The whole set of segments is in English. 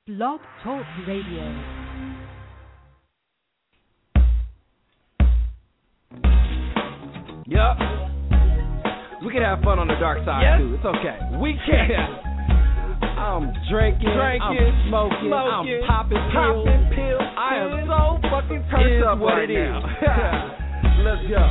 Blog Talk Radio. Yup. We can have fun on the dark side too. It's okay. We can. I'm drinking, I'm smoking, I'm popping pills. I am so fucking turned up right now. Let's go.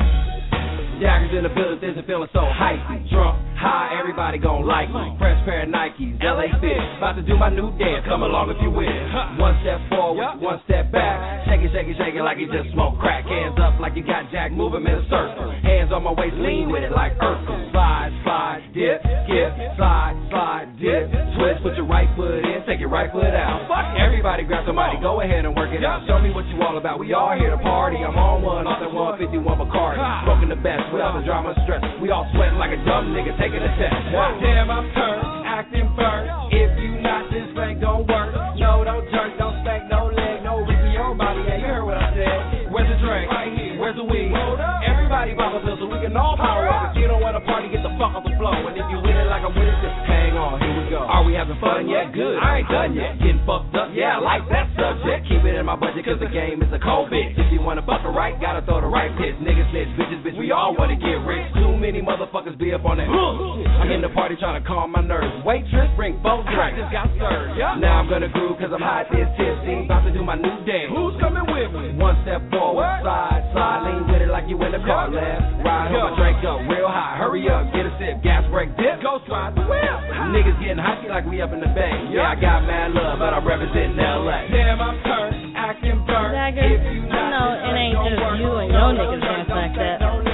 Daggers in the building, things are feeling so hypey. Drunk, high, everybody gon' like me. Fresh pair of Nikes, LA Fit. About to do my new dance, come along if you will. One step forward, one step back. Shake it like you just smoke crack. Hands up like you got Jack, move 'em in a circle. Hands on my waist, lean with it like Urkel. Slide, dip, skip, slide, dip. Switch, put your right foot in, take your right foot out. Everybody grab somebody, go ahead and work it out. Show me what you all about, we all here to party. I'm on one, off that 151 Bacardi. Smoking the best. Without the drama and stress, we all sweating like a dumb nigga taking a test. Damn, I'm turned, acting burnt. If you not, this ain't gon' work. No, don't jerk, don't spank, no leg, no Ricky on body. Yeah, you heard what I said. Where's the drink? Right here. Where's the weed? Everybody pop a pill so we can all power up. If you don't want to party, get the fuck off the floor. And if you with it like I'm with it, just hang on, here we go. Are we having fun yet? Good. I ain't done yet. Getting fucked up, yeah, I like that subject. Keep it in my budget cause the game is a cold bitch. If you wanna fuck it right, gotta throw the right pitch. Niggas snitch, bitch, we all wanna get rich. Too many motherfuckers be up on that. I'm in the party trying to calm my nerves. Waitress, bring both drinks. Just got served. Now I'm gonna groove cause I'm hot this tipsy. About to do my new dance. Who's coming with me? One step forward, slide, lean with it like you in the car. Left, ride, hold my drink up real high. Hurry up, get a sip, gas break, dip. Go slide the wheel. Niggas getting hypey like we up in the bay. Yeah, I got mad love, but I'm representing LA. Damn, I'm turned, acting burnt. Daggers, I know it ain't just you and your niggas dance like that.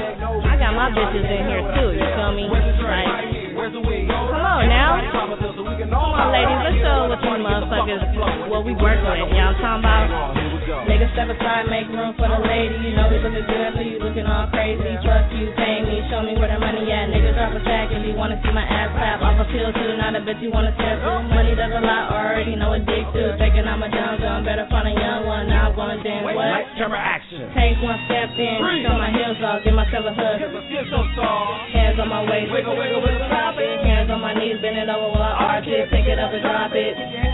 I got my bitches in here too, you feel me? Like, come on now. Come on, ladies, let's show what you motherfuckers, what we working with. Y'all talking about? Niggas step aside, make room for the lady. You know we looking good, so you looking all crazy. Trust you, pay me, show me where the money at. Niggas drop a sack if you wanna see my ass clap. Off a pill too, not a bitch you wanna step to. Money does a lot, already know a dick too. Taking out my down gun, better find a young one. Now I'm gonna dance what? Camera action. Take one step in, show my heels off, give myself a hug. Hands on my waist, wiggle, drop it. Hands on my knees, bend it over while I arch it. Pick it up and drop it.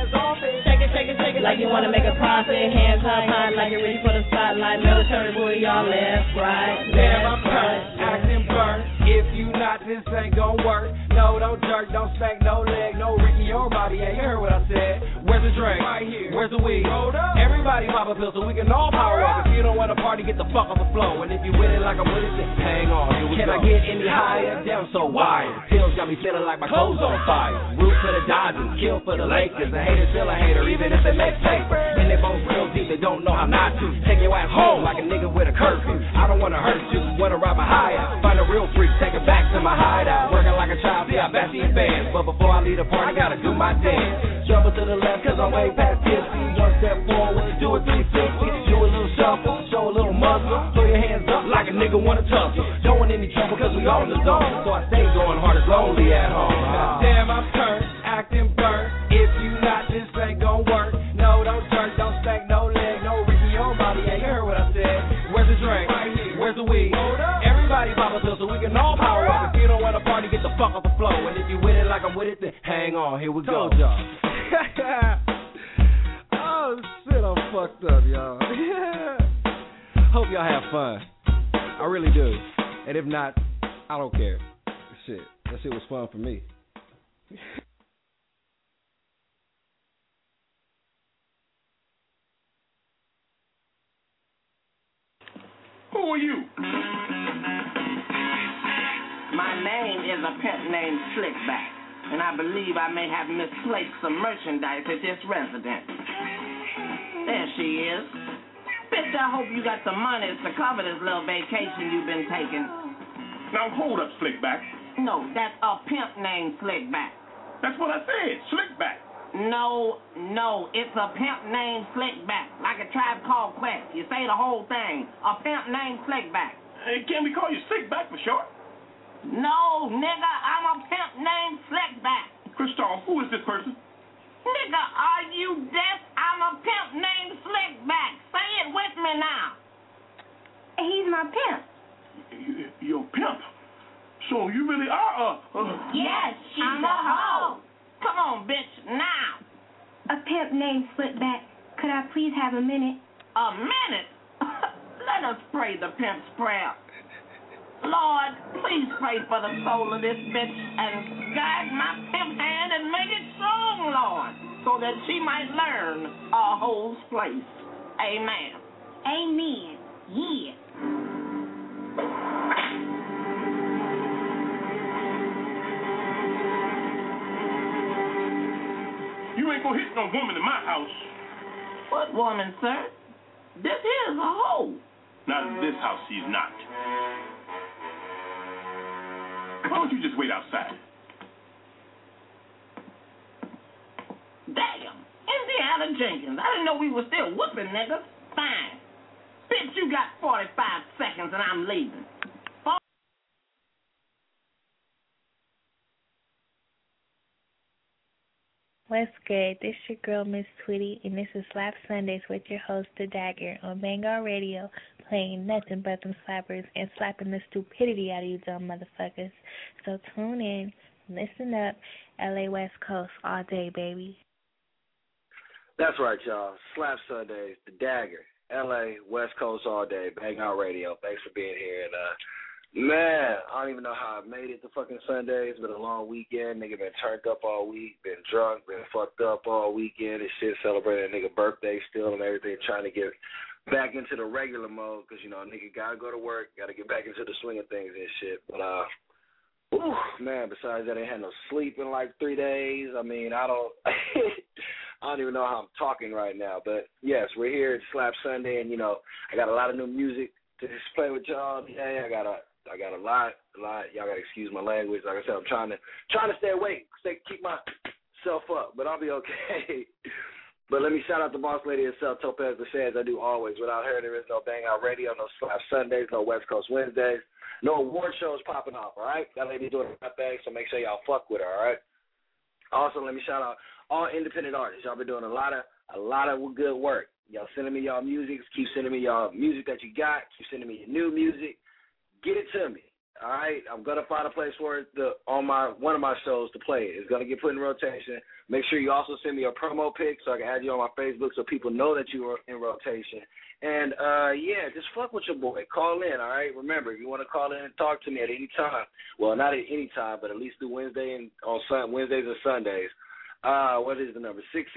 Shake it, like you wanna make a profit. Hands up high, like you're ready for the spotlight. Military boy, y'all left, right. Damn, I'm turned, acting burnt. If you not, this ain't gon' work. No, don't jerk, don't spank, no leg, no Ricky on body. Yeah, you heard what I said. Where's the drink? Right here. Where's the weed? Everybody pop a pill so we can all power up. If you don't wanna party, get the fuck off the floor. And if you with it like I'm with it, then hang on, here we go. Can I get any higher? Damn, so wired. Pills got me feeling like my clothes on fire. Root for the Dodgers, kill for the Lakers. A hater still a hater, even if they make paper. And they both real deep, they don't know how not to. Take your ass home like a nigga with a curfew. I don't wanna hurt you, wanna ride my high out. Find a real freak, take it back to my hideout. Working like a child, see I bet these bands. But before I leave the party, gotta do my dance. Trouble to the left, cause I'm way past 50. One step forward, do a 360. Do a little shuffle, show a little muscle. Throw your hands up like a nigga wanna tussle. Don't want any trouble, cause we all in the zone. So I stay going hard as lonely at home. Damn, I'm turned, acting burnt. If you not, this ain't gon' work. No, don't jerk, don't spank, no leg, no Ricky on body. Yeah, you heard what I said. Where's the drink? Right here. Where's the weed? Everybody pop a pill so we can all power up. If you don't wanna party, get the fuck off the floor. And if you with it like I'm with it, then hang on, here we go. Oh shit, I'm fucked up, y'all. Hope y'all have fun. I really do. And if not, I don't care. Shit, that shit was fun for me. Who are you? My name is a pimp named Slickback, and I believe I may have misplaced some merchandise at this residence. There she is. Bitch, I hope you got the money to cover this little vacation you've been taking. Now hold up, Slickback. No, that's a pimp named Slickback. That's what I said, Slickback. No, it's a pimp named Slickback, like a Tribe Called Quest. You say the whole thing. A pimp named Slickback. Can we call you Slickback for short? No, nigga, I'm a pimp named Slickback. Christoph, who is this person? Nigga, are you deaf? I'm a pimp named Slickback. Say it with me now. He's my pimp. Your pimp? So you really are Yes, she's a hoe. Come on, bitch, now. A pimp pimp named Slickback. Could I please have a minute? A minute? Let us pray the pimp's prayer. Lord, please pray for the soul of this bitch and guide my pimp hand and make it strong, Lord, so that she might learn a hoe's place. Amen. Amen. Yeah. You ain't gonna hit no woman in my house. What woman, sir? This is a hoe. Not in this house, she's not. Why don't you just wait outside? Damn. Indiana Jenkins. I didn't know we were still whooping niggas. Fine. Bitch, you got 45 seconds and I'm leaving. What's good? This your girl, Miss Tweety, and this is Slap Sundays with your host, The Dagger, on Vanguard Radio, playing nothing but them slappers and slapping the stupidity out of you dumb motherfuckers. So tune in, listen up, LA West Coast all day, baby. That's right, y'all. Slap Sundays, The Dagger, LA West Coast all day, Vanguard Radio. Thanks for being here. And, man, I don't even know how I made it to fucking Sunday. It's been a long weekend. Nigga been turned up all week, been drunk, been fucked up all weekend and shit, celebrating a nigga birthday still and everything, trying to get back into the regular mode because, you know, a nigga got to go to work, got to get back into the swing of things and shit. But, man, besides that, I ain't had no sleep in like 3 days. I mean, I don't I don't even know how I'm talking right now. But, yes, we're here at Slap Sunday, and, you know, I got a lot of new music to play with y'all today. I got a lot. Y'all got to excuse my language. Like I said, I'm trying to stay awake, keep myself up, but I'll be okay. But let me shout out the boss lady herself, Topaz DeSantis. I do always. Without her, there is no Bang Out Radio, no Slap Sundays, no West Coast Wednesdays, no award shows popping off, all right? That lady doing that thing, so make sure y'all fuck with her, all right? Also, let me shout out all independent artists. Y'all been doing a lot of good work. Y'all sending me y'all music. Keep sending me y'all music that you got. Keep sending me your new music. Get it to me, all right? I'm going to find a place for it on one of my shows to play it. It's going to get put in rotation. Make sure you also send me a promo pic so I can add you on my Facebook so people know that you are in rotation. And, yeah, just fuck with your boy. Call in, all right? Remember, if you want to call in and talk to me at any time, well, not at any time, but at least do Wednesdays and Sundays. What is the number?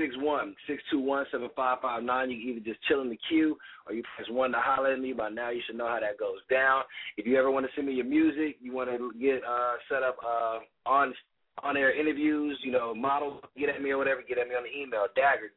661-621-7559. You can either just chill in the queue or you press 1 to holler at me. By now you should know how that goes down. If you ever want to send me your music, you want to get set up on-air interviews, you know, models, get at me or whatever, get at me on the email,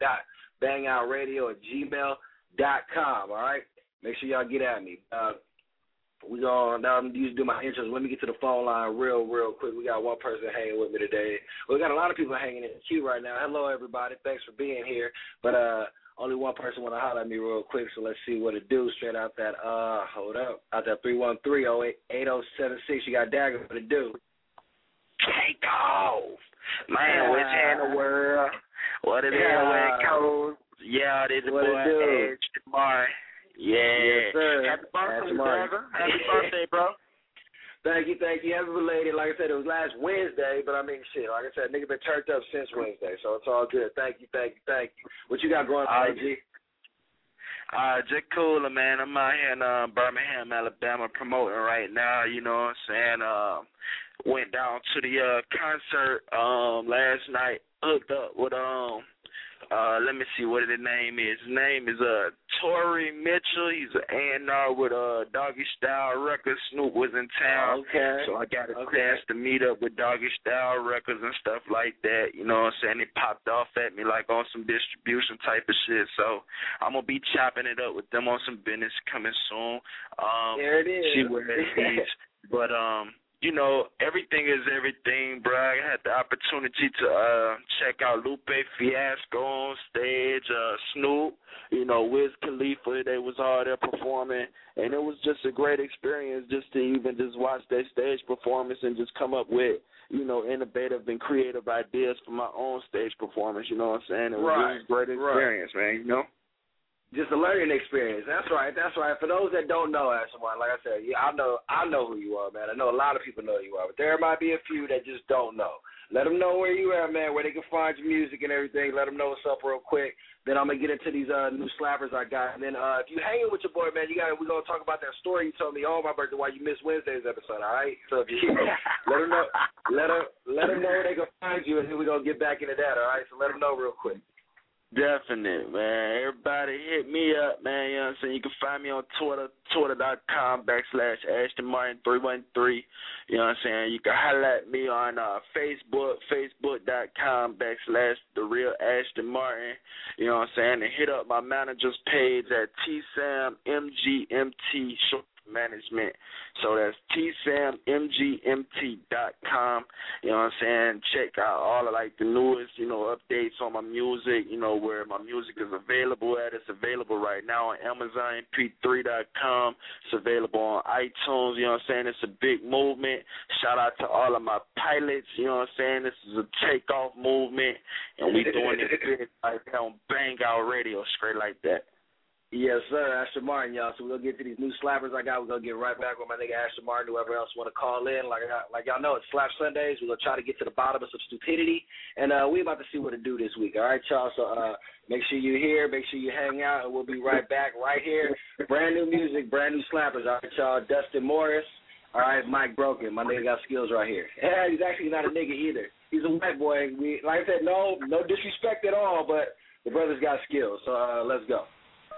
dagger.bangoutradio@gmail.com, all right? Make sure y'all get at me. Now I'm used to do my intros. Let me get to the phone line real quick. We got one person hanging with me today. We got a lot of people hanging in the queue right now. Hello, everybody. Thanks for being here. But only one person want to holler at me real quick, so let's see what it do. Straight out that, hold up, out that 313-088076. You got Dagger. What it do? Take off. Man, what's in the world? What it is, where it goes? Yeah, this is boy Edge Demar. Yeah. Yes, sir. Happy birthday, Dagger. Happy birthday, bro. Thank you. Happy belated. Like I said, it was last Wednesday, but I mean, shit, like I said, nigga been turned up since Wednesday, so it's all good. Thank you. What you got going on, G? Just cooler, man. I'm out here in Birmingham, Alabama, promoting right now, you know what I'm saying? Went down to the concert last night, hooked up with let me see what his name is. His name is Tory Mitchell. He's an A&R with Doggy Style Records. Snoop was in town. Okay. So I got a chance to meet up with Doggy Style Records and stuff like that. You know what I'm saying? They popped off at me like on some distribution type of shit. So I'm going to be chopping it up with them on some business coming soon. There it is. See where it leads. But, you know, everything is everything, bro. I had the opportunity to check out Lupe Fiasco on stage, Snoop, you know, Wiz Khalifa. They was all there performing, and it was just a great experience just to even just watch their stage performance and just come up with, you know, innovative and creative ideas for my own stage performance, you know what I'm saying? It was a great experience, man, you know? Just a learning experience. That's right. For those that don't know, someone, like I said, yeah, I know who you are, man. I know a lot of people know who you are, but there might be a few that just don't know. Let them know where you at, man, where they can find your music and everything. Let them know what's up real quick. Then I'm going to get into these new slappers I got. And then if you hanging with your boy, man, we're going to talk about that story you told me on my birthday why you missed Wednesday's episode, all right? So if you, let them know where they can find you, and then we're going to get back into that, all right? So let them know real quick. Definite, man. Everybody hit me up, man. You know what I'm saying? You can find me on Twitter, twitter.com/AshtonMartin313. You know what I'm saying? You can holler at me on Facebook, facebook.com/TheRealAshtonMartin. You know what I'm saying? And hit up my manager's page at TSamMGMT Short Management. So that's TSamMGMT.com. You know what I'm saying? Check out all of the newest, updates on my music, where my music is available at. It's available right now on Amazon, mp3.com. It's available on iTunes, you know what I'm saying? It's a big movement. Shout out to all of my pilots, you know what I'm saying? This is a takeoff movement, and we doing it big like that on Bang Out Radio, straight like that. Yes, sir. Ashton Martin, y'all. So we're going to get to these new slappers I got. We're going to get right back with my nigga Ashton Martin, whoever else want to call in. Like y'all know, it's Slap Sundays. We're going to try to get to the bottom of some stupidity. And we're about to see what to do this week. All right, y'all? So make sure you're here. Make sure you hang out. And we'll be right back right here. Brand new music, brand new slappers. All right, y'all? Dustin Morris. All right, Mike Broken. My nigga got skills right here. And he's actually not a nigga either. He's a white boy. Like I said, no disrespect at all, but the brother's got skills. So let's go.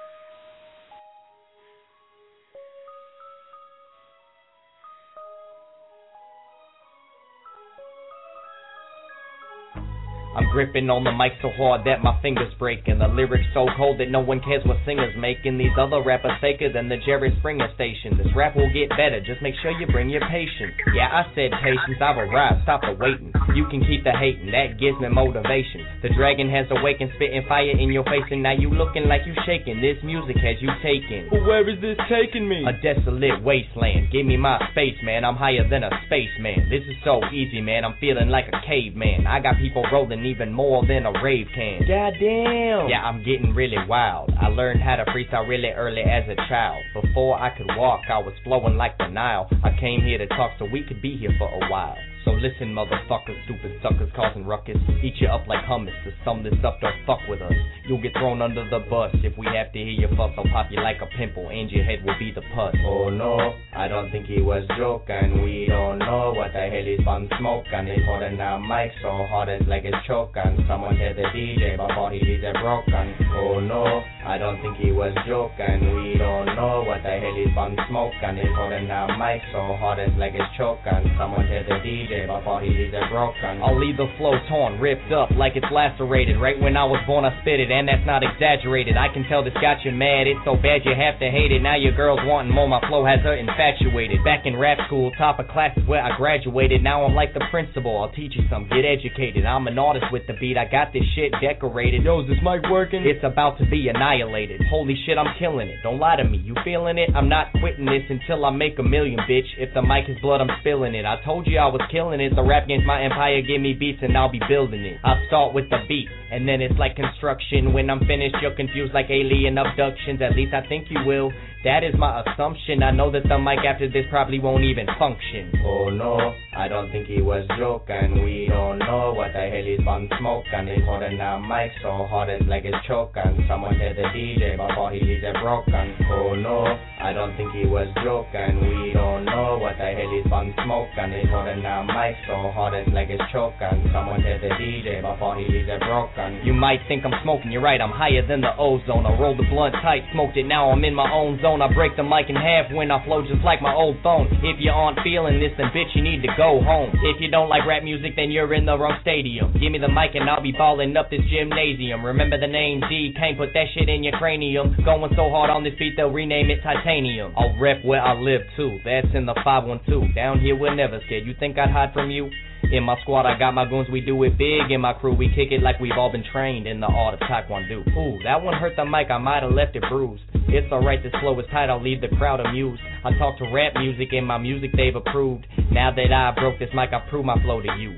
I'm gripping on the mic so hard that my fingers break, and the lyrics so cold that no one cares what singers make. And these other rappers faker than the Jerry Springer station. This rap will get better, just make sure you bring your patience. Yeah, I said patience, I've arrived, stop the waiting. You can keep the hating, that gives me motivation. The dragon has awakened, spitting fire in your face, and now you looking like you shaking. This music has you taken. But where is this taking me? A desolate wasteland, give me my space, man. I'm higher than a spaceman. This is so easy, man, I'm feeling like a caveman. I got people rolling even more than a rave can. Goddamn. Yeah, I'm getting really wild. I learned how to freestyle really early as a child. Before I could walk, I was flowing like the Nile. I came here to talk so we could be here for a while. So listen, motherfuckers, stupid suckers causing ruckus. Eat you up like hummus. To sum this up, don't fuck with us. You'll get thrown under the bus. If we have to hear your fuss, I'll pop you like a pimple, and your head will be the pus. Oh no, I don't think he was joking. We don't know what the hell he's been smoking. He's holding that mic so hard it's like it's choking. Someone tell the DJ before he is broken. Oh no, I don't think he was joking. We don't know what the hell he's been smoking. He's holding that mic so hard it's like it's choking. Someone tell the DJ before he is broken. I'll leave the flow torn, ripped up like it's lacerated. Right when I was born I spit it, and that's not exaggerated. I can tell this got you mad, it's so bad you have to hate it. Now your girl's wanting more, my flow has her infatuated. Back in rap school, top of classes where I graduated. Now I'm like the principal, I'll teach you some, get educated. I'm an artist with the beat, I got this shit decorated. Yo, is this mic working? It's about to be annihilated. Holy shit, I'm killing it, don't lie to me, you feeling it? I'm not quitting this until I make $1 million, bitch. If the mic is blood, I'm spilling it. I told you I was killing it. The rap game's my empire, give me beats and I'll be building it. I'll start with the beat, and then it's like construction. When I'm finished, you're confused like alien abductions. At least I think you will. That is my assumption. I know that the mic after this probably won't even function. Oh no, I don't think he was joking. We don't know what the hell he's been smoking. He's holding that mic so hard it's like it's choking. Someone tell the DJ before he is broken. Oh no, I don't think he was joking. We don't know what the hell he's been smoking. He's holding that mic so hard it's like it's choking. Someone tell the DJ before he is broken. You might think I'm smoking, you're right, I'm higher than the ozone. I rolled the blunt tight, smoked it, now I'm in my own zone. I break the mic in half when I flow just like my old phone. If you aren't feeling this, then bitch, you need to go home. If you don't like rap music, then you're in the wrong stadium. Give me the mic and I'll be balling up this gymnasium. Remember the name D, can't put that shit in your cranium. Going so hard on this beat, they'll rename it Titanium. I'll rep where I live too, that's in the 512. Down here we're never scared, you think I'd hide from you? In my squad I got my goons, we do it big. In my crew we kick it like we've all been trained in the art of Taekwondo. Ooh, that one hurt the mic, I might have left it bruised. It's alright, this flow is tight, I'll leave the crowd amused. I talk to rap music and my music they've approved. Now that I broke this mic, I prove my flow to you.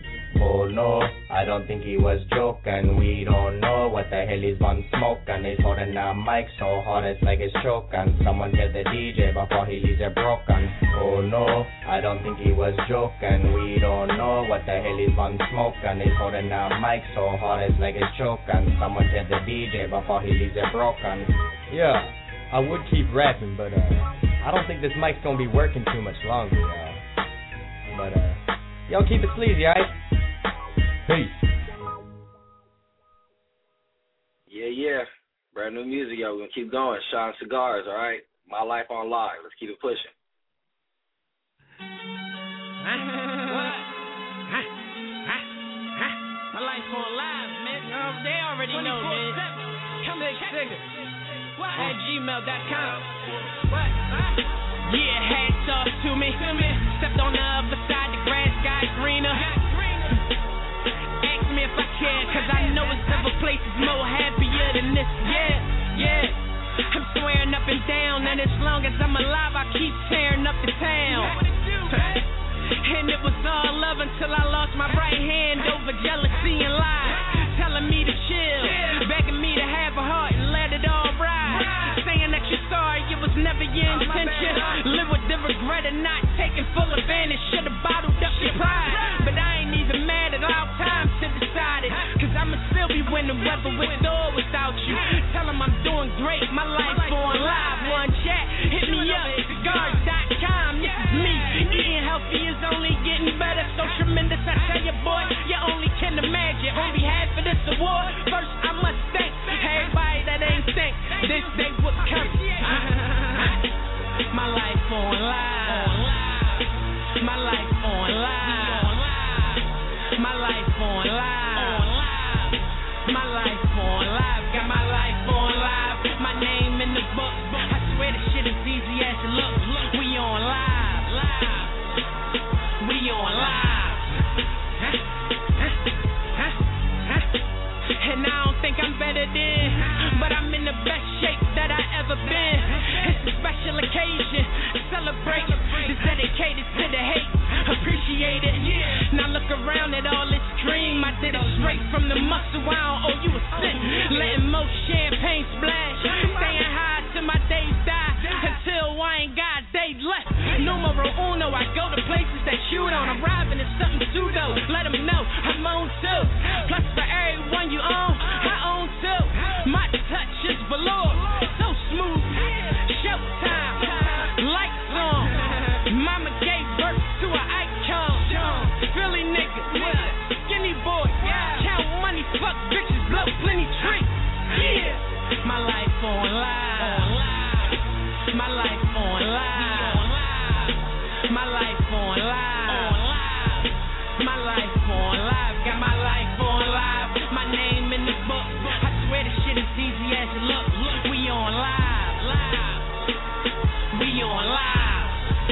Oh no, I don't think he was joking. We don't know what the hell he's been smoking. He's holding that mic so hard it's like it's choking. Someone get the DJ before he leaves it broken. Oh no, I don't think he was joking. We don't know what the hell he's been smoking. He's holding that mic so hard it's like it's choking. Someone get the DJ before he leaves it broken. Yeah, I would keep rapping, but I don't think this mic's gonna be working too much longer, y'all. But y'all keep it sleazy, alright? Peace. Yeah. Brand new music, y'all. We're gonna keep going. Shine cigars, alright? My life on live. Let's keep it pushing. My life on live, man. They already know, man. Come check it. At gmail.com. Yeah, hats off to me. Stepped on the other side, the grass got greener. Ask me if I care, cause I know it's other places more happier than this. Yeah. I'm swearing up and down that as long as I'm alive, I keep tearing up the town. And it was all love until I lost my right hand over jealousy and lies. Telling me to chill, begging me to have a heart and let it all ride. Saying that you're sorry, it was never your intention. Live with the regret of not taking full advantage. Should've bottled up your pride. But I ain't even mad at all times to decide it. Cause I'ma still be winning whether with or without you. Tell them I'm doing great, my life on live. One chat, hit me up, cigars.com. This is me, eating healthy is only getting better. So tremendous, I tell you boy, you only can imagine. On behalf of this award, first I must thank everybody that ain't think this day would come. My life on live. My life on live. My life on live. My life on live. Got my life on live. My name in the book. I swear this shit is easy as it looks. We on live. We on live. And I don't think I'm better than, but I'm in the best shape that I ever been. It's a special occasion, celebrate. It's dedicated to the hate, appreciate it. Now look around at all this cream. I did it straight from the muscle. I don't owe you a cent. Letting most champagne splash, staying high till my days die, until I ain't got a day left. Numero uno, I go to places that shoot on. I'm robbing in something pseudo. Let them know I'm on too. Plus for everyone you own, I own too. My touch is velour, so smooth. Showtime, lights on. Mama gave birth to an icon. Philly nigga, skinny boy. Count money, fuck bitches, blow plenty tricks. Yeah, my life on live. My life on live. My life on live. My life on live. Got my life on live. My name in the book. I swear this shit is easy as it looks. We on live. We on live.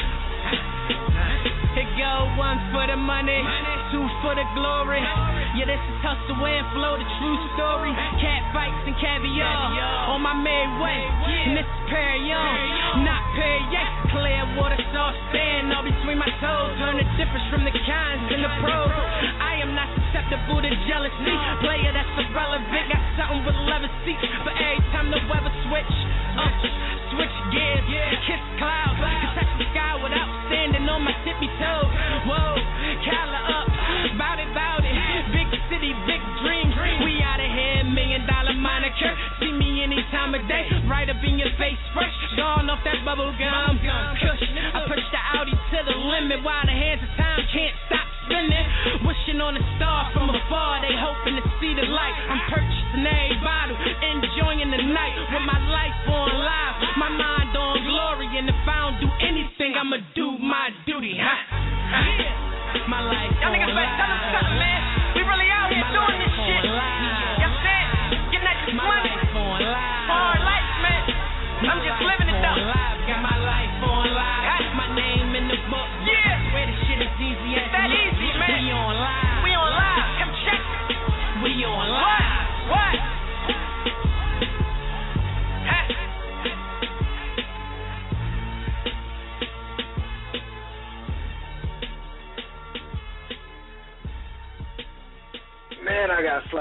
Here go one for the money, two for the glory. Yeah, this is hustle and flow, the true story. Cat fights and caviar on my merry way. And this is Perrier, not Perrier. Clear water sauce stand all between my toes. Learn the difference from the cons and the pros. I am not susceptible to jealousy. Player that's irrelevant, got something with leather seats. But every time the weather switch, switch gears, kiss clouds. Can touch the sky without standing on my tippy toes. Whoa, collar up, bout it. Big city, big dreams. We out of here, $1 million moniker. See me any time of day, right up in your face, fresh. Gone off that bubble gum. Kush, I push the Audi to the limit while the hands of time can't stop spinning. Wishing on a star from afar, they hoping to see the light. I'm purchasing every bottle, enjoying the night with my life on live. My mind on glory, and if I don't do anything, I'ma do my duty, My life on live. Y'all niggas better tell us something, man. We really out here doing this shit. You know what I'm saying? Getting that money. Hard life, man. I'm just living it though. Got my life on live. My name in the book. Yeah. Where the shit is easy as that easy, man. We on live. We on live. Come check. We on live. What? Hey.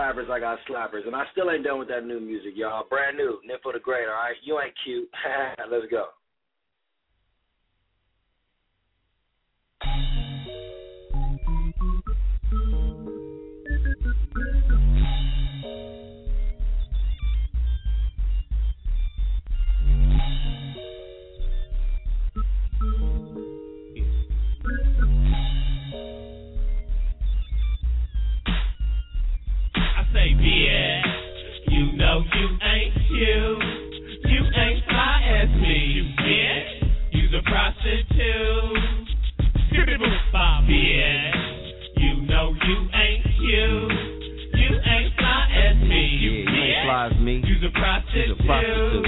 slappers, I got slappers. And I still ain't done with that new music, y'all. Brand new, Nympho the Great, all right? You ain't cute. Let's go. Say, bitch, you know you ain't cute. You ain't fly as me, bitch. You's a prostitute. Skitty-boop-bop, bitch. You know you ain't cute. You ain't fly as me, bitch. You ain't fly as me. You's a prostitute.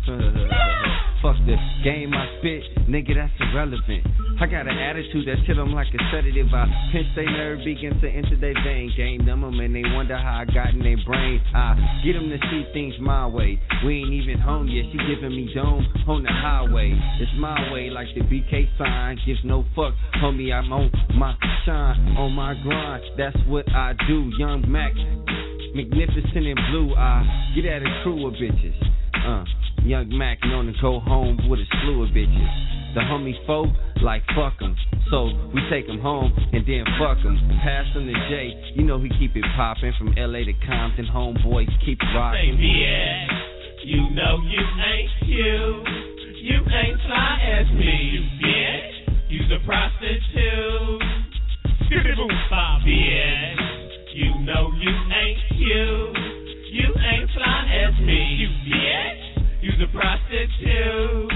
Fuck the game I spit, nigga, that's irrelevant. I got an attitude that hit them like a sedative. I pinch they nerve, begin to enter their vein. Game them and they wonder how I got in their brain. I get them to see things my way. We ain't even home yet, she giving me dome on the highway. It's my way like the BK sign. Gives no fuck, homie, I'm on my shine, on my grind. That's what I do, Young Mac, magnificent and blue. I get at a crew of bitches. Young Mac known to go home with a slew of bitches. The homie folk like fuck 'em, so we take 'em home and then fuck 'em. Pass 'em to Jay, you know he keep it poppin'. From LA to Compton, homeboys keep rockin'. Say, bitch, you know you ain't cute. You ain't fly as me, bitch. You's a prostitute. Skitty-boop-bop, bitch. You know you ain't cute. You ain't fly as me, bitch. You's a prostitute.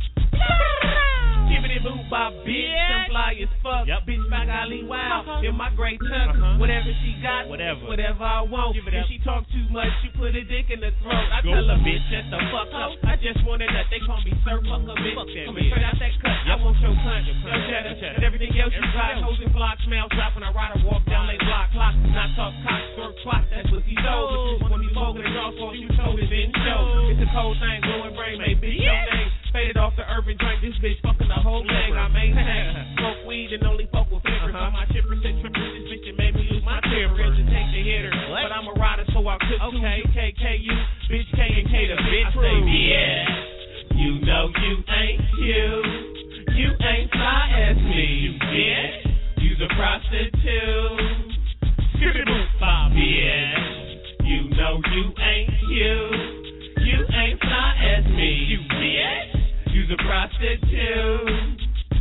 Skitty-boop-bop, bitch. I'm fly as fuck. Yep. Bitch, back Ali Wild. In my gray tuck. Whatever she got, whatever I want. If she talk too much, she put a dick in the throat. I tell her, bitch, shut the fuck up. I just wanted that. They call me Sir Fuck a bitch. Coming straight out that cut. I want your cunt, your cheddar, and everything else you got. Hoes and blocks, smell drop when I ride or walk down they block. Clock, not talk cock, swerve clock. That's what he knows. When he smoking it off, all you told it didn't show. It's a cold thing, blowing brain, made bitch, your name. Faded off the urban drink, this bitch fucking the whole thing. I maintain, smoke weed and only fuck with flippers. I'm my chipper, trippers, this bitch that made me lose my temper. Take the hitter, but I'm a rider, so I could too. KKU, bitch, K and K the bitch. I say, yeah, you know you ain't cute. You ain't fly as me, bitch. You's a prostitute. Skitty-boop-bop, bitch. You know you ain't cute. You ain't fly as me, you bitch. You's a prostitute.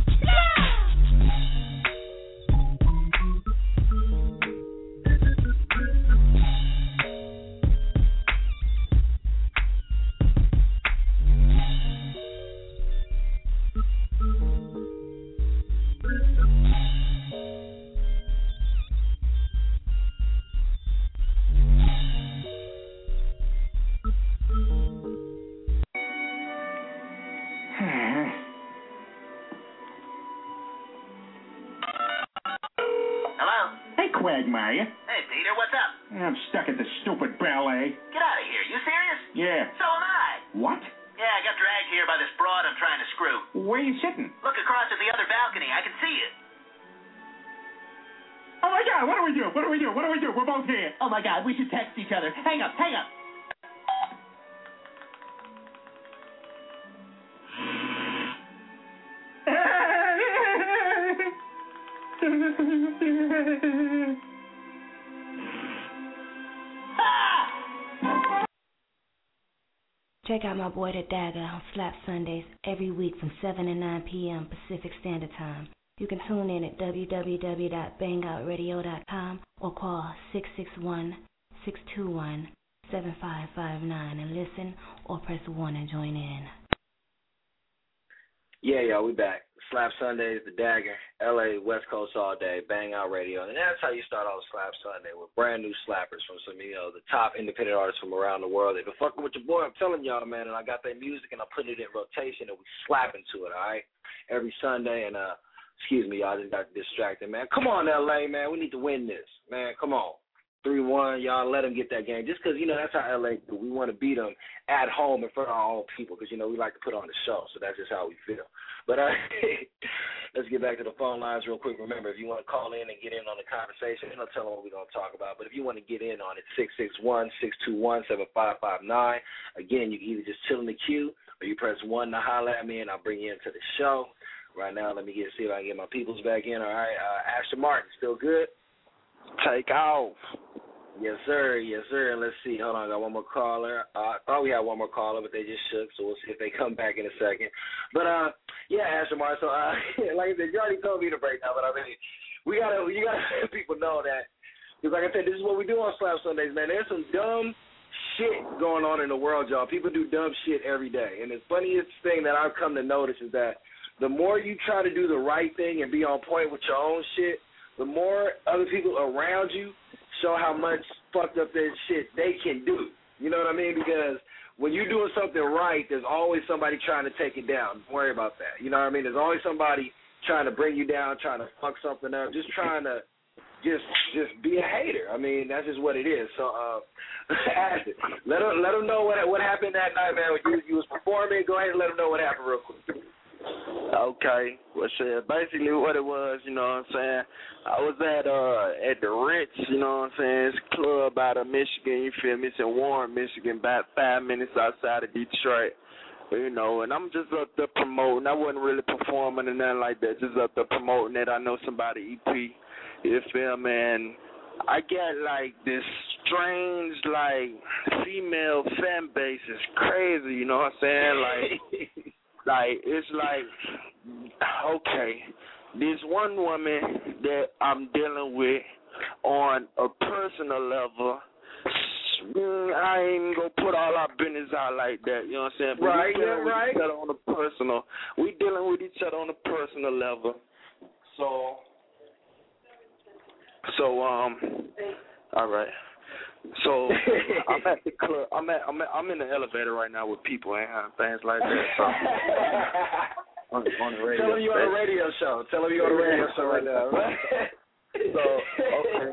Quagmire. Hey, Peter, what's up? I'm stuck at the stupid ballet. Get out of here. You serious? Yeah. So am I. What? Yeah, I got dragged here by this broad I'm trying to screw. Where are you sitting? Look across at the other balcony. I can see it. Oh, my God. What do we do? What do we do? What do we do? We're both here. Oh, my God. We should text each other. Hang up. Hang up. Check out my boy The Dagger on Slap Sundays every week from 7 to 9 p.m. Pacific Standard Time. You can tune in at www.bangoutradio.com or call 661-621-7559 and listen or press 1 and join in. Yeah, y'all, we back. Slap Sundays, The Dagger, LA, West Coast all day, Bang Out Radio. And that's how you start off Slap Sunday with brand new slappers from some, the top independent artists from around the world. They've been fucking with your boy, I'm telling y'all, man, and I got their music and I'm putting it in rotation and we slapping to it, all right? Every Sunday and, excuse me, y'all, just got distracted, man. Come on, LA, man, we need to win this, man, come on. 3-1. Y'all let them get that game. Just because, that's how LA do. We want to beat them at home in front of our own people because, we like to put on the show. So that's just how we feel. But let's get back to the phone lines real quick. Remember, if you want to call in and get in on the conversation, I'll tell them what we're going to talk about. But if you want to get in on it, 661-621-7559. Again, you can either just chill in the queue or you press 1 to holler at me, and I'll bring you into the show. Right now, let me see if I can get my peoples back in. All right, Ashton Martin, still good? Take off. Yes, sir. Yes, sir. And let's see. Hold on, I got one more caller. I thought we had one more caller, but they just shook, so we'll see if they come back in a second. But, Ashton Martin, so, like I said, you already told me to break down, but I mean, you gotta let people know that, because like I said, this is what we do on Slap Sundays, man. There's some dumb shit going on in the world, y'all. People do dumb shit every day. And the funniest thing that I've come to notice is that the more you try to do the right thing and be on point with your own shit, the more other people around you show how much fucked up their shit they can do. You know what I mean? Because when you're doing something right, there's always somebody trying to take it down. Don't worry about that. You know what I mean? There's always somebody trying to bring you down, trying to fuck something up, just trying to just be a hater. I mean, that's just what it is. So, Ashton, let them know what happened that night, man. When you was performing, go ahead and let them know what happened real quick. Okay. Well, shit, basically what it was, you know what I'm saying, I was at the Ritz, you know what I'm saying, it's a club out of Michigan, you feel me, it's in Warren, Michigan, about 5 minutes outside of Detroit, and I'm just up there promoting. I wasn't really performing or nothing like that, just up there promoting it. I know somebody EP, you feel me, and I get like this strange, like, female fan base. It's crazy, you know what I'm saying, like, it's like, okay, this one woman that I'm dealing with on a personal level, I ain't gonna put all our business out like that, you know what I'm saying? But right, we dealing with right. each other on a personal. We dealing with each other on a personal level. So, all right. So I'm at the club. I'm in the elevator right now with people and things like that. So on the radio. Tell them you're on a radio show. Tell them you're on a radio show right now. So okay.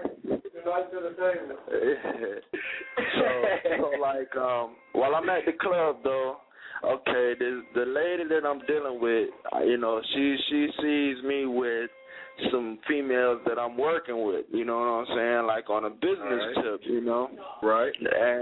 so like while I'm at the club though, okay, the lady that I'm dealing with, she sees me with some females that I'm working with, you know what I'm saying, like on a business tip, Right.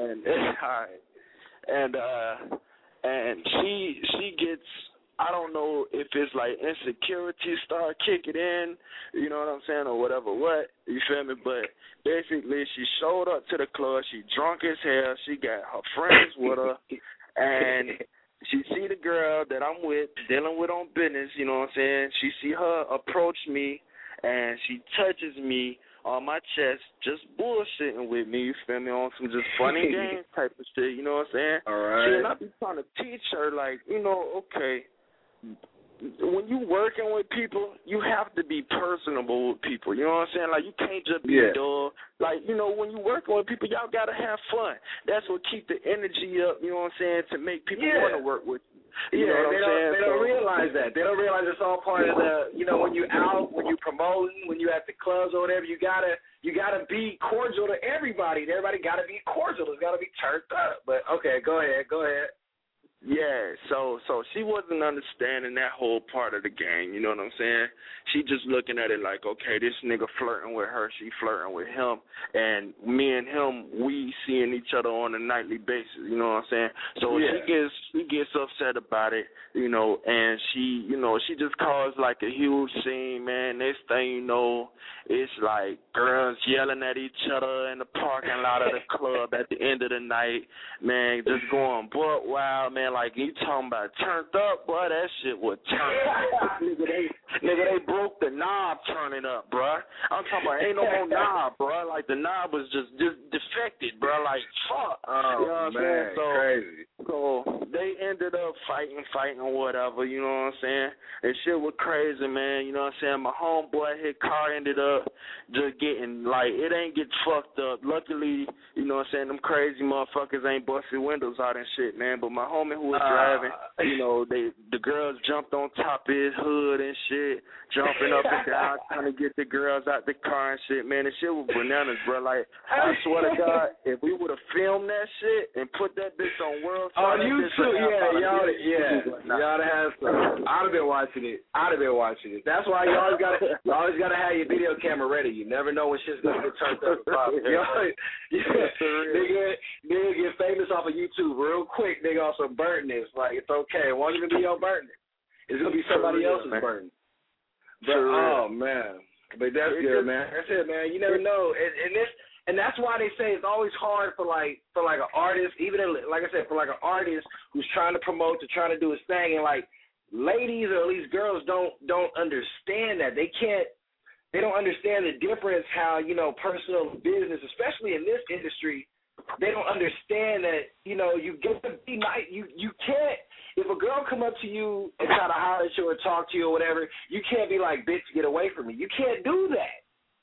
And she gets, I don't know if it's like insecurity start kicking in, you know what I'm saying, or whatever, you feel me? But basically she showed up to the club, she drunk as hell, she got her friends with her, and she see the girl that I'm with, dealing with on business, you know what I'm saying? She see her approach me, and she touches me on my chest, just bullshitting with me, you feel me, on some just funny game type of shit, you know what I'm saying? All right. See, and I be trying to teach her, like, okay, when you working with people, you have to be personable with people, you know what I'm saying? Like, you can't just be a dog. Like, when you working with people, y'all got to have fun. That's what keep the energy up, you know what I'm saying, to make people want to work with you. You know what I'm saying? They don't realize that. They don't realize it's all part of the, when you out, when you promoting, when you at the clubs or whatever, you gotta be cordial to everybody. Everybody gotta be cordial. It's gotta be turned up. But okay, go ahead. Yeah, so she wasn't understanding that whole part of the game, you know what I'm saying? She just looking at it like, okay, this nigga flirting with her, she flirting with him, and me and him, we seeing each other on a nightly basis, you know what I'm saying? So she gets upset about it, and she just caused like a huge scene, man. Next thing you know, it's like girls yelling at each other in the parking lot of the club at the end of the night, man, just going butt wild, man. Like, you talking about turned up, boy, that shit was turned up. Nigga, they broke the knob turning up, bruh. I'm talking about ain't no more knob, bruh. Like, the knob was just defected, bruh. Like, fuck. Oh, you know what man, I'm saying? crazy. So they ended up fighting or whatever, you know what I'm saying? And shit was crazy, man, you know what I'm saying? My homeboy, his car ended up just getting, like, it ain't get fucked up. Luckily, you know what I'm saying, them crazy motherfuckers ain't busted windows out and shit, man. But my homie who was driving, you know, the girls jumped on top of his hood and shit, jumping up and down, trying to get the girls out the car and shit, man. The shit was bananas, bro. Like, I swear to God, if we would have filmed that shit and put that bitch on World on YouTube, y'all have some. I'd have been watching it. That's why you always gotta have your video camera ready. You never know when shit's gonna get turned up. Nigga get famous off of YouTube real quick. Nigga also burntness. Like, it's okay. It won't even be your burntness. It's gonna be somebody else's burden. But oh man, but that's good, man. That's it, man. You never know, and that's why they say it's always hard for like an artist, even like I said, for like an artist who's trying to promote, trying to do his thing, and like ladies or at least girls don't understand that. They don't understand the difference how, you know, personal business, especially in this industry, they don't understand that, you know, you get to be nice. You can't, if a girl come up to you and try to holler at you or talk to you or whatever, you can't be like, bitch, get away from me. You can't do that.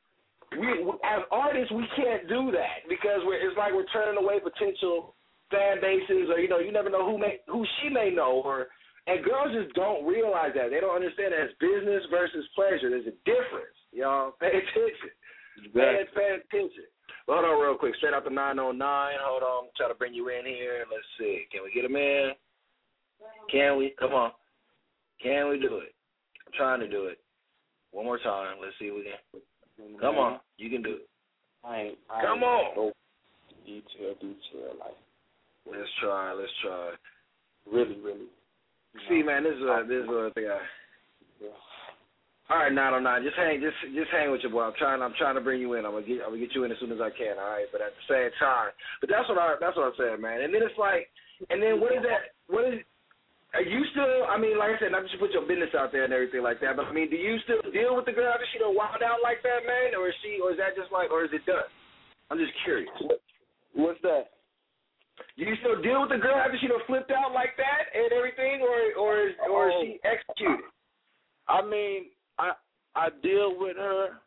As artists, we can't do that because it's like we're turning away potential fan bases, or, you know, you never know who she may know, and girls just don't realize that. They don't understand that it's business versus pleasure. There's a difference, y'all. Pay attention. Pay attention. Hold on real quick. Straight out the 909. Hold on. I'm trying to bring you in here. Let's see. Can we get him in? Can we? Come on. Can we do it? I'm trying to do it. One more time. Let's see if we can. Come on. You can do it. Come on. Detail. Like, let's try. Really. See, man, this is what I think. All right, 909. Just hang with your boy. I'm trying to bring you in. I'm gonna get you in as soon as I can. All right, but at the same time, but that's what I said, man. And then it's like, and then what is that? Are you still? I mean, like I said, not just put your business out there and everything like that. But I mean, do you still deal with the girl after she don't wild out like that, man, or is that just like, or is it done? I'm just curious. What's that? Do you still deal with the girl after she done flipped out like that and everything, or is she executed? I mean, I deal with her.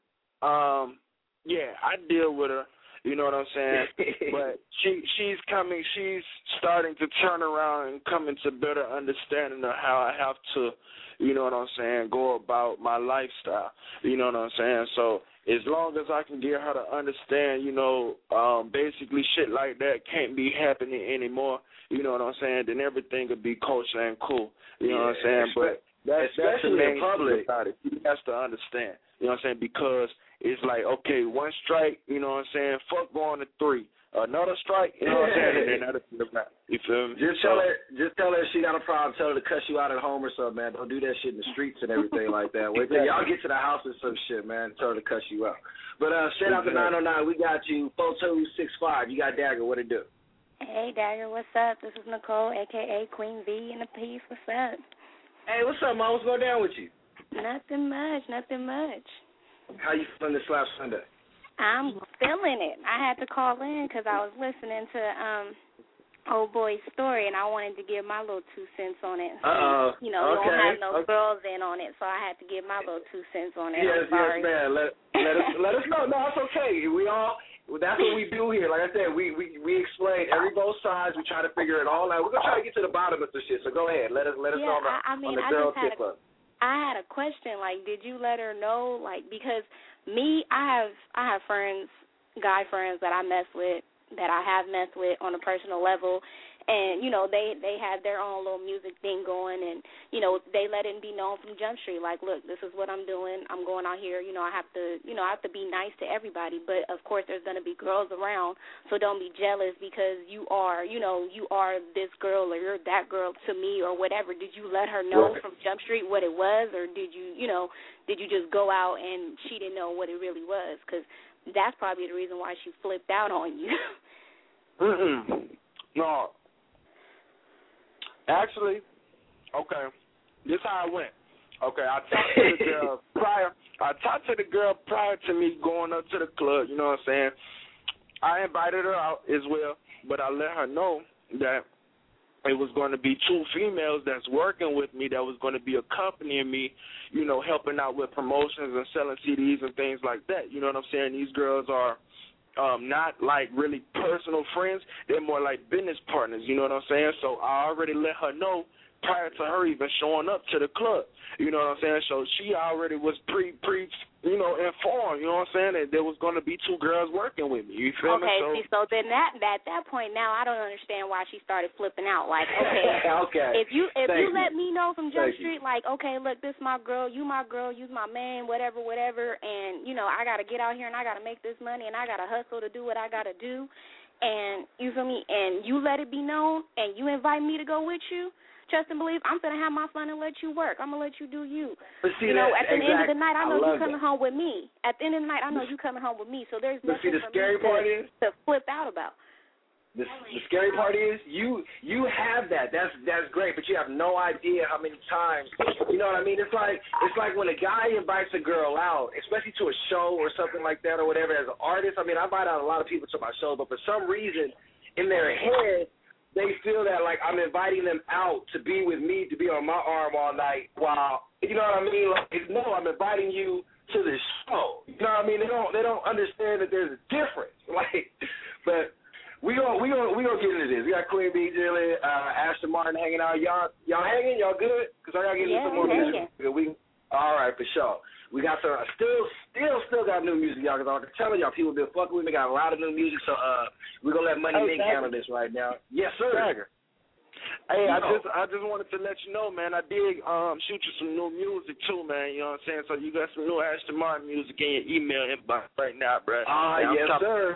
Yeah, I deal with her. You know what I'm saying? But she's starting to turn around and come into better understanding of how I have to, you know what I'm saying, go about my lifestyle. You know what I'm saying? So as long as I can get her to understand, you know, basically shit like that can't be happening anymore, you know what I'm saying, then everything would be kosher and cool. You know what I'm saying? But that's the main thing about it. She has to understand. You know what I'm saying? Because it's like, okay, one strike, you know what I'm saying, fuck going to 3. Another strike, you know what I'm saying, and then another back. You feel me? Just tell her if she got a problem, tell her to cuss you out at home or something, man. Don't do that shit in the streets and everything like that. Wait till y'all get to the house or some shit, man. Tell her to cuss you out. But straight out the 909, we got you, 4265. You got Dagger, what it do? Hey, Dagger, what's up? This is Nicole, a.k.a. Queen B in the piece. What's up? Hey, what's up, man? What's going down with you? Nothing much. How you feeling this last Sunday? I'm feeling it. I had to call in because I was listening to old boy's story, and I wanted to give my little 2 cents on it. You know, we don't have no girls in on it, so I had to give my little 2 cents on it. Yes, man. Let us know. No, it's okay. That's what we do here. Like I said, we explain both sides. We try to figure it all out. We're gonna try to get to the bottom of this shit. So go ahead. Let us know on the girl tip up. I had a question, like, did you let her know, like, because I have friends, guy friends that I messed with on a personal level, and, you know, they had their own little music thing going, and, you know, they let it be known from Jump Street, like, look, this is what I'm doing, I'm going out here, you know, I have to be nice to everybody, but, of course, there's going to be girls around, so don't be jealous because you are this girl or you're that girl to me or whatever. Did you let her know from Jump Street what it was, or did you just go out and she didn't know what it really was? Because that's probably the reason why she flipped out on you. No. Actually, okay, this is how it went. Okay, I talked to the girl prior to me going up to the club, you know what I'm saying? I invited her out as well, but I let her know that it was going to be 2 females that's working with me that was going to be accompanying me, you know, helping out with promotions and selling CDs and things like that. You know what I'm saying? These girls are not like really personal friends. They're more like business partners. You know what I'm saying? So I already let her know prior to her even showing up to the club. You know what I'm saying? So she already was informed, you know what I'm saying, that there was going to be 2 girls working with me. You feel me? So then at that point now, I don't understand why she started flipping out. Like, okay, if you let me know from Jump Street, like, okay, look, this my girl, you's my man, whatever, and, you know, I got to get out here and I got to make this money and I got to hustle to do what I got to do, and you feel me, and you let it be known and you invite me to go with you, trust and believe, I'm going to have my fun and let you work. I'm going to let you do you. But see, you know, at the end of the night, I know you're coming home with me. At the end of the night, I know you're coming home with me. So there's nothing for me to flip out about. The scary part is you have that. That's great, but you have no idea how many times. You know what I mean? It's like when a guy invites a girl out, especially to a show or something like that or whatever. As an artist, I mean, I invite out a lot of people to my show, but for some reason in their head, they feel that like I'm inviting them out to be with me, to be on my arm all night. While you know what I mean? Like, no, I'm inviting you to the show. You know what I mean? They don't understand that there's a difference. Like, but we gonna get into this. We got Queen B, Jillian, Ashton Martin hanging out. Y'all hanging? Y'all good? Cause I gotta get into some more music. All right, for sure. We got some still got new music, y'all. Cause I'm telling y'all, people been fucking with me. Got a lot of new music, so we're gonna let Money Mink handle this right now. Yes, sir. Dagger. Hey, I just wanted to let you know, man. I did shoot you some new music too, man. You know what I'm saying? So you got some new Ashton Martin music in your email inbox right now, bro. Yes, sir.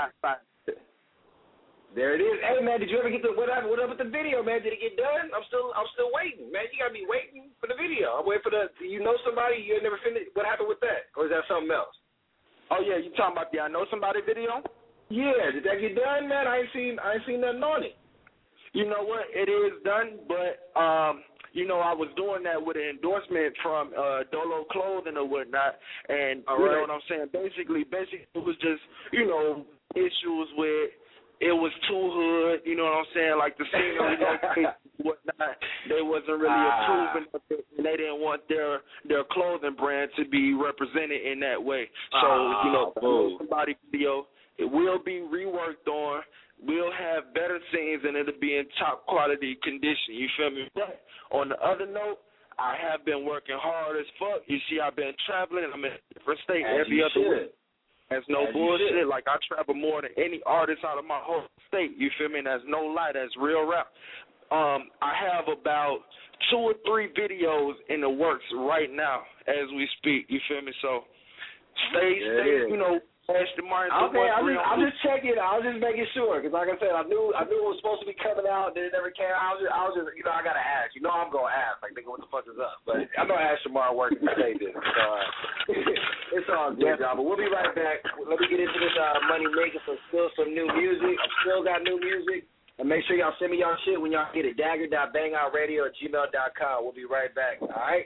There it is. Hey, man, did you ever get what up with the video, man? Did it get done? I'm still waiting, man. You gotta be waiting for the video. I'm waiting for you know somebody you ain't never finished. What happened with that? Or is that something else? Oh yeah, you talking about the I Know Somebody video? Yeah, did that get done, man? I ain't seen nothing on it. You know what? It is done, but you know, I was doing that with an endorsement from Dolo Clothing or whatnot, and you know what I'm saying? Basically, it was just, you know, issues with. It was too hood, you know what I'm saying? Like the scenery, whatnot. They wasn't really approving of it, and they didn't want their clothing brand to be represented in that way. So you know, Somebody video, it will be reworked on. We'll have better scenes, and it'll be in top quality condition. You feel me? But on the other note, I have been working hard as fuck. You see, I've been traveling. I'm in a different state every other week. That's no bullshit. Like, I travel more than any artist out of my whole state. You feel me? And that's no lie. That's real rap. I have about 2 or 3 videos in the works right now as we speak. You feel me? So stay, you know, Ashton Martin. Okay, I'm just checking. I was just making sure because, like I said, I knew it was supposed to be coming out. Then it never came. I was just, you know, I gotta ask. You know, I'm gonna ask. Like, nigga, what the fuck is up? But I know Ashton Martin working to say this. So it's all good, y'all. But we'll be right back. Let me get into this Money Making for some new music. I still got new music. And make sure y'all send me y'all shit when y'all get it. Dagger.bangoutradio@gmail.com. We'll be right back. All right.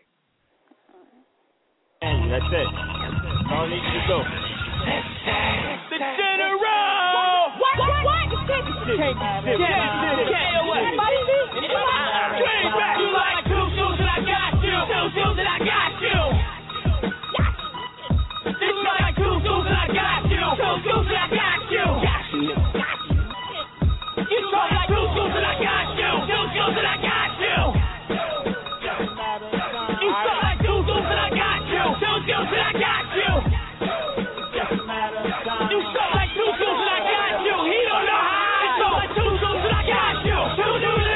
That's it. All needs to go. The general! What? Anybody? You like 2 shoes and I got you. 2 shoes and I got you. You like 2 shoes and I got you. 2 shoes and I got you. You like 2 shoes and I got you. 2 shoes and I got you. You like 2 shoes and I got you. 2 shoes and I got you. You so like 2 shoes and I got you. He don't know how. It's so like 2 shoes and I got you. 2 shoes and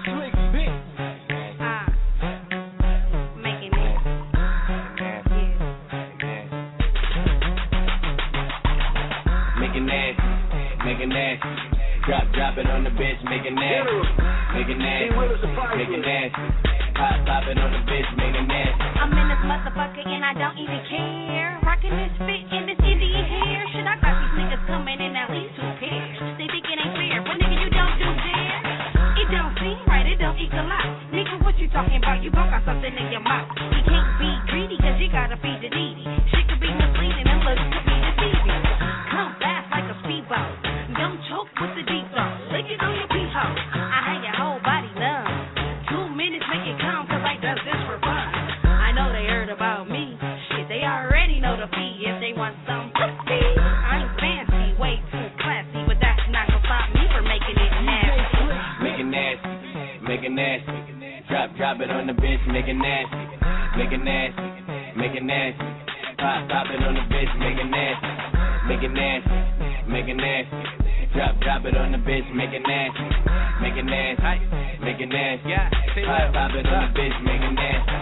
Slick Vic. Making it. Make it nasty. Drop it on the bitch, make it nasty. Make it nasty. Make it nasty. Pop it on the bitch, make it nasty. I'm in this motherfucker and I don't even care. Rocking this fit in this Indian hair. Shit, I got these niggas coming in at least 2 pairs. They think it ain't fair, but nigga, you don't do that. It don't seem right, it don't equal out. Nigga, what you talking about? You both got something in your mouth. You can't be greedy cause you gotta feed the needy. Shit could be misleading and looks could be deceiving. Come fast like a speedboat. Don't choke with the deep throat. Lick it on your pee hole. I have your whole body numb. 2 minutes make it come cause I does this for fun. I know they heard about me. Shit, they already know the fee if they want some pussy. I ain't fancy, way too classy, but that's not gonna stop me from making it nasty. Make it nasty. Make it nasty. Drop it on the bitch, make it nasty. Make it nasty. Make it nasty. Pop it on the bitch, make it nasty. Make it nasty. Make it nasty. Drop it on the bitch, make it nasty. Make it nasty. Make it nasty. Pop it on the bitch, make it nasty.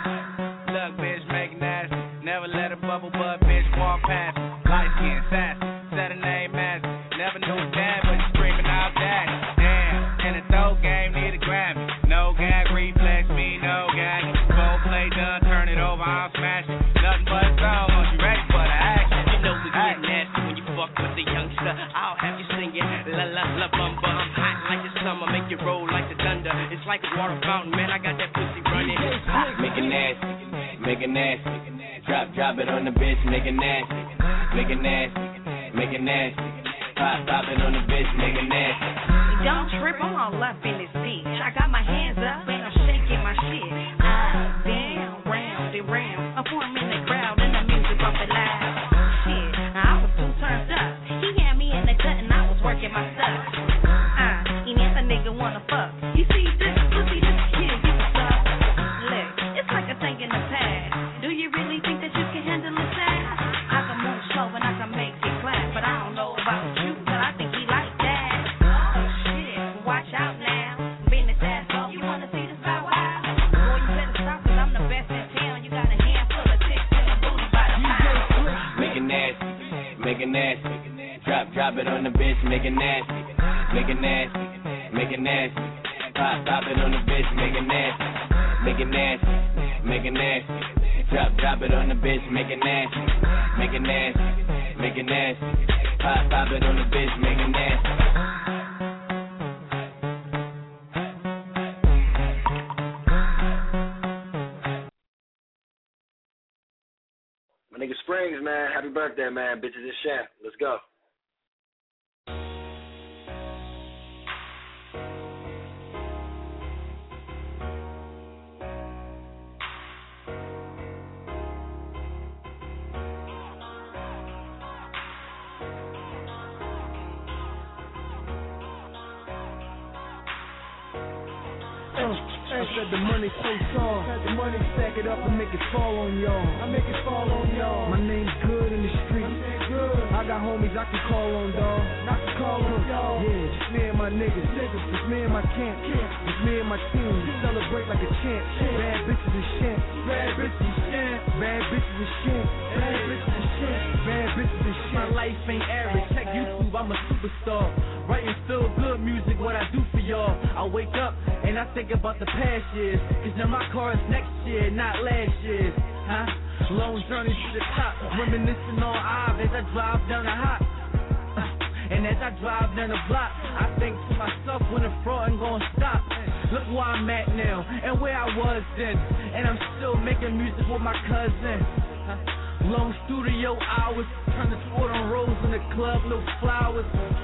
Look, bitch, make it nasty. Never let a bubble butt bitch walk past. Light skin sassy. Said her name Massey. Never knew a dad, but screaming out daddy. Damn, in the throw game, need a Grammy. No gag, reflex me, no gag. Full play done, turn it over, I'll smash it. Nothing but a song, you ready for the action? You know we get nasty when you fuck with the youngster. I'll have you singing la la la bum bum. Hot like the summer, make you roll like the thunder. It's like a water fountain, man. I got that pussy running. Make it nasty. Make it nasty. Drop it on the bitch, make it nasty. Make it nasty. Make it nasty. Pop it on the bitch, make it nasty. Don't trip, I'm all up in this bitch. I got my hands up and I'm shaking my shit. Up, down, round and round. I'm forming the crowd and the music bumping loud. Shit, I was too turned up. He had me in the cut and I was working my stuff. And if a nigga wanna fuck, you see this pussy, this kid, you suck. Look, it's like a thing in the past. Do you really think that you can handle this ass? I can move slow and I can make it clap, but I don't know about you, but I think he like that. Oh shit, watch out now. Business ass up, you wanna see this bow wow? Boy, you better stop cause I'm the best in town. You got a handful of chicks and a booty by the pound. Make it nasty. Make it nasty. Drop it on the bitch, make it nasty. Make it nasty. Make it nasty. Pop it on the bitch, make it nasty. Make it nasty. Make it nasty. Drop it on the bitch, make it nasty. Make it nasty. Make it nasty. Pop it on the bitch, make it nasty. My nigga Springs, man. Happy birthday, man. Bitches and Champ. Let's go. I said the money so tall, the money stack it up and make it fall on y'all. I make it fall on y'all. My name's good in the street. I got homies I can call on, dawg. I can call on y'all. Yeah, just me and my niggas. Just me and my camp. Just me and my team. We celebrate like a champ. Bad bitches and champ. Bad bitches and champ. Bad bitches and champ. Bad bitches and champ. Bad bitches and champ. My life ain't average. Check YouTube, I'm a superstar. Writing feel good music, what I do for y'all. I wake up and I think about the past years. Cause now my car is next year, not last year's. Huh? Long journey to the top, reminiscing on Ave as I drive down the hot. And as I drive down the block, I think to myself when the fraud ain't gonna stop. Look where I'm at now, and where I was then. And I'm still making music with my cousin. Long studio hours, turn the sport on rolls in the club, no flowers.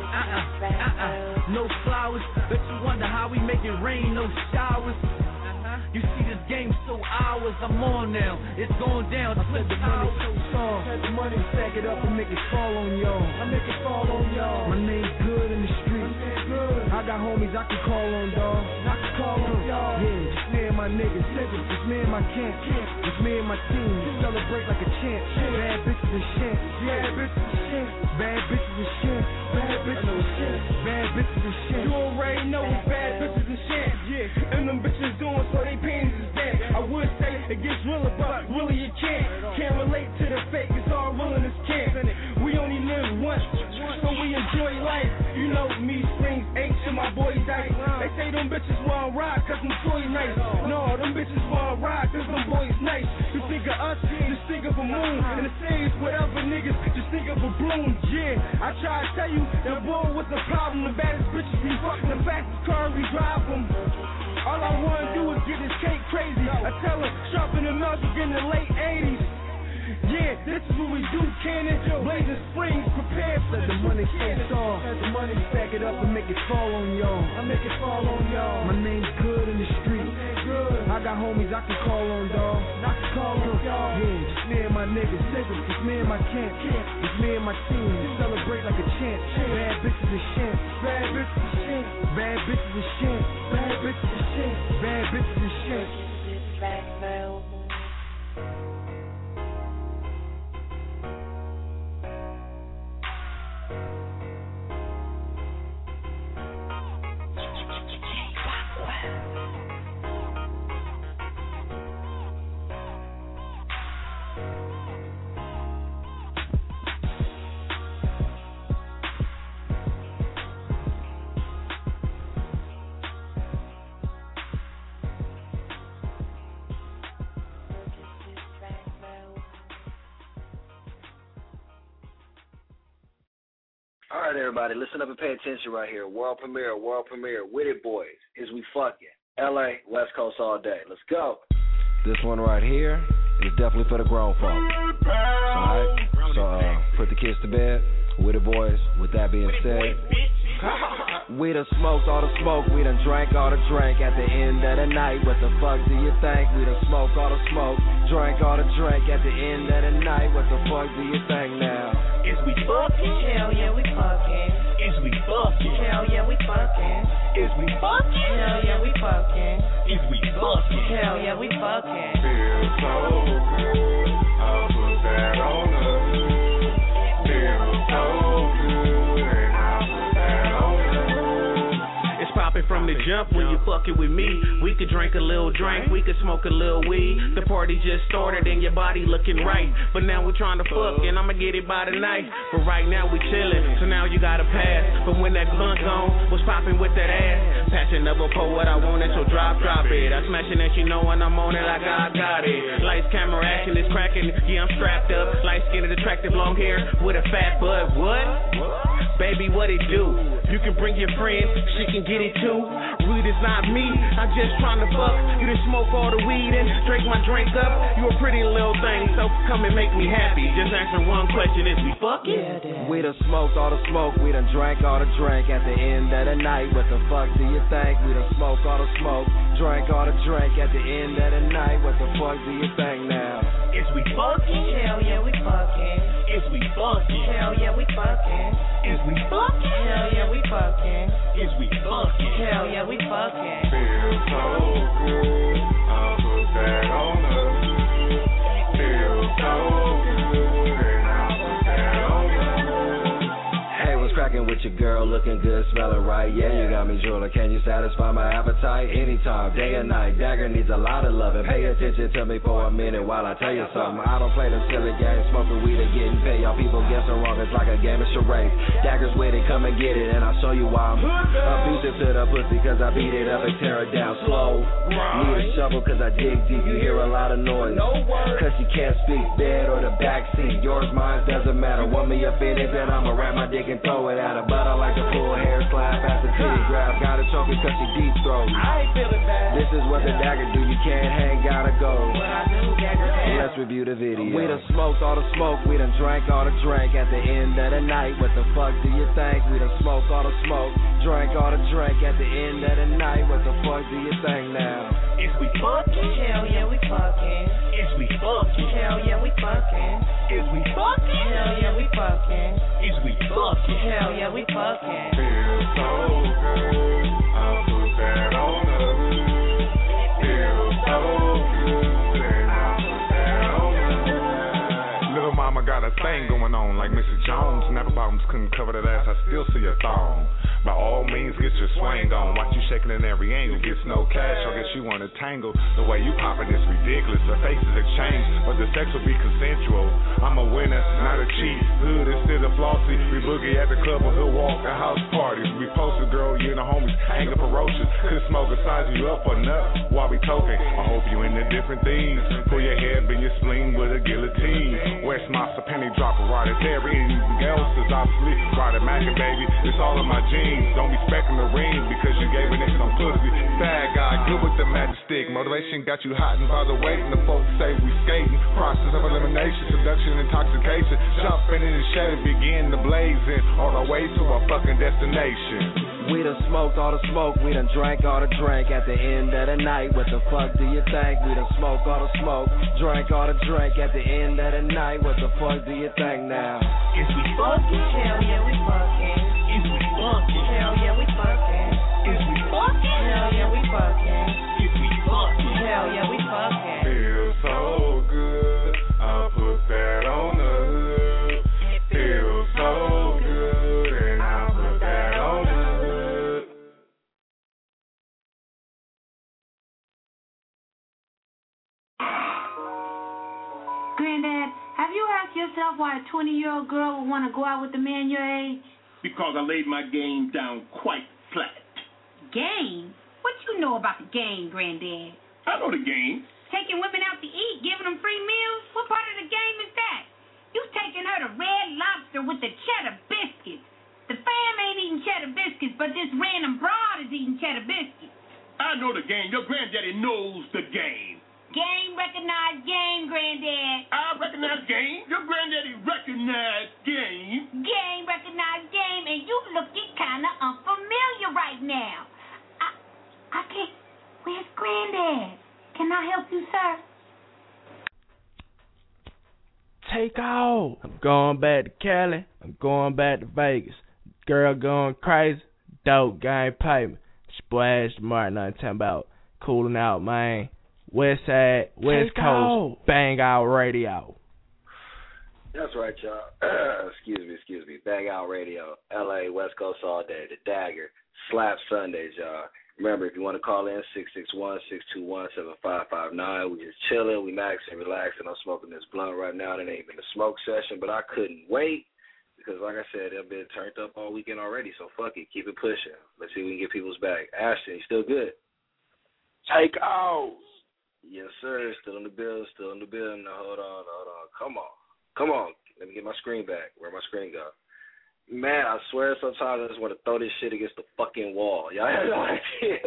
No flowers, bet you wonder how we make it rain, no showers. You see this game so ours, I'm on now, it's going down. I said the money so strong, the money stack it up and make it fall on y'all. I make it fall on y'all. My name's good in the street. I got homies I can call on, dawg. I can call on y'all. Yeah, just me and my niggas. Just me and my camp. Just me and my team. We celebrate like a champ. Bad bitches and champ. Bad bitches and champ. Bad bitches and champ. Bad bitches and champ. Bad bitches and champ. You already know it's bad bitches and champ. Yeah. them bitches doing so they panties is dead. I would say it gets realer, but really it can't. Can't relate to the fake, it's all real in this camp. We only live once, so we enjoy life. You know me, Springs, H, and my boy Dice. They say them bitches wanna ride cause them toys nice. No, them bitches wanna ride cause them boys nice. You think of us, just think of a moon. And the same whatever niggas, just think of a bloom. Yeah, I try to tell you, that boy with the problem. The baddest bitches be fucking the fastest car we drive them. All I wanna do is get this cake crazy. I tell her, sharpen the milk in the late 80s. Yeah, this is what we do, Cannon. Blazing Springs, prepared for the money takes off. Let the money stack it up and make it fall on y'all. I make it fall on y'all. My name's good in the street. I got homies I can call on, dawg. I can call on y'all. Yeah, just me and my niggas. Just me and my camp. Just me and my team. Just celebrate like a champ. Bad bitches and shit. Bad bitches and shit. Bad bitches and shit. Bad bitches and shit. Bad bitches and shit. All right, everybody, listen up and pay attention right here. World premiere, With It Boys, Is We Fucking. LA, West Coast all day. Let's go. This one right here is definitely for the grown folk. All right, so put the kids to bed. With It Boys, with that being said, we done smoked all the smoke, we done drank all the drink. At the end of the night, what the fuck do you think? We done smoked all the smoke, drank all the drink. At the end of the night, what the fuck do you think now? Is we fucking? Hell yeah, we fucking. Is we fucking? Hell yeah, we fucking. Is we fucking? Hell yeah, we fucking. Is we fucking? Hell yeah, we fucking. Feel so good, I'll put that on us. Feel so good, and I'll put that on us. It's popping from the jump when you fucking with me. We could drink a little drink, we could smoke a little weed. The party just started and your body looking right. But now we're trying to fuck and I'ma get it by the night. But right now we chillin', so now you gotta pass. But when that blunt gone, was popping with that ass. Passion never pour what I wanted, so drop it. I smashing and she know when I'm on it like I got it. Lights, camera, action is cracking. Yeah, I'm strapped up. Light skinned, attractive, long hair with a fat butt. What? Baby, what it do? You can bring your friend, she can get it too. Weed is not me, I'm just trying to fuck. You done smoke all the weed and drink my drink up. You a pretty little thing, so come and make me happy. Just answer one question, is we fucking? Yeah, we done smoked all the smoke, we done drank all the drink. At the end of the night, what the fuck do you think? We done smoked all the smoke, drank all the drink. At the end of the night, what the fuck do you think now? Is we fucking? Hell yeah, we fucking. Is we fucking? Hell yeah, we fucking. Is we fucking? Hell yeah, we fucking. Is we fucking? Hell yeah, we fucking. Feel so good, I'll put that on us. Feel so good, and I'll put that on us. Hey, what's cracking with your girl? Looking good, smelling right. Yeah, you got me drooling. Can you satisfy my appetite? Anytime, day and night. Dagger needs a lot of loving. Pay attention to me for a minute while I tell you something. I don't play them silly games, smoking weed and getting paid. Y'all people guessing wrong, it's like a game of charades. Dagger's with it, come and get it, and I'll show you why I'm abusive to the pussy, cause I beat it up and tear it down slow. Need a shovel cause I dig deep, you hear a lot of noise. Cause you can't speak, bed or the backseat. Yours, mine, doesn't matter. Want me up in it, then I'ma wrap my dick and throw it at her. But I like to pull hair, slap, pass the titty grab. Gotta choke it cause she deep throat. I ain't feeling bad. This is what the Dagger do, you can't hang, gotta go. What I do, Dagger hang. Let's review the video. We done smoked all the smoke, we done drank all the drink. At the end of the night, what the fuck do you think? We done smoked all the smoke, drank all the drink. At the end of the night, what the fuck do you think now? Is we fucking? Hell yeah, we fucking. Is we fucking? Hell yeah, we fucking. Is we fucking? Hell yeah, we fucking. Is we fucking? Hell yeah, we fucking. Feel so good, I'll put that on us. Feel so good, and I'll put that on us. Little mama got a thing going going on like Mrs. Jones. Snapper bottoms couldn't cover that ass, I still see a thong. By all means, get your swing on. Watch you shaking in every angle. Gets no cash, I guess you wanna tangle. The way you poppin' is ridiculous. The faces exchange, but the sex will be consensual. I'm a winner, not a cheat. Hood instead of flossy. We boogie at the club or hood walk at house parties. We posted, girl, you and the homies anger ferocious. Couldn't smoke or size you up or nut while we toking. I hope you into different things. Pull your head, bend your spleen with a guillotine. West Mops, a penny dropper, right at there. Anything else is obsolete. Right at Mackin, baby. It's all in my jeans. Don't be specking the ring because you gave a nigga some pussy. Bad guy, good with the magic stick. Motivation got you hot and bothered waiting. The folks say we skating. Process of elimination, seduction, intoxication. Jumping in the Chevy, begin to blazing. On our way to our fucking destination. We done smoked all the smoke, we done drank all the drink. At the end of the night, what the fuck do you think? We done smoked all the smoke, drank all the drink. At the end of the night, what the fuck do you think now? Is we fucking? Hell yeah, we fucking. Is we fucking? Hell yeah, we fucking. Is we fucking? Hell yeah, we fucking. Is we fucking? Hell yeah, we fucking. Feels so good, I'll put that on the hood. Feels so good, and I'll put that on the hood. Granddad, have you asked yourself why a 20-year-old girl would want to go out with a man your age? Because I laid my game down quite flat. Game? What you know about the game, Granddad? I know the game. Taking women out to eat, giving them free meals? What part of the game is that? You taking her to Red Lobster with the cheddar biscuits. The fam ain't eating cheddar biscuits, but this random broad is eating cheddar biscuits. I know the game. Your granddaddy knows the game. Game recognized game, Granddad. I recognize game. Your granddaddy recognized game. Game recognized game, and you looking kind of unfamiliar right now. I can't. Where's Granddad? Can I help you, sir? Take off. I'm going back to Cali. I'm going back to Vegas. Girl going crazy. Dope game payment. Splash Martin, I'm talking about cooling out, man. West Side, West Coast, Bang Out Radio. That's right, y'all. Excuse me. Bang Out Radio, LA, West Coast all day. The Dagger, Slap Sundays, y'all. Remember, if you want to call in, 661-621-7559. We just chilling, we maxing, relaxing. I'm smoking this blunt right now. It ain't even a smoke session, but I couldn't wait because, like I said, they've been turned up all weekend already. So fuck it, keep it pushing. Let's see if we can get people's back. Ashton, you still good? Take off. Yes, sir. Still in the building. Now, hold on. Come on. Let me get my screen back. Where'd my screen go? Man, I swear sometimes I just want to throw this shit against the fucking wall. Y'all have no idea.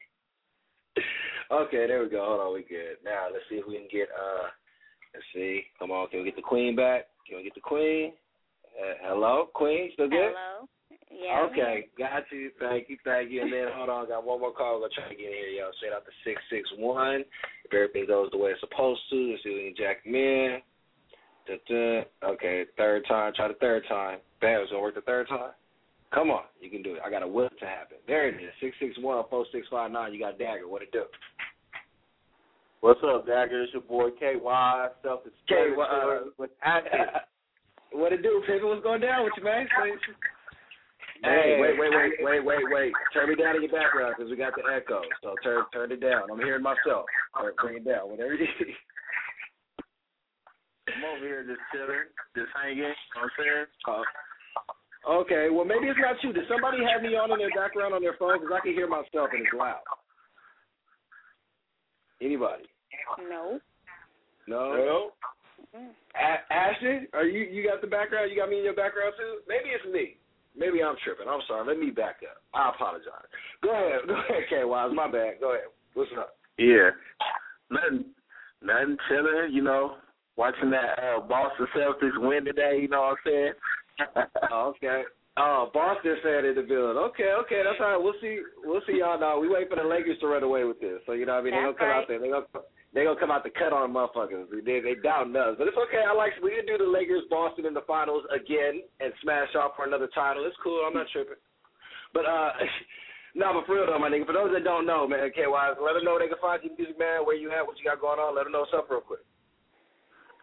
Okay, there we go. Hold on, we good. Now, let's see if we can get, let's see. Come on, can we get the queen back? Can we get the queen? Hello, queen? Still good? Hello. Yeah. Okay, got you. Thank you. And then, hold on, got one more call. We're going to try to get in here, y'all. Straight out to 661. If everything goes the way it's supposed to, let's see if we can jack them in. Okay, third time. Try the third time. Bam, it's going to work the third time? Come on, you can do it. I got a will to happen. There it is, 661-4659. You got Dagger. What it do? What's up, Dagger? It's your boy KY. KY. What it do, Pippin? What's going down with you, man? Hey, wait. Turn me down in your background because we got the echo. So turn it down. I'm hearing myself. All right, bring it down. Whatever you need. I'm over here just chilling, just hanging. You know what I'm saying? Okay, well, maybe it's not you. Did somebody have me on in their background on their phone? Because I can hear myself and it's loud. Anybody? No. No? Ashton, are you got the background? You got me in your background too? Maybe it's me. Maybe I'm tripping. I'm sorry. Let me back up. I apologize. Go ahead, KY. It's my bad. Go ahead. What's up? Yeah. Nothing chilling, you know. Watching that Boston Celtics win today, you know what I'm saying? Okay. Oh, Boston fan in the building. Okay, that's all right. We'll see y'all now. We wait for the Lakers to run away with this. So, you know what I mean? They're going to come out there. They're going to come out to cut on the motherfuckers. They down us. But it's okay. We can do the Lakers, Boston in the finals again and smash off for another title. It's cool. I'm not tripping. But, no, but for real though, my nigga, for those that don't know, man, KY, let them know they can find your music, man, where you at, what you got going on. Let them know what's up real quick.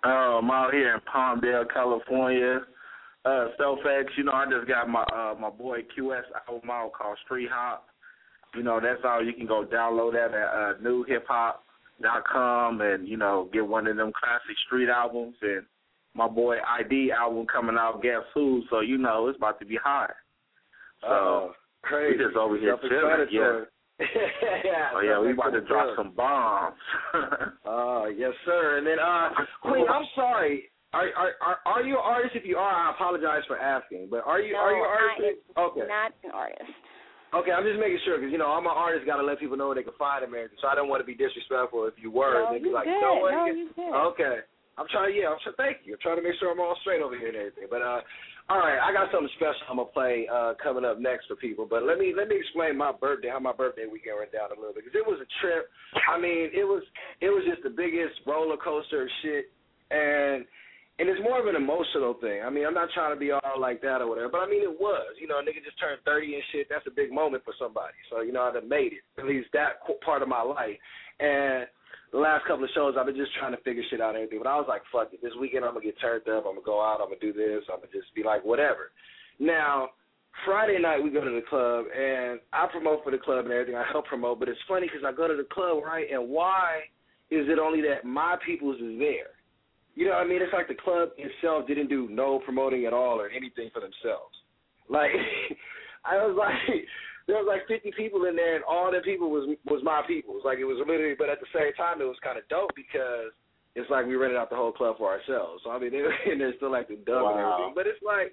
I'm out here in Palmdale, California. SoFX, I just got my boy QS album out called Street Hop. That's all. You can go download that at newhiphop.com and, get one of them classic street albums. And my boy ID album coming out, Get Food, so it's about to be hot. So crazy. We just over here chilling. Yeah. Oh yeah, we about to drop some bombs. Yes, sir. And then, Queen, I'm sorry. Are you an artist? If you are, I apologize for asking. But are you an artist? Okay. Not an artist. Okay, I'm just making sure because I'm an artist. Got to let people know where they can find them. So I don't want to be disrespectful. If you were, no, they'd be like, good. "No, what?" You good. Okay. I'm trying. Thank you. I'm trying to make sure I'm all straight over here and everything. But all right, I got something special I'm gonna play coming up next for people. But let me explain how my birthday weekend went down a little bit because it was a trip. I mean, it was just the biggest roller coaster of shit, and it's more of an emotional thing. I mean, I'm not trying to be all like that or whatever, but I mean it was. A nigga just turned 30 and shit. That's a big moment for somebody. So I done made it, at least that part of my life, and the last couple of shows, I've been just trying to figure shit out and everything. But I was like, fuck it. This weekend, I'm going to get turned up. I'm going to go out. I'm going to do this. I'm going to just be like, whatever. Now, Friday night, we go to the club, and I promote for the club and everything. I help promote. But it's funny because I go to the club, right, and why is it only that my peoples is there? You know what I mean? It's like the club itself didn't do no promoting at all or anything for themselves. Like, I was like... There was like 50 people in there, and all the people was my people. It was literally, but at the same time, it was kind of dope because it's like we rented out the whole club for ourselves. So I mean, they're still like the dub and everything. But it's like,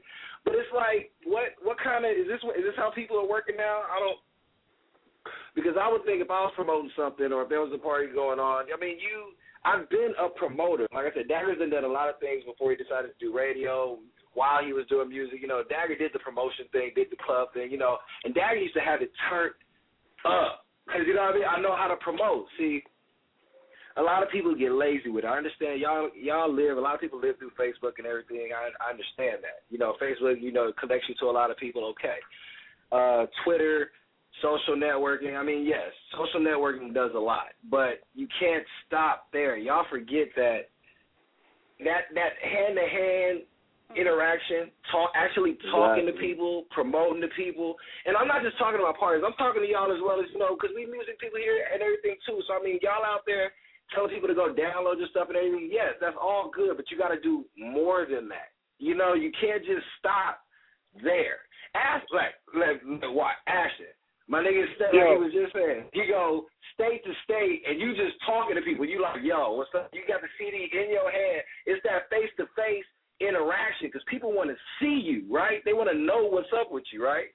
what kind of is this how people are working now? Because I would think if I was promoting something or if there was a party going on, I mean, I've been a promoter. Like I said, Dagger's done a lot of things before he decided to do radio. While he was doing music, Dagger did the promotion thing, did the club thing, and Dagger used to have it turned up. Because, what I mean? I know how to promote. See, a lot of people get lazy with it. I understand a lot of people live through Facebook and everything. I understand that. Facebook, connects you to a lot of people, okay. Twitter, social networking, I mean, yes, social networking does a lot. But you can't stop there. Y'all forget that hand-to-hand interaction, talking to people, promoting to people. And I'm not just talking about parties. I'm talking to y'all as well as, because we music people here and everything too. So, I mean, y'all out there telling people to go download your stuff and everything, yes, that's all good, but you got to do more than that. You can't just stop there. Ashton. My nigga said, like he was just saying, he go state to state, and you just talking to people. You like, yo, what's up? You got the CD in your hand. It's that face-to-face interaction because people want to see you, right? They want to know what's up with you, right?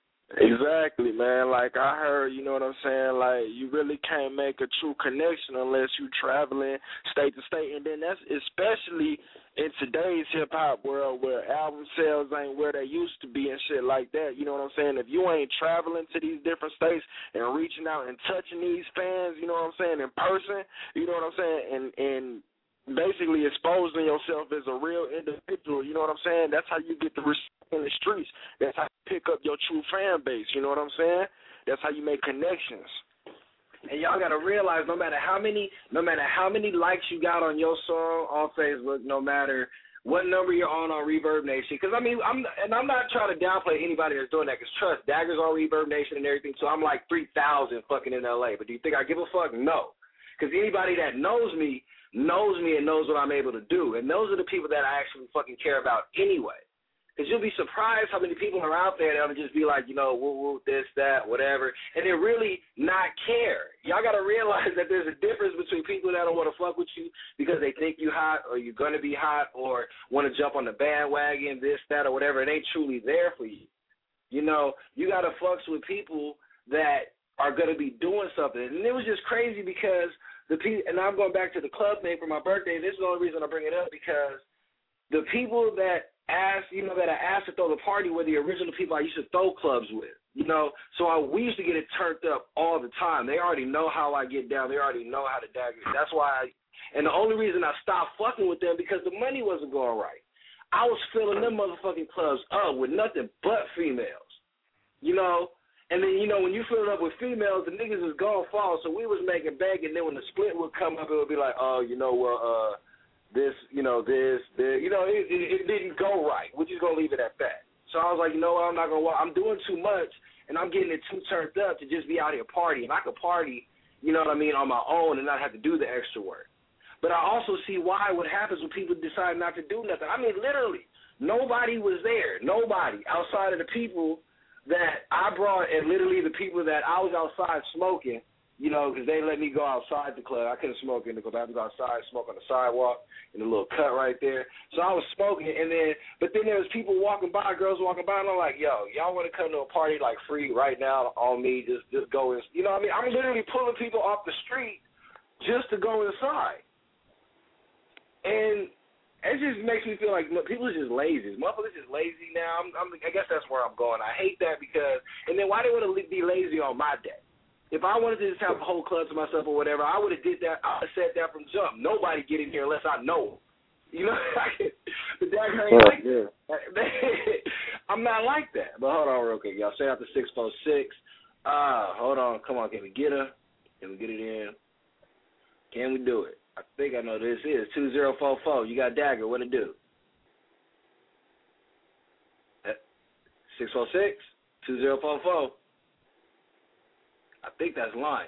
Exactly, man. Like I heard, you know what I'm saying? Like you really can't make a true connection unless you traveling state to state, and then that's especially in today's hip hop world where album sales ain't where they used to be and shit like that. You know what I'm saying? If you ain't traveling to these different states and reaching out and touching these fans, you know what I'm saying, in person, you know what I'm saying, and basically exposing yourself as a real individual, you know what I'm saying? That's how you get the respect in the streets. That's how you pick up your true fan base, you know what I'm saying? That's how you make connections. And y'all gotta realize no matter how many likes you got on your song on Facebook, no matter what number you're on Reverb Nation, because I mean, I'm not trying to downplay anybody that's doing that, because trust, Dagger's on Reverb Nation and everything, so I'm like 3,000 fucking in LA, but do you think I give a fuck? No. Because anybody that knows me and knows what I'm able to do. And those are the people that I actually fucking care about anyway. Because you'll be surprised how many people are out there that'll just be like, woo, this, that, whatever, and they really not care. Y'all got to realize that there's a difference between people that don't want to fuck with you because they think you hot or you're going to be hot or want to jump on the bandwagon, this, that, or whatever. It ain't truly there for you. You got to fucks with people that are going to be doing something. And it was just crazy because and I'm going back to the club thing for my birthday. This is the only reason I bring it up because the people that asked, that I asked to throw the party were the original people I used to throw clubs with, So we used to get it turned up all the time. They already know how I get down. They already know how to dagger. That's why and the only reason I stopped fucking with them because the money wasn't going right. I was filling them motherfucking clubs up with nothing but females, And then, when you fill it up with females, the niggas is gonna fall. So we was making bank, and then when the split would come up, it would be like, oh, this, it didn't go right. We're just going to leave it at that. So I was like, you know what, I'm not going to, I'm doing too much, and I'm getting it too turned up to just be out here partying. I could party, you know what I mean, on my own and not have to do the extra work. But I also see why what happens when people decide not to do nothing. I mean, literally, nobody was there. Nobody outside of the people that I brought, and literally the people that I was outside smoking, because they let me go outside the club. I couldn't smoke in the club. I had to go outside, smoke on the sidewalk in the little cut right there. So I was smoking, but then there was people walking by, girls walking by, and I'm like, yo, y'all want to come to a party like free right now on me? Just go in. You know what I mean? I'm literally pulling people off the street just to go inside. And it just makes me feel like people are just lazy. Motherfuckers just lazy now. I guess that's where I'm going. I hate that because, and then why they want to be lazy on my day? If I wanted to just have a whole club to myself or whatever, I would have did that. I would have said that from jump. Nobody get in here unless I know. But that ain't like that. I'm not like that. But hold on real quick, y'all. Say out the 646. Hold on. Come on. Can we get her? Can we get it in? Can we do it? I think I know this is 2044. You got Dagger. What it do? 646 2044. I think that's Lion.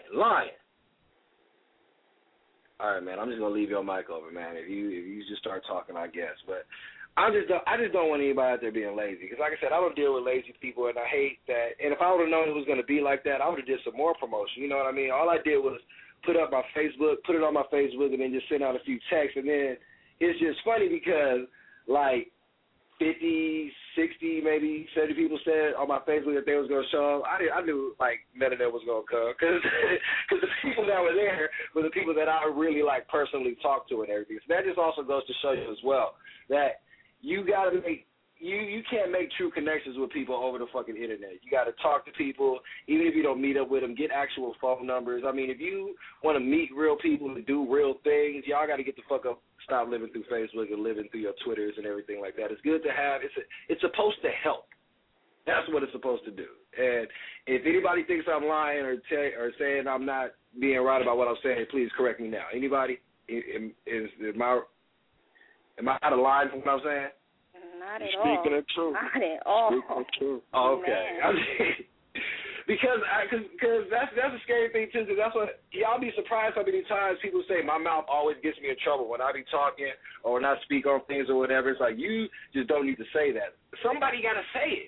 All right, man. I'm just gonna leave your mic over, man. If you just start talking, I guess. But I just don't want anybody out there being lazy. Because like I said, I don't deal with lazy people, and I hate that. And if I would have known it was gonna be like that, I would have did some more promotion. You know what I mean? All I did was put it on my Facebook, and then just send out a few texts. And then it's just funny because like 50, 60, maybe 70 people said on my Facebook that they was going to show up. I knew, like, none of them was going to come because the people that were there were the people that I really, like, personally talked to and everything. So that just also goes to show you as well that you got to make you can't make true connections with people over the fucking internet. You got to talk to people, even if you don't meet up with them, get actual phone numbers. I mean, if you want to meet real people and do real things, y'all got to get the fuck up, stop living through Facebook and living through your Twitters and everything like that. It's good to have. It's supposed to help. That's what it's supposed to do. And if anybody thinks I'm lying or saying I'm not being right about what I'm saying, please correct me now. Anybody? Am I out of line from what I'm saying? Not at all. Speaking of truth. Not at all. Speaking of truth. Oh, okay. I mean, because that's a scary thing too. Because that's what y'all be surprised how many times people say my mouth always gets me in trouble when I be talking or when I speak on things or whatever. It's like you just don't need to say that. Somebody got to say it.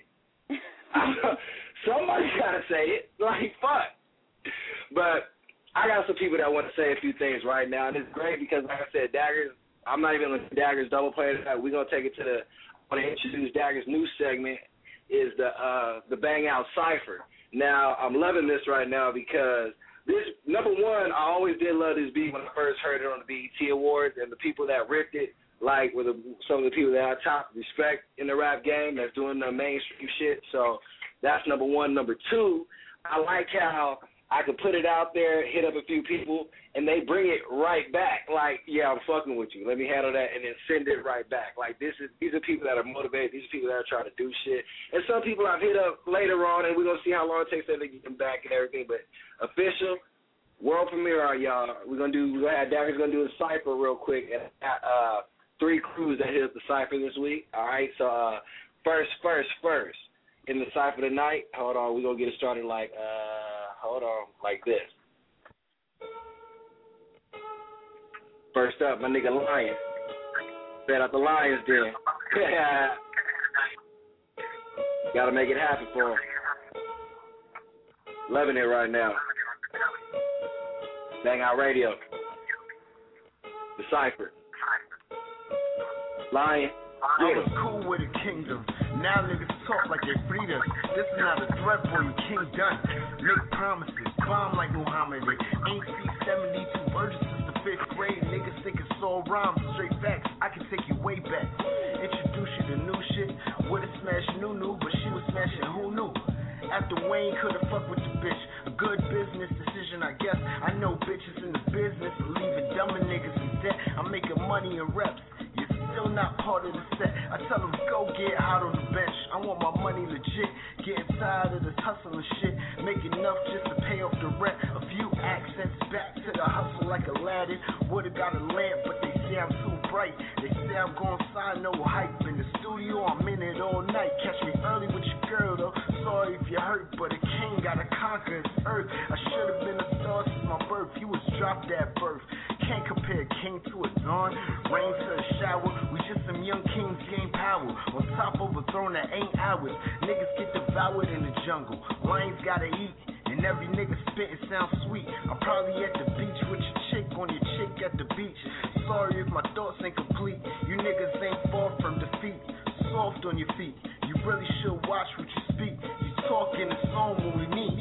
Somebody got to say it. Like fuck. But I got some people that want to say a few things right now, and it's great because, like I said, Daggers. I'm not even letting Daggers double play tonight. We're gonna take it to I want to introduce Dagger's new segment is the Bang Out Cypher. Now, I'm loving this right now because this, number one, I always did love this beat when I first heard it on the BET Awards, and the people that ripped it, like, were some of the people that I top respect in the rap game that's doing the mainstream shit. So that's number one. Number two, I like how I could put it out there, hit up a few people, and they bring it right back. Like, yeah, I'm fucking with you. Let me handle that, and then send it right back. Like, these are people that are motivated. These are people that are trying to do shit. And some people I've hit up later on, and we're going to see how long it takes them to get them back and everything. But official, world premiere, y'all. We're going to have Dagger's going to do a cypher real quick. And 3 crews that hit up the cypher this week. All right, so first. In the cypher tonight, hold on, we're going to get it started like this. First up, my nigga Lion. Bet out the Lions Den. Gotta make it happen for him. Loving it right now. Bang Out Radio. The Cypher. Lion. I was cool with the kingdom. Now niggas talk like they freed us. This is not a threat, boy, you king done. Make promises, bomb like Muhammad. Ain't see 72 verses since the 5th grade. Niggas think it's all rhymes, straight facts. I can take you way back. Introduce you to new shit. Would've smashed Nunu, but she was smashing who knew. After Wayne could've fucked with the bitch. A good business decision, I guess. I know bitches in the business of leaving dumber niggas in debt. I'm making money in reps. Still not part of the set. I tell them go get out on the bench. I want my money legit. Getting tired of this hustling shit. Make enough just to pay off the rent. A few accents back to the hustle like Aladdin. Would've got a lamp, but they say I'm too bright. say I'm gon' sign no hype. In the studio, I'm in it all night. Catch me early with your girl, though. Sorry if you hurt, but a king gotta conquer his earth. I should've been a star since my birth. You was dropped at birth. Can't compare a king to a dawn, rain to a shower. We just some young kings gain power. On top of a throne that ain't ours. Niggas get devoured in the jungle. Lions gotta eat. And every nigga spittin' sounds sweet. I'm probably at the beach with your chick on your chick at the beach. Sorry if my thoughts ain't complete. You niggas ain't far from defeat. Soft on your feet. You really should watch what you speak. You talk in the song when we meet.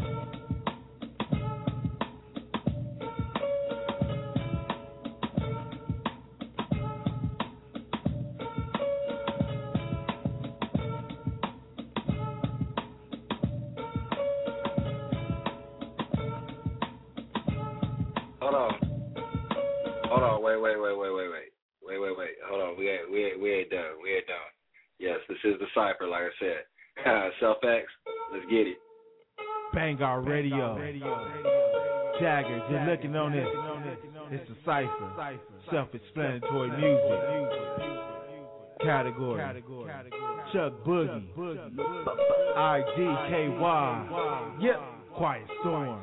Hold on, wait. Hold on, we ain't done. Yes, this is the Cypher, like I said. Self-X, let's get it. Bangor Radio. Jagger, just looking on this. It's the Cypher. Self-explanatory music. Category. Chuck Boogie. IDKY. Yep. Quiet Storm.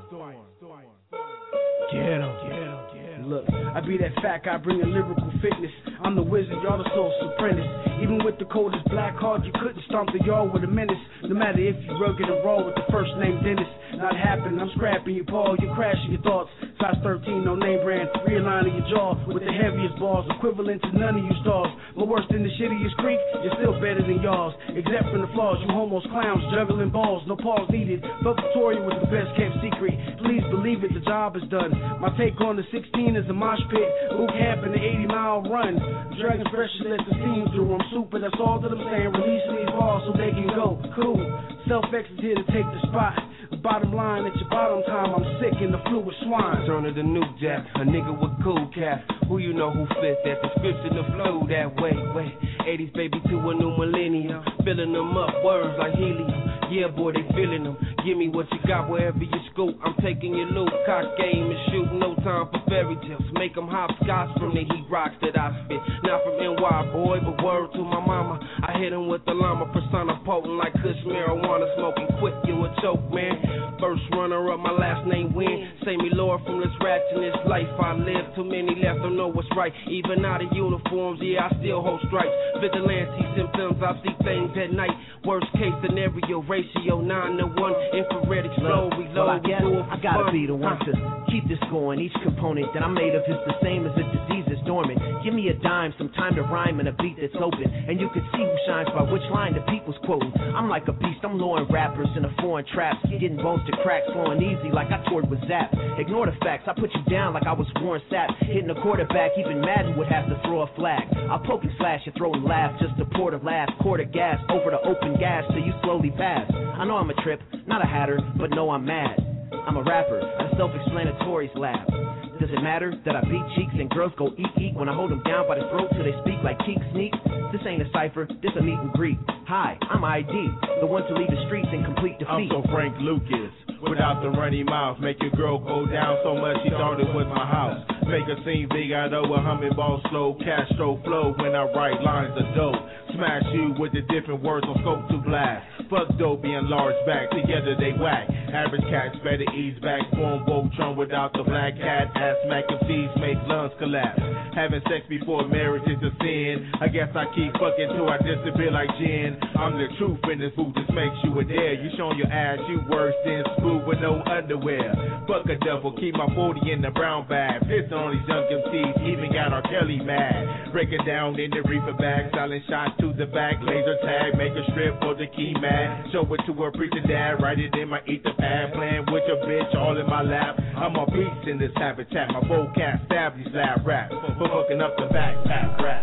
Get him. Look, I be that fat guy bringing lyrical fitness. I'm the wizard, y'all the soul apprentice. Even with the coldest black heart, you couldn't stomp the yard with a menace. No matter if you rugged or raw with the first name Dennis. Not happening, I'm scrapping your paw, you're crashing your thoughts. Size 13, no name brand, realigning your jaw with the heaviest balls, equivalent to none of you stars. But worse than the shittiest creek, you're still better than y'all's. Except for the flaws, you homos clowns juggling balls, no pause needed. But Victoria was the best kept secret. Please believe it, the job is done. My take on the 16 is a mosh pit. Luke Camp in the 80-mile run. Dragon's pressure lets the steam through. I'm super, that's all that I'm saying. Releasing these balls so they can go. Cool. Self-X is here to take the spot. Bottom line, at your bottom time, I'm sick in the flu with swine. Turn of the new jack, a nigga with cool cap. Who you know who fit that description of flow that way? 80s baby to a new millennium. Filling them up, words like helium. Yeah, boy, they feeling them. Give me what you got wherever you scoop. I'm taking your loot, cock game and shoot. No time for fairy tales. Make them hopscotch from the heat rocks that I spit. Not from NY, boy, but word to my mama. I hit him with the llama, persona potent like Kush marijuana smoking. Quick, you a choke, man. First runner up, my last name win. Say me Lord from this rat in this life I live. Too many left, don't know what's right. Even out of uniforms, yeah, I still hold stripes. Vigilante symptoms, I see things at night. Worst case scenario, ratio 9 to 1. Infrared explode, reload. Well, I guess I gotta be the one to keep this going. Each component that I'm made of is the same as a disease that's dormant. Give me a dime, some time to rhyme and a beat that's open, and you can see who shines by which line the people's quoting. I'm like a beast, I'm luring rappers in a foreign trap, getting bones to crack, flowing easy like I toured with Zap. Ignore the facts, I put you down like I was Warren Sapp, hitting a quarterback, even Madden would have to throw a flag. I'll poke and slash your throat and laugh, just to pour the last quart of gas over the open gas till you slowly pass. I know I'm a trip, not a hatter, but no, I'm mad. I'm a rapper, a self-explanatory's lab. Does it matter that I beat cheeks and girls go eat when I hold them down by the throat till they speak like Keek Sneak? This ain't a cipher, this a meet and greet. Hi, I'm ID, the one to leave the streets in complete defeat. I'm so Frank Lucas, without the runny mouth. Make your girl go down so much she thought it was my house. Make her sing Vigado with humming ball slow, Castro flow when I write lines of dope. Smash you with the different words on scope to blast. Fuck dopey and large back, together they whack. Average cats better ease back, form Voltron without the black cat. Asthmatic MCs make lungs collapse. Having sex before marriage is a sin. I guess I keep fucking till I disappear like gin. I'm the truth in this booth, this makes you a dare. You showing your ass, you worse than smooth with no underwear. Fuck a devil, keep my 40 in the brown bag. Listen on these young MCs, even got R. Kelly mad. Break it down in the reefer bag, silent shot to the back, laser tag, make a strip for the key man. Show it to her preacher dad, write it in my ether pad, playing with your bitch all in my lap. I'm a beast in this habitat, my vocab stab these lab rap, for hooking up the backpack rap.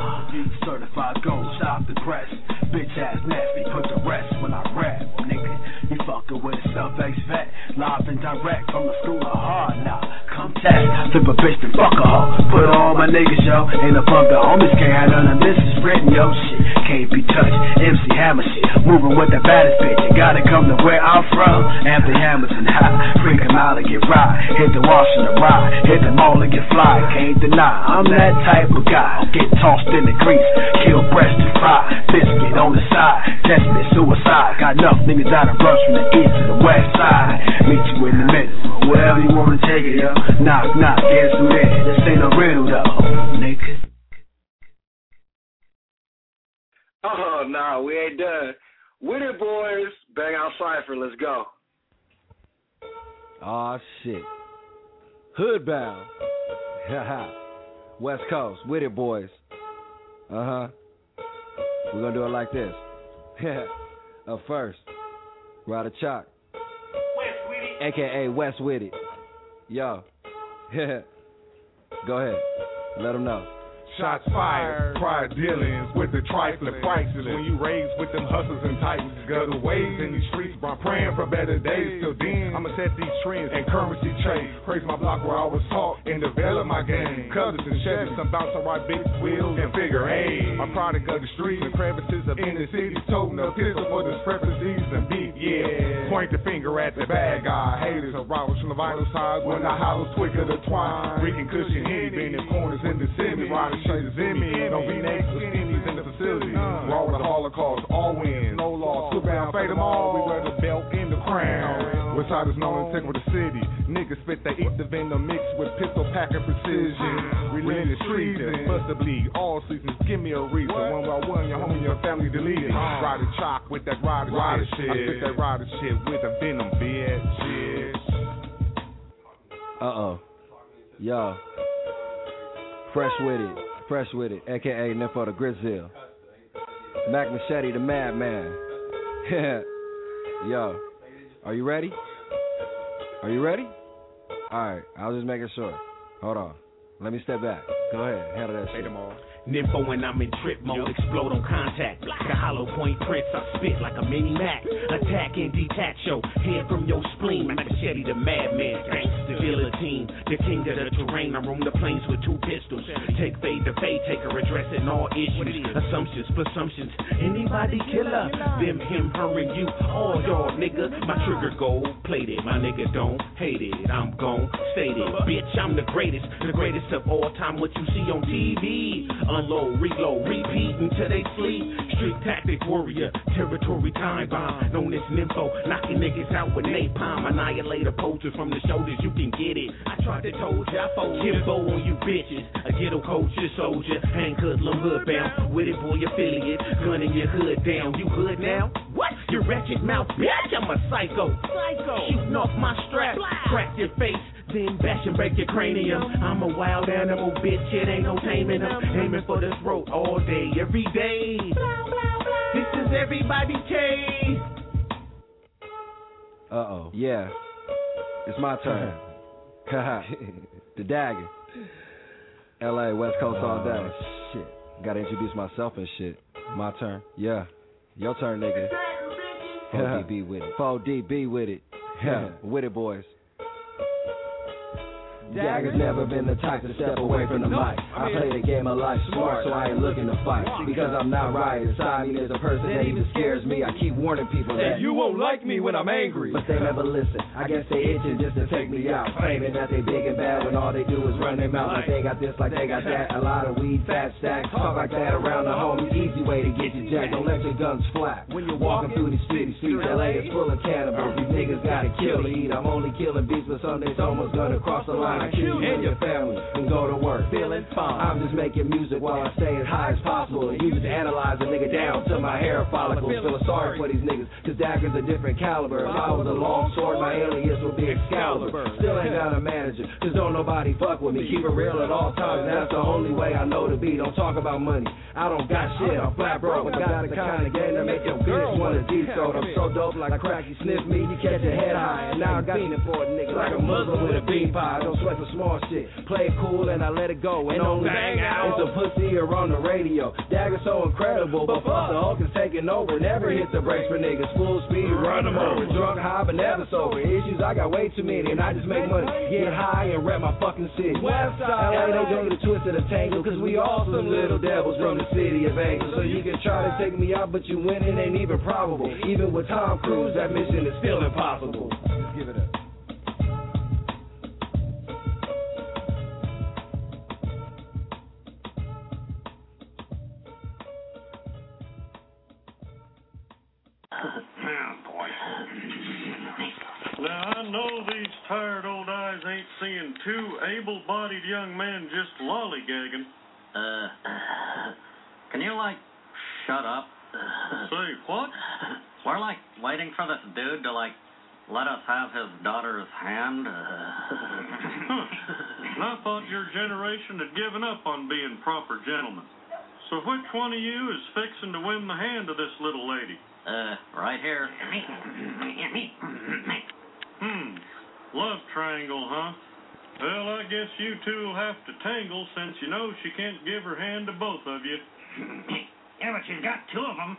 Certified gold, stop the press. Bitch ass nasty, put the rest when I rap, nigga. You fucking with a Self-X vet, live and direct from the school of hard now. Come test. Flip a bitch to fuck a hoe. Put on my niggas, yo. Ain't a bump, the homies can't have none of this is written, yo. Shit can't be touched. MC Hammer shit. Moving with the baddest bitch. You gotta come to where I'm from. Anthony Hamilton high. Freak him out and get right. Hit the wash and the ride. Hit the mall and get fly. Can't deny. I'm that type of guy. Get tossed in the grease. Kill breast and fry. Biscuit on the side. Test me suicide. Got enough niggas out of rush from the east to the west side. Meet you in the middle. Wherever you wanna take it, yo. Knock, knock. Guess who there? This ain't a riddle, though. Nigga. Oh, nah, we ain't done. With it, boys. Bang out Cypher. Let's go. Aw, shit. Hoodbound. West Coast. With it, boys. We're gonna do it like this. Up first, Ryder Chalk, a.k.a. West With It. Yo. Go ahead. Let them know. Shots fired, prior dealings with the trifling prices. When you raise with them hustlers and titans, got the ways in these streets, but I'm praying for better days. Till then, I'ma set these trends and currency trade. Praise my block where I was taught and develop my game. Cousins and Chevys, some bounce on right big wheels and figure eight. I'm product of the streets and crevices of inner cities, toting a pistol for discrepancies and beef. Yeah, point the finger at the bad guy. Haters are rivals from the vinyl side when the hollows quicker to twine. Freaking cushion hitty, been in corners in the city, riding traders in me, don't be next to skinnies in the facility. Raw with the Holocaust, all wins, no loss. Super down, fade them all. We wear the belt in the crown. West side is known as with the city. Niggas spit, they eat the venom mixed with pistol packing precision. Relentless treason, bust the bleed. All seasons, give me a reason. One by one, your homie, your family deleted. Ryder Chalk with that rider shit. I spit that rider shit with the venom, bitch. Yo. Fresh with it, a.k.a. Nympho the Grizzle. Mac Machete the Madman. Yo, are you ready? Alright, I was just making sure. Hold on. Let me step back. Go ahead, handle that shit. Nympho when I'm in trip mode, explode on contact. The hollow point prints, I spit like a mini Mac. Attack and detach your head from your spleen. Machete the madman, gangster guillotine. The king of the terrain, I roam the plains with two pistols. Take fade to fade, taker addressing all issues. Assumptions, presumptions, anybody killer. Them, him, her, and you, all y'all nigga. My trigger gold plated, my nigga don't hate it. I'm gon' state it, bitch, I'm the greatest of all time. What you see on TV, unload, reload, repeat until they sleep. Street tactic warrior, territory time bomb, known as Nympho, knocking niggas out with napalm. Annihilator poachers from the shoulders, you can get it. I tried to told ya, I fold Kimbo on you bitches. A ghetto culture soldier, hang hoodlum hoodbound, with it boy affiliate, gunning your hood down. You hood now? What? You wretched mouth bitch, I'm a psycho. Shooting off my strap, crack your face. Then bash and break your cranium. I'm a wild animal, bitch. It ain't no taming them. Aiming for this throat all day, every day. This is everybody's case. Yeah. It's my turn. The Dagger. LA, West Coast all day. Shit. Gotta introduce myself and shit. My turn. Yeah. Your turn, nigga. 4DB with it. 4DB with it. Yeah. With it, boys. Dagger's never been the type to step away from the mic. I play the game of life smart, so I ain't looking to fight. Because I'm not right inside me, there's a person that even scares me. I keep warning people that you won't like me when I'm angry, but they never listen. I guess they itching just to take me out, claiming that they big and bad when all they do is run their mouth like they got this, like they got that. A lot of weed, fat stacks, talk like that around the homie. Easy way to get you jacked. Don't let your guns flap when you're walking through these streets. LA is full of cannibals. These niggas gotta kill to eat. I'm only killing beats, but someday someone's gonna cross the line. I kill you and your family and go to work feeling fine. I'm just making music while I stay as high as possible. And use it to analyze a nigga down to my hair follicles. Feeling sorry for these niggas, cause Dagger's a different caliber. If I was a long sword, my alias would be Excalibur. Still ain't got a manager, cause don't nobody fuck with me. Keep it real at all times, that's the only way I know to be. Don't talk about money, I don't got shit. I'm flat broke, but got the kind of game that make your bitch wanna decode. I'm so dope like a crack, you sniff me, you catch your head high. And now I got it for a nigga like a Muslim with a bean pie. Don't like some small shit. Play it cool and I let it go. And only bang out. It's a pussy or on the radio. Dagger so incredible, but fuck the Hulk is taking over. Never hit the brakes for niggas. Full speed, run them over. Drunk, high, but never sober. Issues, I got way too many, and I just make money. Get high and rep my fucking city. LA, they don't get a twist of the tangle, cause we all some little devils from the city of angels. So you can try to take me out, but you winning ain't even probable. Even with Tom Cruise, that mission is still impossible. Let's give it up. Now, I know these tired old eyes ain't seeing two able-bodied young men just lollygagging. Can you, shut up? Say, what? We're, waiting for this dude to, let us have his daughter's hand. I thought your generation had given up on being proper gentlemen. So which one of you is fixing to win the hand of this little lady? Right here. Love triangle, huh? Well, I guess you two will have to tangle since you know she can't give her hand to both of you. Yeah, but she's got two of them.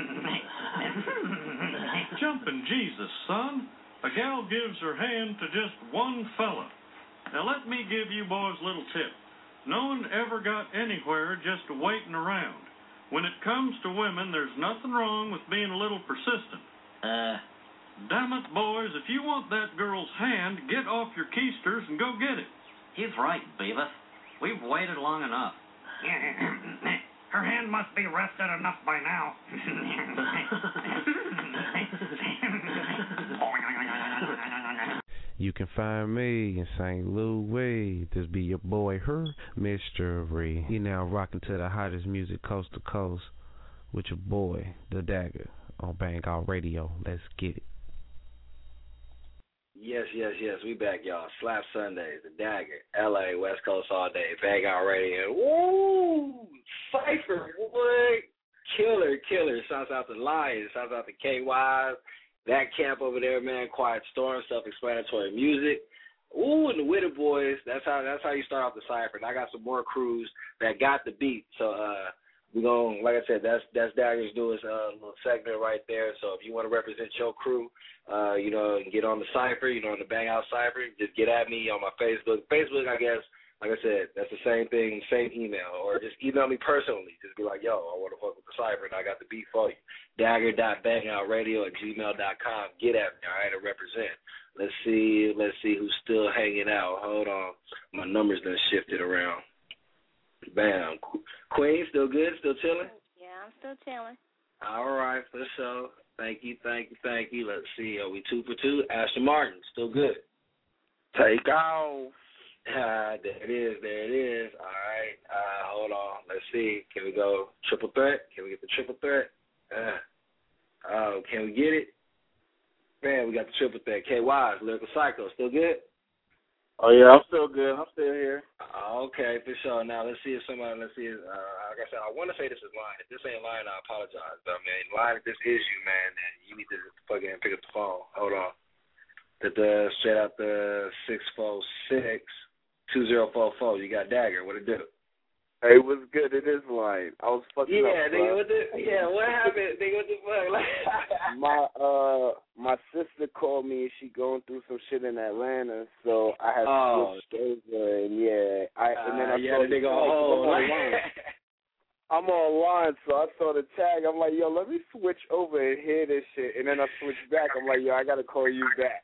Jumping Jesus, son. A gal gives her hand to just one fella. Now let me give you boys a little tip. No one ever got anywhere just waiting around. When it comes to women, there's nothing wrong with being a little persistent. Damn it, boys, if you want that girl's hand, get off your keisters and go get it. He's right, Beavis. We've waited long enough. Her hand must be rested enough by now. You can find me in St. Louis. This be your boy, Her Mystery. He now rocking to the hottest music coast to coast with your boy, The Dagger, on Bang Out Radio. Let's get it. Yes. We back, y'all. Slap Sundays, The Dagger, LA, West Coast all day, Bang Out Radio. Woo! Cypher, boy. Killer. Shouts out to Lions. Shouts out to KY. That camp over there, man. Quiet Storm, self-explanatory music. Ooh, and the Witter Boys. That's how you start off the Cypher. And I got some more crews that got the beat. So we're going, like I said, that's Dagger's doing a little segment right there. So if you want to represent your crew, and get on the Cypher, on the Bang Out Cypher, just get at me on my Facebook. Facebook, I guess, like I said, that's the same thing, same email. Or just email me personally. Just be like, yo, I want to fuck with the Cypher, and I got the beat for you. Dagger.bangoutradio@gmail.com. Get at me, all right, to represent. Let's see who's still hanging out. Hold on. My numbers done shifted around. Bam. Queen, still good? Still chilling? Yeah, I'm still chilling. All right, for sure. Thank you. Let's see. Are we 2 for 2? Ashton Martin, still good. Take off. There it is. All right. Hold on. Let's see. Can we go triple threat? Can we get the triple threat? Can we get it? Man, we got the triple threat. KY's Lyrical Psycho, still good? Oh, yeah, I'm still good. I'm still here. Okay, for sure. Now, let's see if like I said, I want to say this is Line. If this ain't Line, I apologize. But, man, Line, if this is you, man, then you need to fucking pick up the phone. Hold on. Straight out the 646-2044. You got Dagger. What it do? Hey, what's good? It is Line. I was fucking up. What happened? Nigga, what the fuck? My sister called me and she going through some shit in Atlanta, so I had switched over and then I saw the tag. I'm online, so I saw the tag. I'm like, yo, let me switch over and hear this shit, and then I switched back. I'm like, yo, I gotta call you back.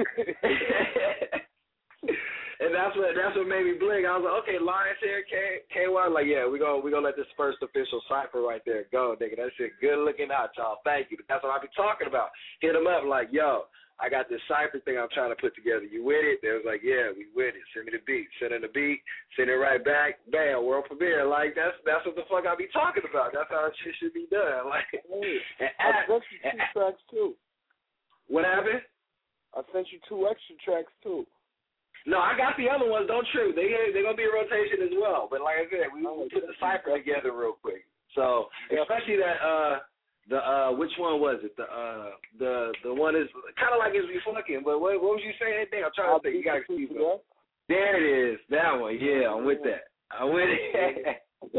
And that's what made me blink. I was like, okay, Lawrence here, KY. Like, yeah, we gonna let this first official Cypher right there go, nigga. That shit good looking out, y'all. Thank you. But that's what I be talking about. Hit them up like, yo, I got this Cypher thing I'm trying to put together. You with it? They was like, yeah, we with it. Send me the beat. Send in the beat. Send it right back. Bam, world premiere. Like, that's what the fuck I be talking about. That's how shit should be done. Like, I sent you 2 tracks too. What happened? I sent you 2 extra tracks too. No, I got the other ones. Don't trip. They're gonna be a rotation as well. But like I said, we put the Cypher together real quick. So especially that which one was it? The one is kind of like it's be fucking. But what was you saying? I'm trying to think. You gotta excuse me. There it is. That one. Yeah, I'm with that. I'm with it.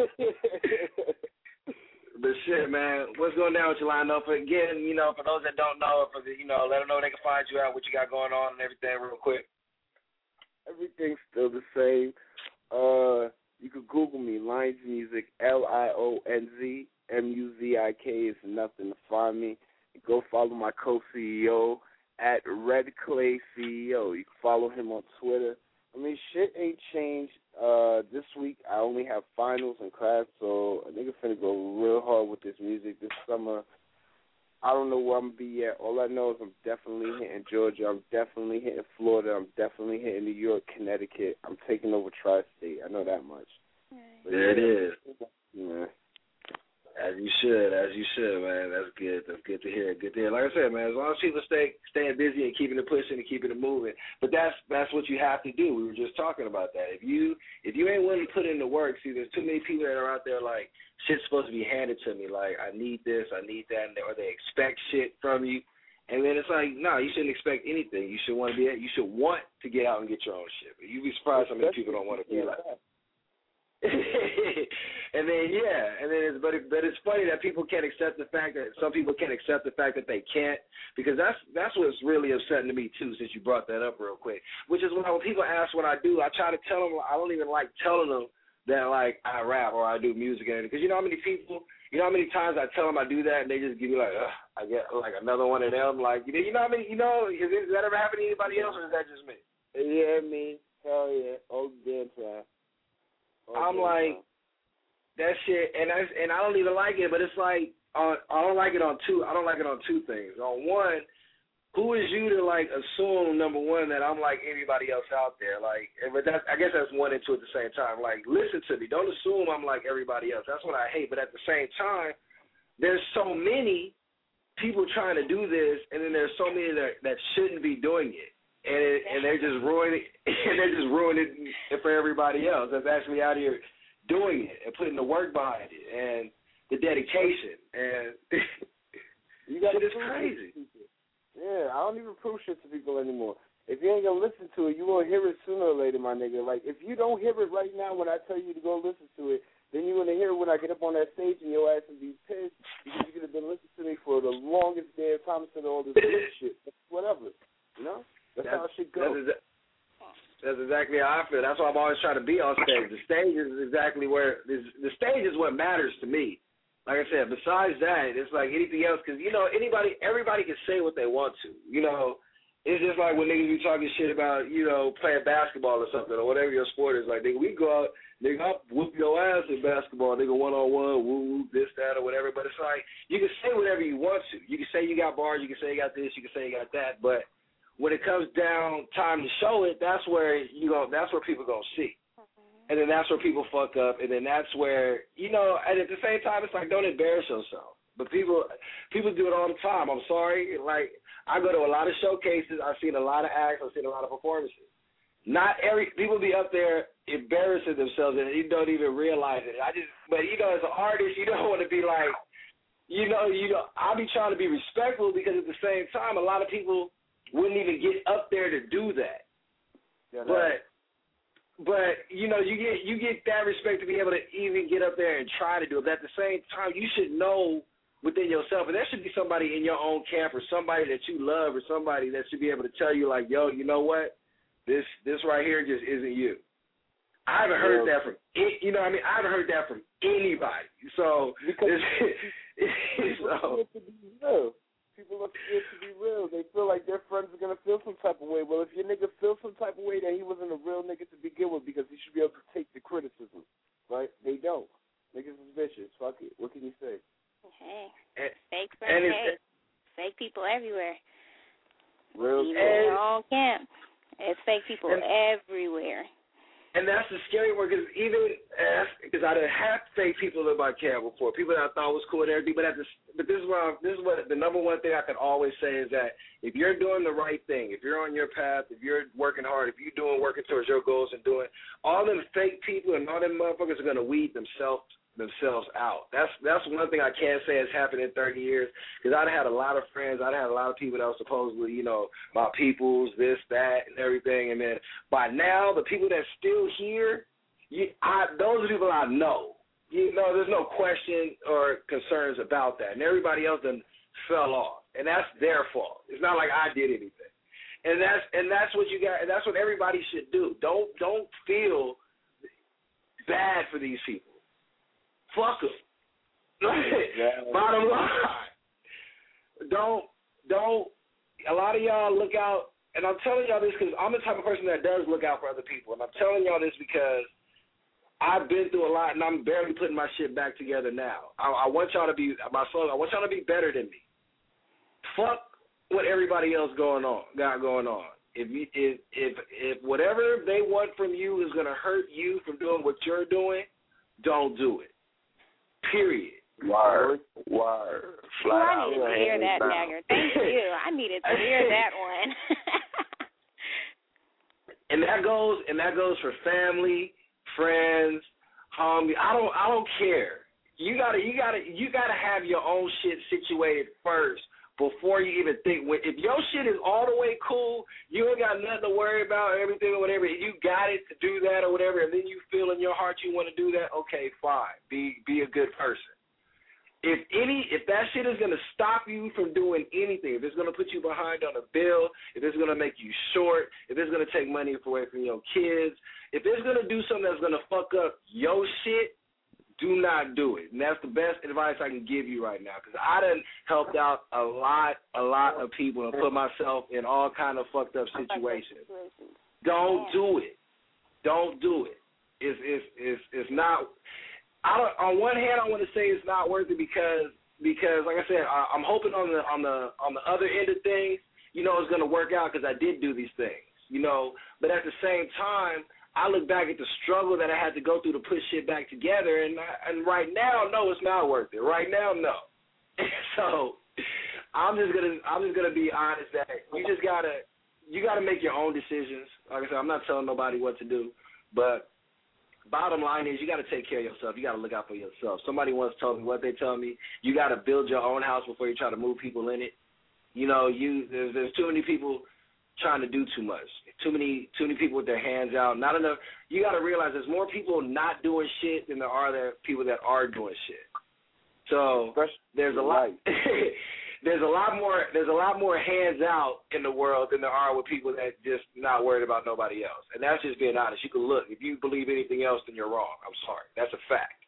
But shit, man, what's going down with your lineup? Again, you know, for those that don't know, let them know they can find you out, what you got going on and everything real quick. Everything's still the same. You could Google me, Lionz Music, LIONZ MUZIK. Is nothing to find me. Go follow my co-CEO at Red Clay CEO. You can follow him on Twitter. I mean, shit ain't changed. This week I only have finals and class, so a nigga finna go real hard with this music this summer. I don't know where I'm gonna be at. All I know is I'm definitely hitting Georgia. I'm definitely hitting Florida. I'm definitely hitting New York, Connecticut. I'm taking over Tri-State. I know that much. There it is. Yeah. As you should, man. That's good. That's good to hear. Good to hear. Like I said, man, as long as people staying busy and keeping it pushing and keeping it moving. But that's what you have to do. We were just talking about that. If you ain't willing to put in the work, see, there's too many people that are out there like, shit's supposed to be handed to me. Like, I need this, I need that, or they expect shit from you. And then it's like, no, you shouldn't expect anything. You should want to get out and get your own shit. But you'd be surprised how many people don't want to be like that. But it's funny that people can't accept the fact that some people can't accept the fact that they can't, because that's what's really upsetting to me too. Since you brought that up real quick, which is when people ask what I do, I try to tell them I don't even like telling them that like I rap or I do music, because you know how many times I tell them I do that and they just give me like, I get like another one of them, like you know how many, has that ever happened to anybody else, or is that just me? Yeah, me. Hell yeah, all damn time. I'm like, that shit, and I don't even like it, but it's like I don't like it on two things. On one, who is you to like assume, number one, that I'm like anybody else out there? Like, but I guess that's one and two at the same time. Like, listen to me. Don't assume I'm like everybody else. That's what I hate. But at the same time, there's so many people trying to do this, and then there's so many that shouldn't be doing it. And they're just ruining it for everybody else that's actually out here doing it and putting the work behind it and the dedication. And you got shit is crazy. Yeah, I don't even prove shit to people anymore. If you ain't gonna listen to it, you gonna hear it sooner or later, my nigga. Like, if you don't hear it right now when I tell you to go listen to it, then you're gonna hear it when I get up on that stage and your ass will be pissed because you could have been listening to me for the longest damn time and all this good shit. Whatever, you know. That's how it should go. That's exactly how I feel. That's why I'm always trying to be on stage. The stage is exactly where the stage is what matters to me. Like I said, besides that, it's like anything else, because everybody can say what they want to. It's just like when niggas be talking shit about playing basketball or something or whatever your sport is. Like, nigga, we go out, nigga, I'll whoop your ass in basketball, nigga, 1-on-1, woo, this, that, or whatever. But it's like you can say whatever you want to. You can say you got bars, you can say you got this, you can say you got that, but when it comes down time to show it, that's where people gonna see, and then that's where people fuck up, and then that's where And at the same time, it's like, don't embarrass yourself. But people do it all the time. I'm sorry. Like, I go to a lot of showcases. I've seen a lot of acts. I've seen a lot of performances. Not every people be up there embarrassing themselves, and you don't even realize it. But as an artist, you don't want to be like, I'll be trying to be respectful, because at the same time, a lot of people wouldn't even get up there to do that. Yeah, but you get that respect to be able to even get up there and try to do it. But at the same time, you should know within yourself, and there should be somebody in your own camp or somebody that you love or somebody that should be able to tell you, like, yo, you know what? This right here just isn't you. I haven't heard that from I haven't heard that from anybody. So people are scared to be real. They feel like their friends are going to feel some type of way. Well, if your nigga feels some type of way, then he wasn't a real nigga to begin with, because he should be able to take the criticism, right? They don't. Niggas is vicious. Fuck it. What can you say? Hey, fake friends. Fake people everywhere. Real even in your own camp. It's fake people everywhere. And that's the scary one, because I done had fake people in my camp before, people that I thought was cool and everything. But this is what the number one thing I can always say is that if you're doing the right thing, if you're on your path, if you're working hard, if you're working towards your goals and doing, all them fake people and all them motherfuckers are gonna weed themselves themselves out. That's one thing I can't say has happened in 30 years, because I'd had a lot of friends. I'd had a lot of people that were supposedly, you know, my peoples, this, that, and everything. And then by now, the people that's still here, those are people I know. You know, there's no question or concerns about that. And everybody else done fell off. And that's their fault. It's not like I did anything. And that's what you got. And that's what everybody should do. Don't feel bad for these people. Fuck them. Bottom line. Don't. A lot of y'all look out, and I'm telling y'all this because I'm the type of person that does look out for other people, and I'm telling y'all this because I've been through a lot, and I'm barely putting my shit back together now. I want y'all to be my slogan. I want y'all to be better than me. Fuck what everybody else got going on. If whatever they want from you is gonna hurt you from doing what you're doing, don't do it. Period. Word. Flat out. I needed to hear that, Dagger. Thank you. I needed to hear that one. And that goes for family, friends, homie. I don't care. You gotta have your own shit situated first before you even think. If your shit is all the way cool, you ain't got nothing to worry about, everything or whatever. If you got it to do that or whatever, and then you feel in your heart you want to do that, okay, fine. Be a good person. If that shit is gonna stop you from doing anything, if it's gonna put you behind on a bill, if it's gonna make you short, if it's gonna take money away from your kids, if it's gonna do something that's gonna fuck up your shit, do not do it. And that's the best advice I can give you right now, because I done helped out a lot of people and put myself in all kind of fucked up situations. Don't do it. Don't do it. It's not. On one hand, I want to say it's not worth it because like I said, I'm hoping on the other end of things, you know, it's gonna work out because I did do these things, you know. But at the same time, I look back at the struggle that I had to go through to put shit back together, and right now, no, it's not worth it. Right now, no. So I'm just gonna be honest that you gotta make your own decisions. Like I said, I'm not telling nobody what to do, but bottom line is you gotta take care of yourself. You gotta look out for yourself. Somebody once told me what they tell me. You gotta build your own house before you try to move people in it. You know, there's too many people trying to do too much. Too many people with their hands out. Not enough. You got to realize there's more people not doing shit than there are people that are doing shit. So there's a lot. There's a lot more hands out in the world than there are with people that just not worried about nobody else. And that's just being honest. You can look. If you believe anything else, then you're wrong. I'm sorry. That's a fact.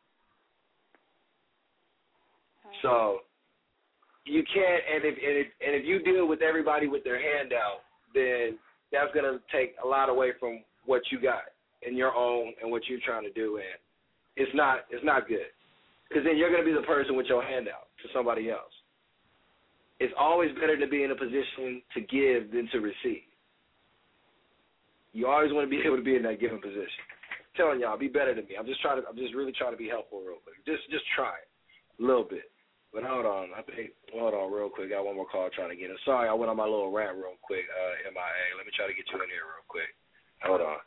So you can't. And if you deal with everybody with their hand out, then that's going to take a lot away from what you got in your own and what you're trying to do. And it's not good. Because then you're going to be the person with your hand out to somebody else. It's always better to be in a position to give than to receive. You always want to be able to be in that giving position. I'm telling y'all, be better than me. I'm just really trying to be helpful real quick. Just try it a little bit. But hold on real quick. Got one more call trying to get in. Sorry, I went on my little rant real quick, MIA. Let me try to get you in here real quick. Hold on.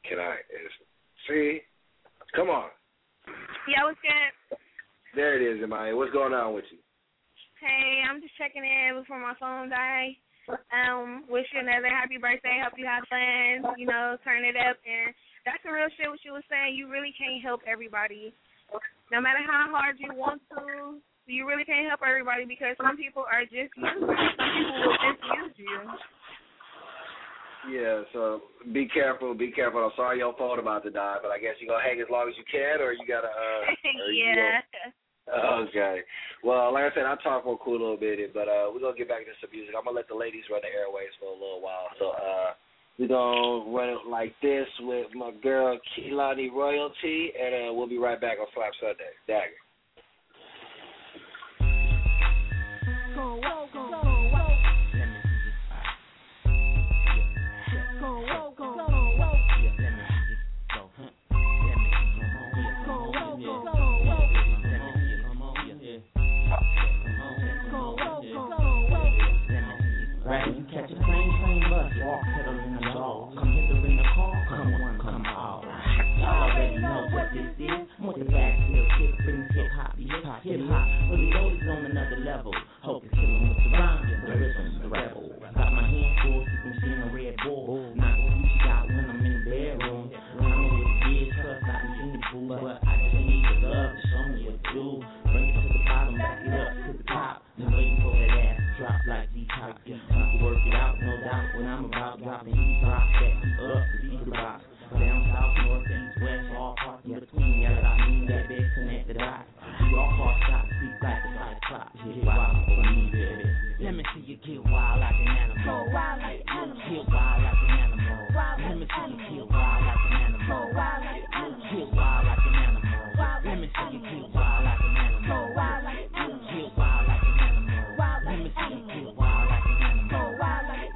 See? Come on. Yeah, what's good? There it is, MIA. What's going on with you? Hey, I'm just checking in before my phone died. Wish you another happy birthday. Hope you have fun. You know, turn it up. And that's the real shit what you was saying. You really can't help everybody. No matter how hard you want to, you really can't help everybody because some people are just users. Some people will just use you. Yeah, so be careful. I'm sorry your phone about to die, but I guess you're going to hang as long as you can, or you got to... yeah. Okay. Well, like I said, I'll talk more cool a little bit, but we're going to get back into some music. I'm going to let the ladies run the airways for a little while. So we're going to run it like this with my girl, Kehlani Royalty, and we'll be right back on Slap Sunday. Dagger. Catch a train bus, walk, pedal in the dog. Come hit her in the car, come on, come out. Y'all already know what this is. More than that, still kick, hop. Hip hop, really loaded on another level. Hope it's killing with the rhyme, the rhythm, the rebel. Got my hands full, see from seeing a red bull. Not what you got when I'm in the bedroom. I don't know what it is, cause I can sing the fool, but I just need your love to show me what to do. Bring it to the bottom, back it up to the top. Been waiting for that ass to drop like Z-Type beat. You can work it out, no doubt. When I'm about dropping, he drop that up to the box. Down south, north, east, west, all parts in between. Yeah, I mean that big connected dots. We all call shots, speak like the light clock. Get wild for me, baby. Let me see you get wild like an animal. Get wild like an animal. Let me see you get wild like an animal. Get wild like an animal. Let me see you get wild like an animal. Get wild like an animal. Let me see you get wild like an animal. Get wild like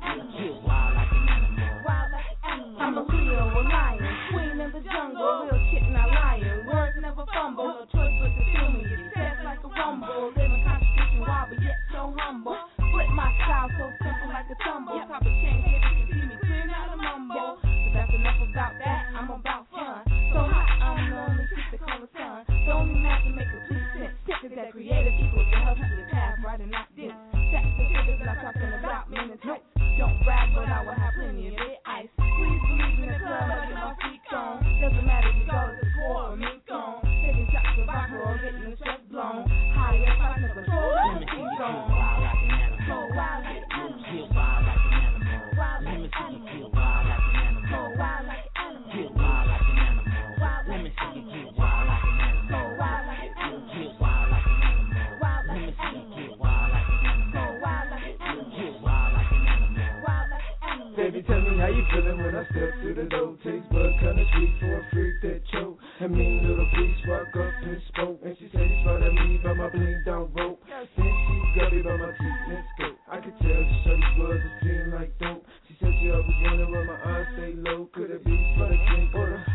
an animal. I'm a Leo, a lion, queen in the jungle, real shit not lying. Words never fumble, no choice but to feel me. It says like a rumble, living contradiction wild but yet so humble. Flip my style so simple like a tumble. Top of change, hit it, you see me clear, not a mumble. But that's enough about that, I'm about fun. So hot, I'm the only chick that call the sun. Don't even have to make complete sense. Cause that creative equals to help you get past, right and not this. That's the figures that I'm talking about, meaning types. Don't brag, but I will have plenty of it. Ice. Please believe in the club, I get my freak on. Doesn't matter if you go to the poor or mink on. Taking shots of vodka or getting the stress blown. High up, I can control the freak on. Wild like an animal. So wild like an animal. Get wild like an animal. Let me see you get wild like an animal. So wild like an animal. Get wild like an animal. Let me see you get wild like an animal. So wild like an animal. Get wild like an animal. Let me see you get wild like an animal. So wild like an animal. Get wild like an animal. Wild like an animal. Baby, tell me how you feeling when I step through the door. Taste bud kinda sweet for a freak that choke. I mean, little piece walk up and spoke, and she said she spotted me by my bling down rope. Then she got me by my teeth, let's go. I could tell the shorty was a scene like dope. She said she always wondered why my eyes stay low. Could it be for the drink or the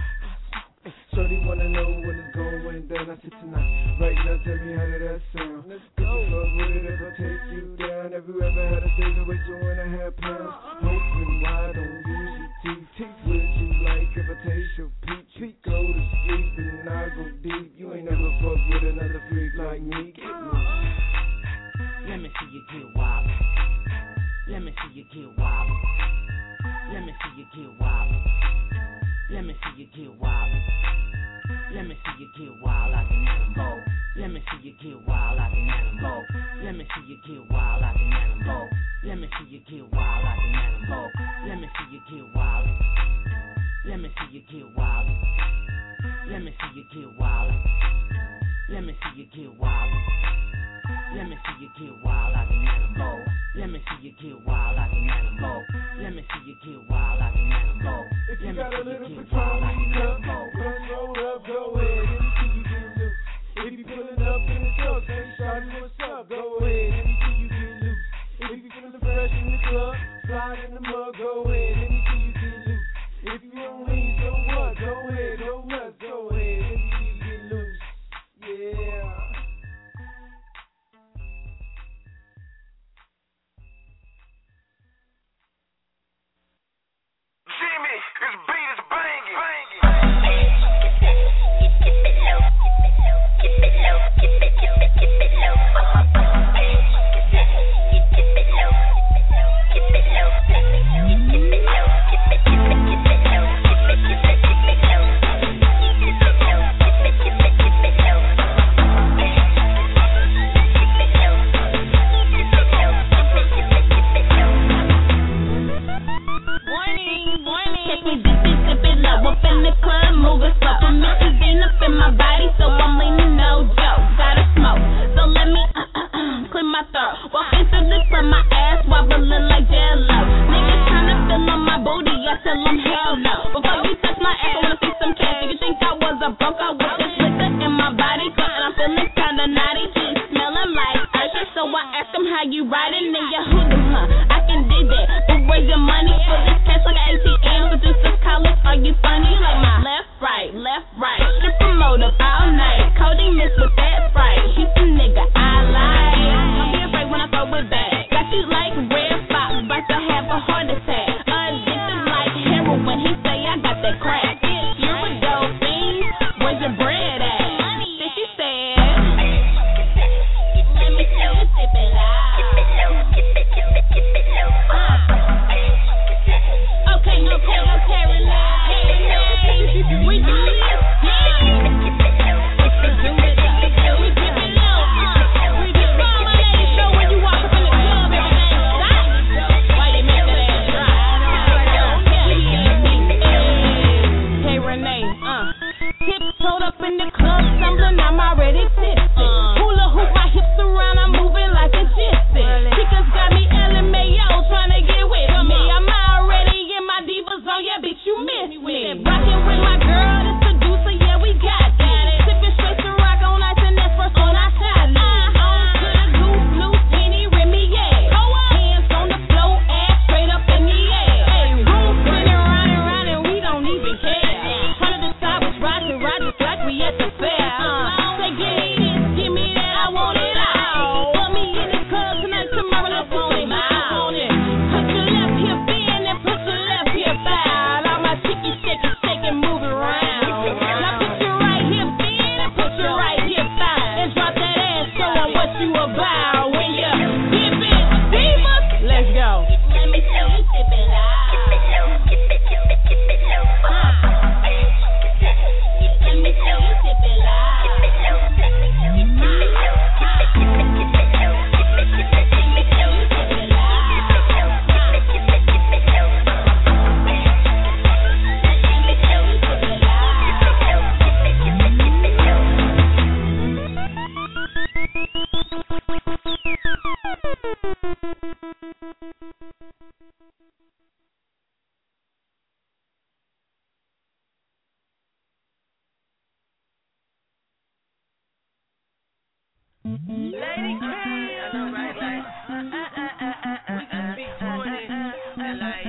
shorty wanna know when it's going down? I said tonight, right now, tell me how did that sound? Could you fuck with it if I take you down? Have you ever had a day to wait 2.5 pounds? Hoping why don't use your teeth? Would you like if I taste your peach? Go to sleep and I go deep. You ain't never fucked with another freak like me. Get loose. Let me see you get wild. Let me see you get wild. Let me see you get wild. Let me see you get wild. Let me see you get wild like an animal. Let me see you get wild like an animal. Let me see you get wild like an animal. Let me see you get wild like an animal. Let me see you get wild. Let me see you get wild. Let me see you get wild. Let me see you get wild. Let me see you get wild like an animal. Let me see you get wild like an animal. Let me see you get wild like an animal. If you got a little Patron, come roll up, go ahead. Let me see you get loose. If you pulling up in the truck, say shawty, what's up? Go ahead. Let me see you get loose. If you feeling fresh in the club, slide in the mug, go ahead. Let me see you get loose. If you don't lean, so what? Go ahead, go nuts, go ahead. Let me see you get loose. Yeah. Jimmy, this beat is banging. Lady K, I know, right? Like, we can be doing it, and like,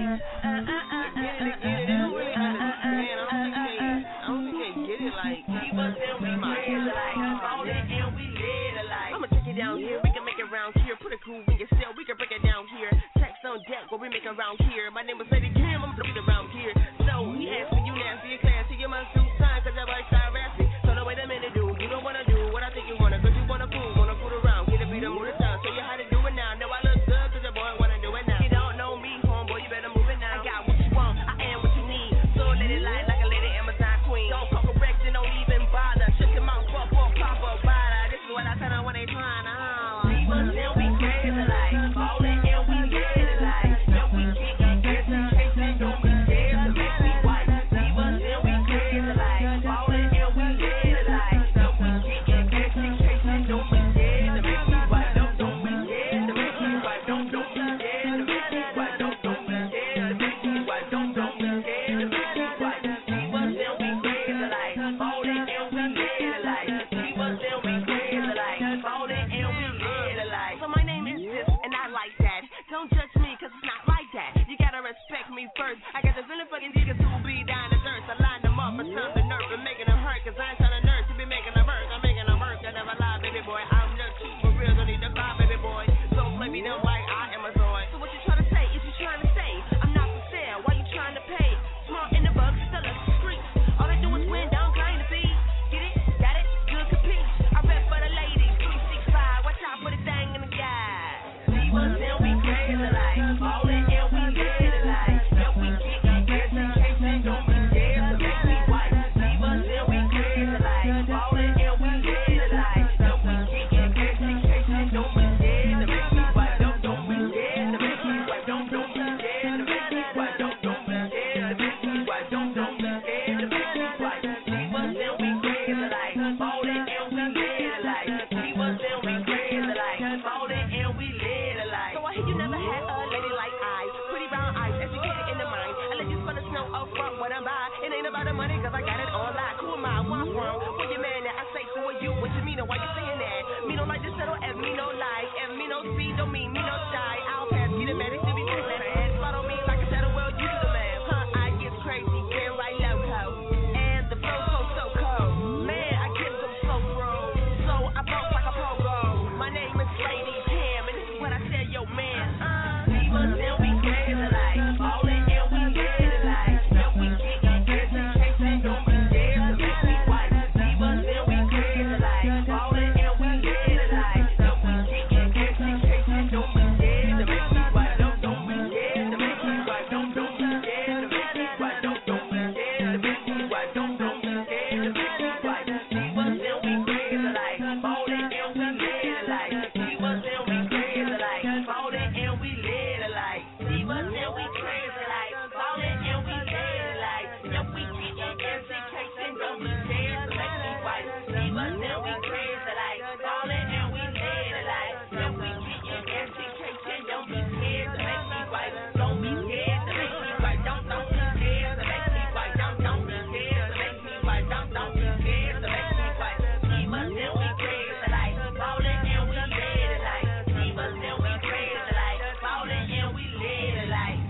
get it, they don't really understand. I don't think they get it. Like, keep us and we might like, all that and we live it like. I'ma take it down here, we can make it round here. Put a groove in your cell, we can break it down here. Text on deck, what we make around here. My name is Lady Kim, I'm looking around here. So he asked me, you nasty and classy, you must do time, cause that boy start raspy. So no, wait a minute, dude, you don't wanna do what I think you wanna, cause you wanna fool around, get a beat and move the sound, show you how to do it now. Know I look good, cause your boy wanna do it now. You don't know me, homeboy, you better move it now. I got what you want, I am what you need. So let it lie like a lady Amazon queen. Don't come correct and don't even bother. Shut your mouth up or pop up bother. This is what I tell them when they trying to leave us and we crazy like all that and we get it like and we kick it, education, don't be scared to make me white. Leave us and we crazy like all that and we get it like and we kick it, education, don't be scared to make me white. Don't be scared to make me white. Don't be scared to make me white. Don't be scared to make me white. Don't be scared to make me white. Leave us and we crazy like all that and we get it like leave us and we crazy like all that and we get it like. So my name is this and I like that. Don't judge me cause it's not like that. You gotta respect me first. I got the feeling fucking niggas who be down to earth. I line them up for some the nerve and making them hurt cause I ain't trying to nurse to be making them hurt. I'm making them hurt. I never lie, baby boy. I'm the truth for real. Don't need to cry, baby boy. Don't play me down like I am a Zoid. So what you trying to say? Is you trying to say I'm not for sale? Why you trying to pay? Smart in the bug, still up the streets. All they do is win, don't claim to be. Get it? Got it? Good compete. I rap for the ladies. 365. Watch out for the thing in the guy. Leave us and we crazy like all that and we get it like and we kick it, education, don't be scared to make me white. Leave us and we crazy like all that and we get it like and we kick it, education, don't be scared to make me white. Don't be scared to make me white. Don't be scared to make me white. Don't be scared to make me white. Don't be scared to make me white. Leave us and we crazy like all that and we get it like leave us and we crazy like all that and we live it like. So I hear you never had a lady like I. Pretty brown eyes, educated in the mind. I let you spell the snow up front when I buy. It ain't about the money cause I got it all lock. Who am I? Where I'm from? Where your man at? I say who are you? What you mean? Why you saying that? Me don't like to settle and me no lie. And me no speed don't mean me no shy. I'll pass you the medic to be good man. Follow me like a shadow world, you the man. I get crazy, get right loco. And the flow so cold. Man, I get them so bro. So I bounce like a pogo. My name is Lady Kim and this is what I tell your man. Leave us and we crazy like all that and we get it like and we kick it, education, don't be scared to make me white. Leave us and we crazy like all that and we get it like and we kick it, education, don't be scared to make me white. Don't be scared to make me white. Don't be scared to make me white. Don't be scared to make me white. Don't be scared to make me white. Leave us and we crazy like all that and we get it like leave us and we crazy like all that and we live it like leave us and we crazy like all that and we live it like if we kick it, education, don't be scared to make me white. Leave us and we crazy like all that and we live it like if we kick it, education, don't be scared to make me white. Don't be scared to make me white. Don't be scared to make me white. Don't be scared to make me white. Don't be scared to make me white. Leave us and we crazy like all that and we live it like leave us and we crazy like all that and we live it like.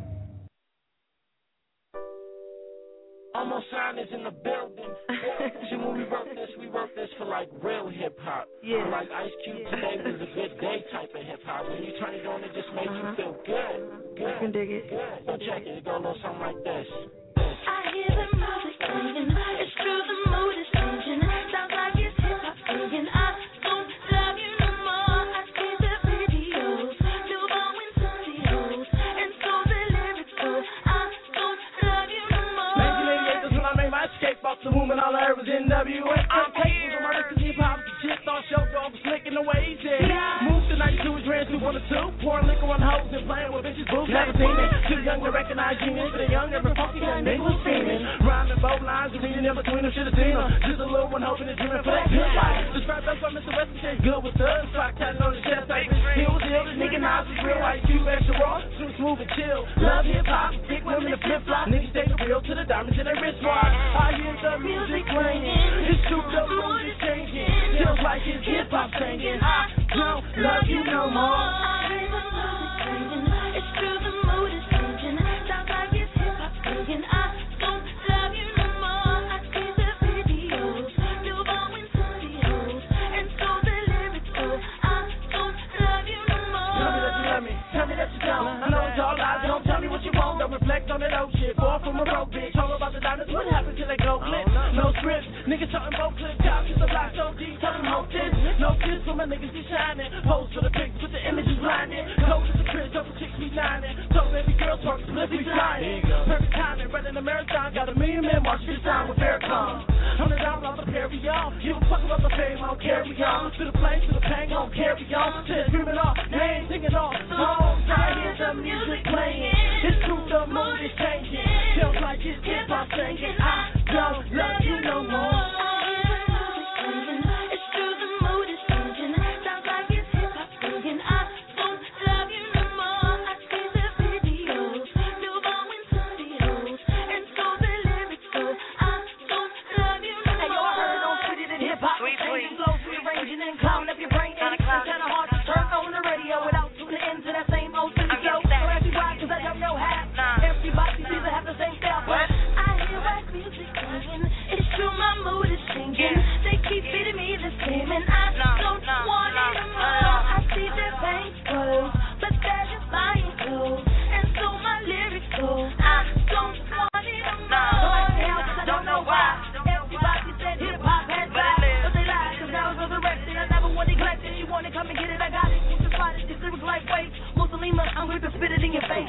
Almost Signers in the building. See, when we wrote this for like real hip hop. Yeah. Like Ice Cube today was a good day type of hip hop. When you turn it on, it just makes you feel good. I can dig it. Good. So check it. It go a little something like this. I hear the music playing. It's true, the mood is changing. Sounds like it's hip hop singing. I don't love you no more. I see the videos, Nubo and studios, and so the lyrics go. I don't love you no more. 1988, that's when I made my escape off the movement. All I heard was NWA. I'm taking the murder to hip hop. Shit on show, dog was slick in the way he did. Moved to 92, ran through 1 or 2. Pouring liquor on hoes and playing with bitches. Booth, never seen it. Too young to recognize genius. For the young, never funky, young nigga was fiending. Rhyming both lines, and reading in between them. Should have seen them. Just a little one hoping to dreaming for that good life. Described us by Mr. Weston, said good with thugs. Rock tatting on the chest, like he was ill. The nigga Nas is real. Ice Cube extra raw. Smooth and chill. Love hip hop. Big women to flip flop. Niggas stay the real to the diamonds in their wristwatch. I hear the music playing. It's true, the mood is changing. Till like it's hip hop singing. I don't love you no more. It's true, the mood is changing. Sounds like it's hip hop singing. I don't love you no more. I see the videos, new Bowen studios, and so the lyrics go. I don't love you no more. Tell me that you love me, tell me that you don't. I know it's all lies, don't tell me what you want. Don't reflect on that old shit. Far from a broke bitch, all about the diamonds. What happens till they go flip? No scripts, niggas talking both clip jobs. It's a block so deep, tell them hope this. No kiss for my niggas be shining. Pose for the pics with the images blinded. Close to the crib, double chicks be lining. Told baby girls work, split be flying. Perfect timing, running a marathon. Got a million men march this time with Farrakhan. $100 off the carry on. Give a fuck about the fame, I'll carry on. To the place, to the pain, I'll carry on. To the screaming off, they ain't singing off. Songs, I hear the music playing. It's true, the mood is changing. Feels like it's hip hop singing. I don't love you no more. It's true, the mood is changing. Sounds like it's hip hop singing. I don't love you no more. I see the videos, new Bowen studios, and so the lyrics go. I don't love you no more. Hey, yo, I heard on Twitter that hip hop is changing, flows rearranging and clouding up your brain. And it's kinda hard to turn on the radio without tuning into that same old city flow. So everybody, 'cause I don't know how. Everybody seems to have the same style. What? I hear rap music playing. It's true, my mood is changing. They keep feeding me the same, and I don't want it no more. I see their banks close, but they're just buying clothes, and so my lyrics go. I don't want it no more. I don't know why. Everybody said hip hop had died, but they lied 'cause now it's resurrected. I never want neglected. You want to come and get it? I got it. You can find it. These lyrics lightweight. Mussolini, I'm going to spit it in your face.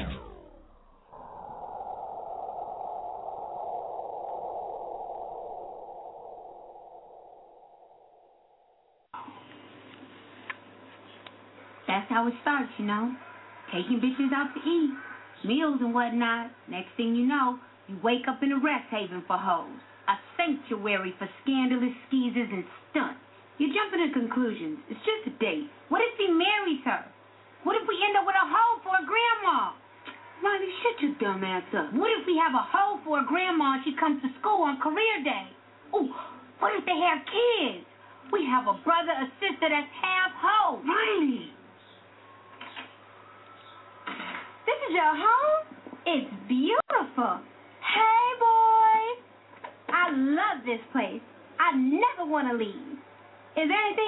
That's how it starts, you know. Taking bitches out to eat, meals and whatnot. Next thing you know, you wake up in a rest haven for hoes. A sanctuary for scandalous skeezers and stunts. You're jumping to conclusions. It's just a date. What if he marries her? What if we end up with a hoe for a grandma? Riley, shut your dumb ass up. What if we have a hoe for a grandma and she comes to school on career day? Ooh, what if they have kids? We have a brother or sister that's half hoe. Riley. This is your home? It's beautiful. Hey, boys. I love this place. I never want to leave. Is there anything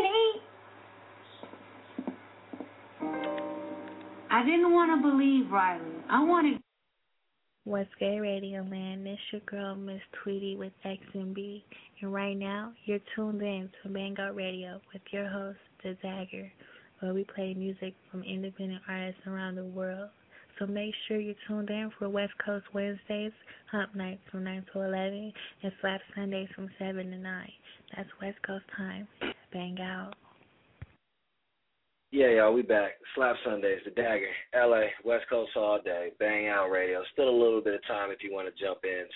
to eat? I didn't want to believe Riley. I wanted... What's good, Radio Land? This your girl, Miss Tweety with X and B. And right now, you're tuned in to Vanguard Radio with your host, The Dagger, where we play music from independent artists around the world. So make sure you're tuned in for West Coast Wednesdays, Hump Nights from 9 to 11, and Slap Sundays from 7 to 9. That's West Coast time. Bang out. Yeah, y'all, we back. Slap Sundays, The Dagger, LA, West Coast all day, Bang Out Radio. Still a little bit of time if you want to jump in,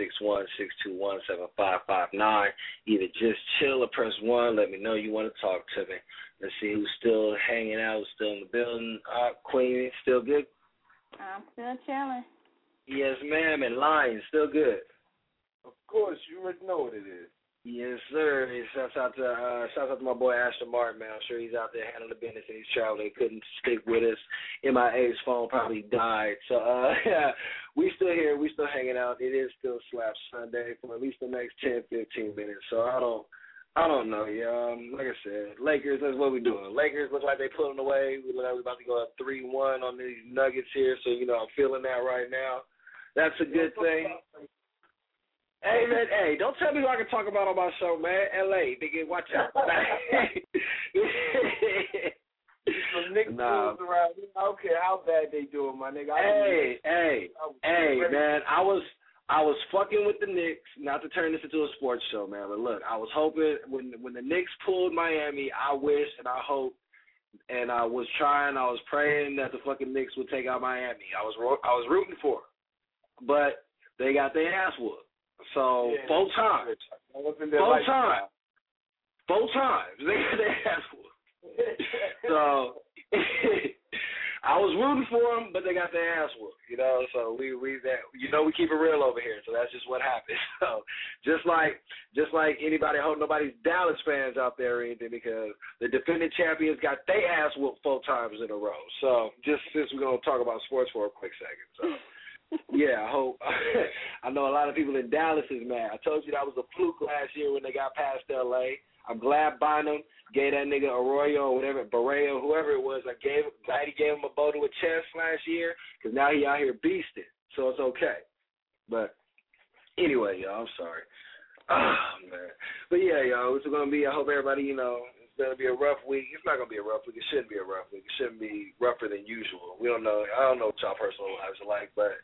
661-621-7559. Either just chill or press 1. Let me know you want to talk to me. Let's see who's still hanging out, who's still in the building. Queenie, still good? I'm still chilling. Yes, ma'am, and Lion, still good? Of course, you already know what it is. Yes, sir. Shouts out to my boy Ashton Martin, man. I'm sure he's out there handling the business and he's traveling. He couldn't stick with us. MIA's phone probably died. So, yeah, we still here. We still hanging out. It is still Slap Sunday for at least the next 10, 15 minutes. So I don't know. Yeah, like I said, Lakers, that's what we're doing. Lakers look like they pulling away. We look like we're about to go up 3-1 on these Nuggets here. So, you know, I'm feeling that right now. That's a good thing. Hey, man, hey, don't tell me who I can talk about on my show, man. L.A., nigga, watch out. Some niggas around. I don't care how bad they doing, my nigga. Hey, man, I was fucking with the Knicks, not to turn this into a sports show, man, but look, I was hoping when the Knicks pulled Miami, I wish and I hoped and I was praying that the fucking Knicks would take out Miami. I was rooting for them, but they got their ass whooped. So, yeah, 4 times. 4 times. They got their ass whooped. So, I was rooting for them, but they got their ass whooped, you know. So we keep it real over here. So that's just what happened. So just like anybody, I hope nobody's Dallas fans out there or anything, because the defending champions got their ass whooped 4 times in a row. So just since we're gonna talk about sports for a quick second, so. Yeah, I hope. I know a lot of people in Dallas is mad. I told you that was a fluke last year when they got past L.A. I'm glad Bynum gave that nigga Arroyo or whatever, Barreo, whoever it was, glad he gave him a bow to a chest last year, because now he out here beasting. So it's okay. But anyway, y'all, I'm sorry. Oh, man. But yeah, y'all, it's going to be, I hope everybody, you know, it's going to be a rough week. It's not going to be a rough week. It shouldn't be a rough week. It shouldn't be rougher than usual. We don't know. I don't know what y'all personal lives are like, but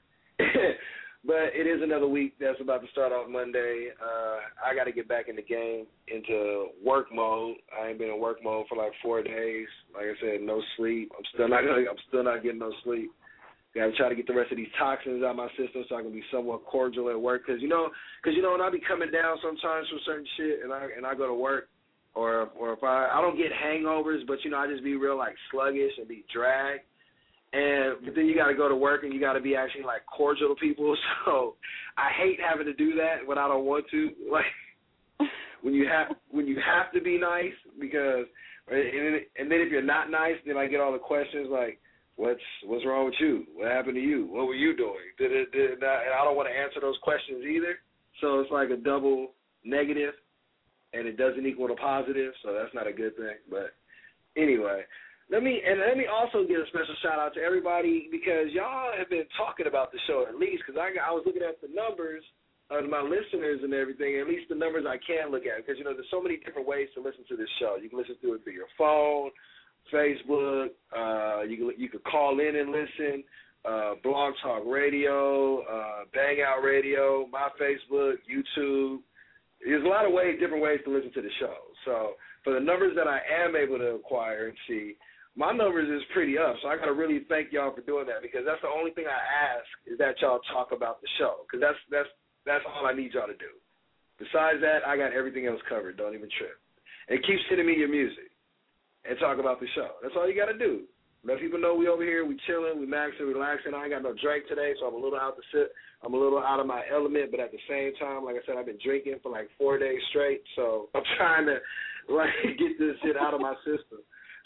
but it is another week that's about to start off Monday. I got to get back in the game, into work mode. I ain't been in work mode for like 4 days. Like I said, no sleep. I'm still not getting no sleep. Got to try to get the rest of these toxins out of my system so I can be somewhat cordial at work. Because you know, when I be coming down sometimes from certain shit, and I go to work, or if I don't get hangovers, but you know, I just be real like sluggish and be dragged. But then you got to go to work and you got to be actually like cordial to people. So I hate having to do that when I don't want to. Like when you have to be nice, because and then if you're not nice, then I get all the questions like, what's wrong with you? What happened to you? What were you doing? And I don't want to answer those questions either. So it's like a double negative, and it doesn't equal a positive. So that's not a good thing. But anyway. Let me also give a special shout-out to everybody, because y'all have been talking about the show at least, because I was looking at the numbers of my listeners and everything, at least the numbers I can look at, because, you know, there's so many different ways to listen to this show. You can listen to it through your phone, Facebook, you could call in and listen, Blog Talk Radio, Bang Out Radio, my Facebook, YouTube. There's a lot of different ways to listen to the show. So for the numbers that I am able to acquire and see, my numbers is pretty up, so I got to really thank y'all for doing that, because that's the only thing I ask is that y'all talk about the show, because that's all I need y'all to do. Besides that, I got everything else covered. Don't even trip. And keep sending me your music and talk about the show. That's all you got to do. Let people know we over here, we chilling, we maxing, relaxing. I ain't got no drink today, so I'm a little out of my element, but at the same time, like I said, I've been drinking for like 4 days straight, so I'm trying to get this shit out of my system.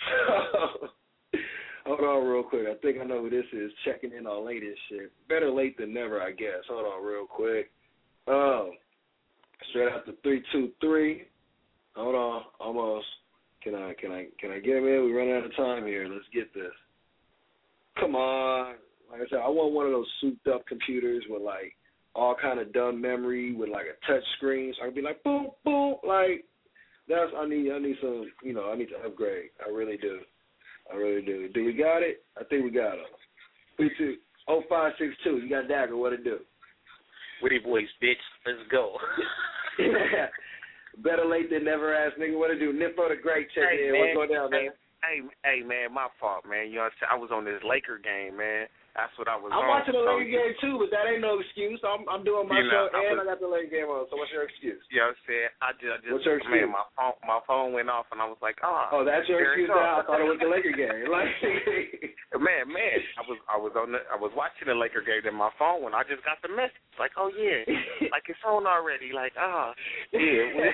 Hold on real quick. I think I know who this is checking in on latest shit. Better late than never, I guess. Hold on real quick. Straight out to 323. Hold on. Almost. Can I get him in? We're running out of time here. Let's get this. Come on. Like I said, I want one of those souped up computers with like all kind of dumb memory with like a touch screen, so I can be like boom, boom, like I need some, you know, I need to upgrade. I really do. Do we got it? I think we got it. 0562. You got Dagger. What it do? Witty voice, bitch. Let's go. Yeah. Better late than never, ass nigga. What it do? Nippo the Great check in. What's going down, man? Hey, man, my fault, man. You know what I'm saying? I was on this Laker game, man. That's what I was on. I'm watching the Laker game, too, but that ain't no excuse. I'm doing my show, and I got the Laker game on, so what's your excuse? You know what I'm saying? I just what's your excuse? Man, my phone went off, and I was like, oh, that's your excuse now? I thought it was the Laker game. Like, man, I was watching the Laker game, and my phone went. I just got the message, like, oh, yeah, like it's on already. Like, yeah.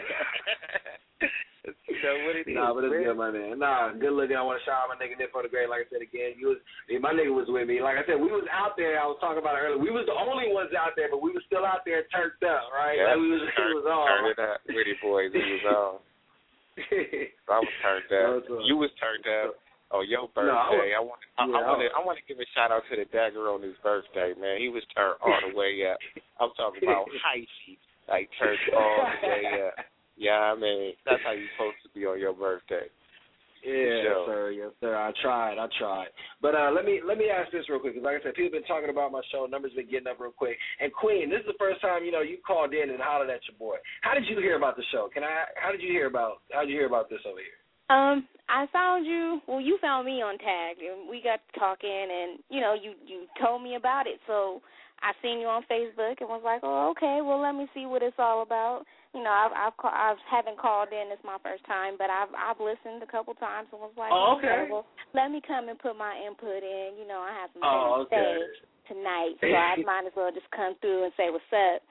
So what it is, nah, but it's good, my man. Nah, good looking. I want to shout out my nigga Nip for the Great. Like I said again, my nigga was with me. Like I said, we was out there. I was talking about it earlier. We was the only ones out there, but we was still out there turned up, right? Yeah, like it was on. Turn it up, Witty boys. It was on. I was turned up. You was turned up. Oh, your birthday. I want to give a shout out to the Dagger on his birthday, man. He was turned all the way up. I'm talking about hyphy, like turned all the way up. Yeah, I mean, that's how you're supposed to be on your birthday. Yeah, yes, sir. I tried. But let me ask this real quick, because like I said, people have been talking about my show. Numbers been getting up real quick. And Queen, this is the first time you called in and hollered at your boy. How did you hear about the show? How did you hear about this over here? I found you. Well, you found me on Tag, and we got talking, and you told me about it. So I seen you on Facebook and was like, oh, okay, well, let me see what it's all about. You know, I haven't called in. It's my first time, but I've listened a couple times and was like, okay, well, let me come and put my input in. You know, I have some things to say tonight, so I might as well just come through and say what's up.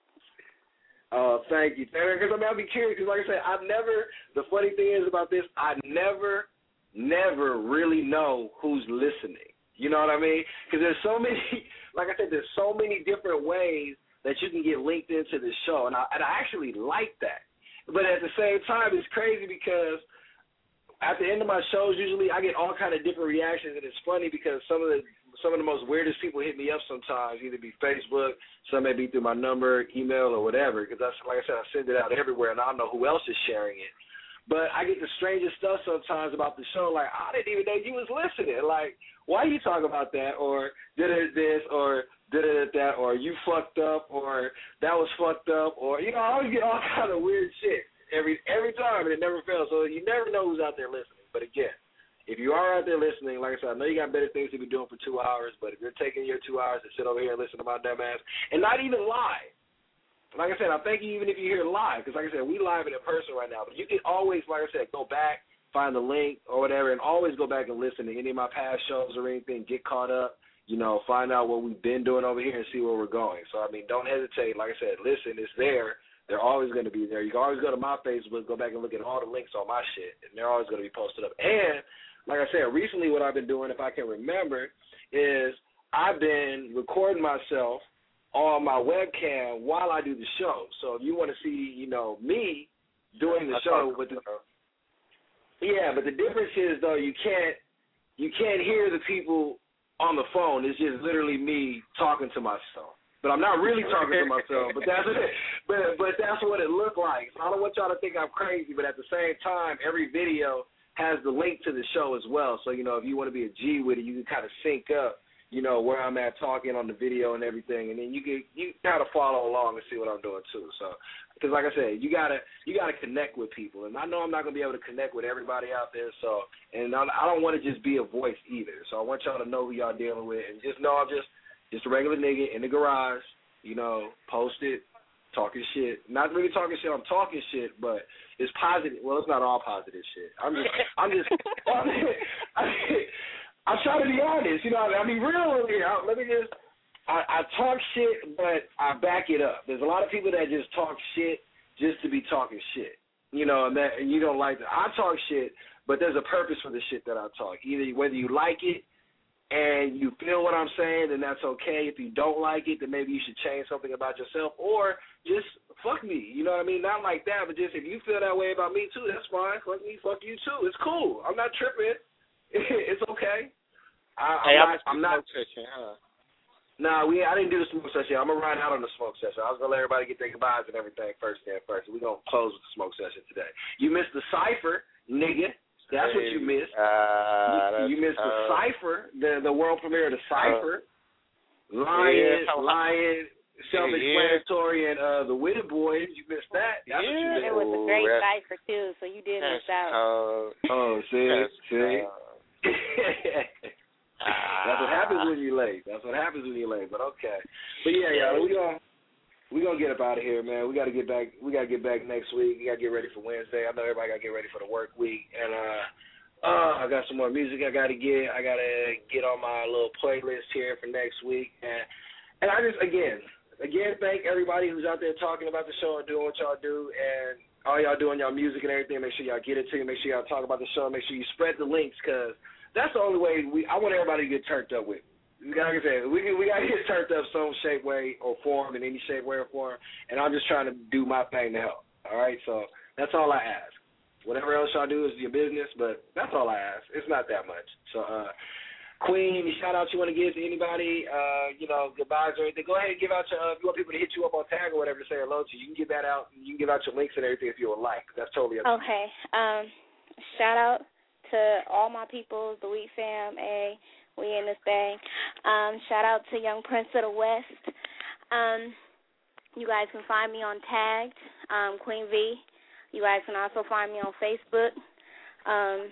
Thank you. Because I'll be curious, because like I said, the funny thing is about this, I never really know who's listening. You know what I mean? Because there's so many, like I said, there's so many different ways that you can get linked into the show, and I actually like that. But at the same time, it's crazy because at the end of my shows, usually I get all kind of different reactions, and it's funny because some of the most weirdest people hit me up sometimes, either be Facebook, some may be through my number, email, or whatever, because like I said, I send it out everywhere, and I don't know who else is sharing it. But I get the strangest stuff sometimes about the show, like, I didn't even know you was listening. Like, why you talk about that, or did it this, or did it that, or you fucked up, or that was fucked up, or, you know, I always get all kind of weird shit every time, and it never fails. So you never know who's out there listening. But again, if you are out there listening, like I said, I know you got better things to be doing for 2 hours, but if you're taking your 2 hours to sit over here and listen to my dumb ass, and not even lie, like I said, I thank you even if you're here live, because like I said, we live in person right now. But you can always, like I said, go back, find the link or whatever, and always go back and listen to any of my past shows or anything, get caught up, you know, find out what we've been doing over here and see where we're going. So, I mean, don't hesitate. Like I said, listen, it's there. They're always going to be there. You can always go to my Facebook, go back and look at all the links on my shit, and they're always going to be posted up. And, like I said, recently what I've been doing, if I can remember, is I've been recording myself on my webcam while I do the show. So if you want to see, you know, me doing the show with the but the difference is though you can't hear the people on the phone. It's just literally me talking to myself. But I'm not really talking to myself. But that's it. But that's what it looked like. So I don't want y'all to think I'm crazy. But at the same time, every video has the link to the show as well. So you know, if you want to be a G with it, you can kind of sync up, you know, where I'm at talking on the video and everything, and then you gotta follow along and see what I'm doing too. So, because like I said, you gotta connect with people, and I know I'm not gonna be able to connect with everybody out there. So, and I don't want to just be a voice either. So I want y'all to know who y'all dealing with, and just know I'm just a regular nigga in the garage, you know, posted, talking shit. Not really talking shit. I'm talking shit, but it's positive. Well, it's not all positive shit. I'm trying to be honest, you know. I mean, really, I talk shit, but I back it up. There's a lot of people that just talk shit just to be talking shit, you know, and you don't like that. I talk shit, but there's a purpose for the shit that I talk. Either whether you like it and you feel what I'm saying, then that's okay. If you don't like it, then maybe you should change something about yourself, or just fuck me, you know what I mean? Not like that, but just if you feel that way about me too, that's fine. Fuck me, fuck you too. It's cool. I'm not tripping. It's okay. I'm not session, huh? Nah, I didn't do the smoke session. I'm gonna ride out on the smoke session. I was gonna let everybody get their goodbyes and everything first. We're gonna close with the smoke session today. You missed the cipher, nigga. That's what you missed. You missed the cipher, the world premiere of the cipher. Lion, self-explanatory, and the Witted Boys. You missed that. That's what you missed. It was a great cipher too, so you did miss out. See. That's what happens when you're late. But okay. But yeah, we gonna get up out of here, man. We gotta get back next week. We gotta get ready for Wednesday. I know everybody gotta get ready for the work week, and I got some more music I gotta get. I gotta get on my little playlist here for next week, and I just again thank everybody who's out there talking about the show and doing what y'all do, and all y'all doing y'all music and everything. Make sure y'all get it to you. Make sure y'all talk about the show. Make sure you spread the links, because that's the only way I want everybody to get turned up with. Like I said, we got to get turned up some shape, way, or form, in any shape, way, or form, and I'm just trying to do my thing to help. All right? So that's all I ask. Whatever else y'all do is your business, but that's all I ask. It's not that much. So, Queen, any shout-outs you want to give to anybody, goodbyes or anything, go ahead and give out your, if you want people to hit you up on tag or whatever to say hello to you, you can give that out. You can give out your links and everything if you would like. That's totally up to you. Okay. Shout-out to all my people, the Wheat Fam, we in this thing. Shout out to Young Prince of the West. You guys can find me on Tagged, Queen V. You guys can also find me on Facebook.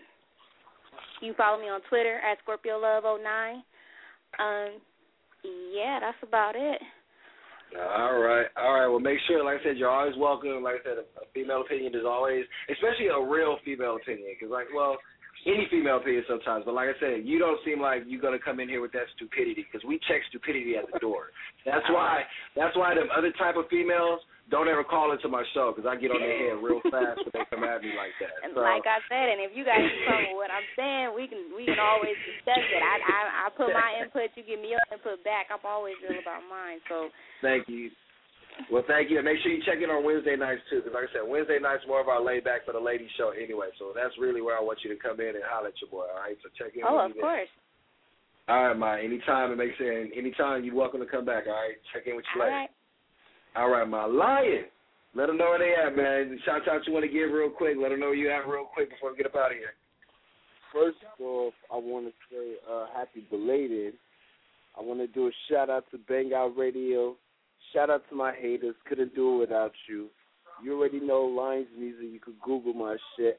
You follow me on Twitter at ScorpioLove09. Yeah, that's about it. All right. Well, make sure, like I said, you're always welcome. Like I said, a female opinion is always, especially a real female opinion, because, like, well, any female opinion sometimes. But like I said, you don't seem like you're gonna come in here with that stupidity, because we check stupidity at the door. That's why the other type of females don't ever call into my show, because I get on their head real fast when they come at me like that. And so, like I said, and if you guys have trouble with what I'm saying, we can always discuss it. I put my input, you give me your input back. I'm always real about mine. So thank you. Well, thank you. And make sure you check in on Wednesday nights, too, because like I said, Wednesday nights more of our laid-back for the ladies show anyway. So that's really where I want you to come in and holler at your boy, all right? So check in. Oh, of course. All right, Ma. Anytime you're welcome to come back, all right? Check in with you later. All right, Ma. Lion. Let them know where they at, man. Shout out you want to give real quick. Let them know where you at real quick before we get up out of here. First off, I want to say happy belated. I want to do a shout-out to Bang Out Radio. Shout out to my haters. Couldn't do it without you. You already know Lions Music. You could Google my shit.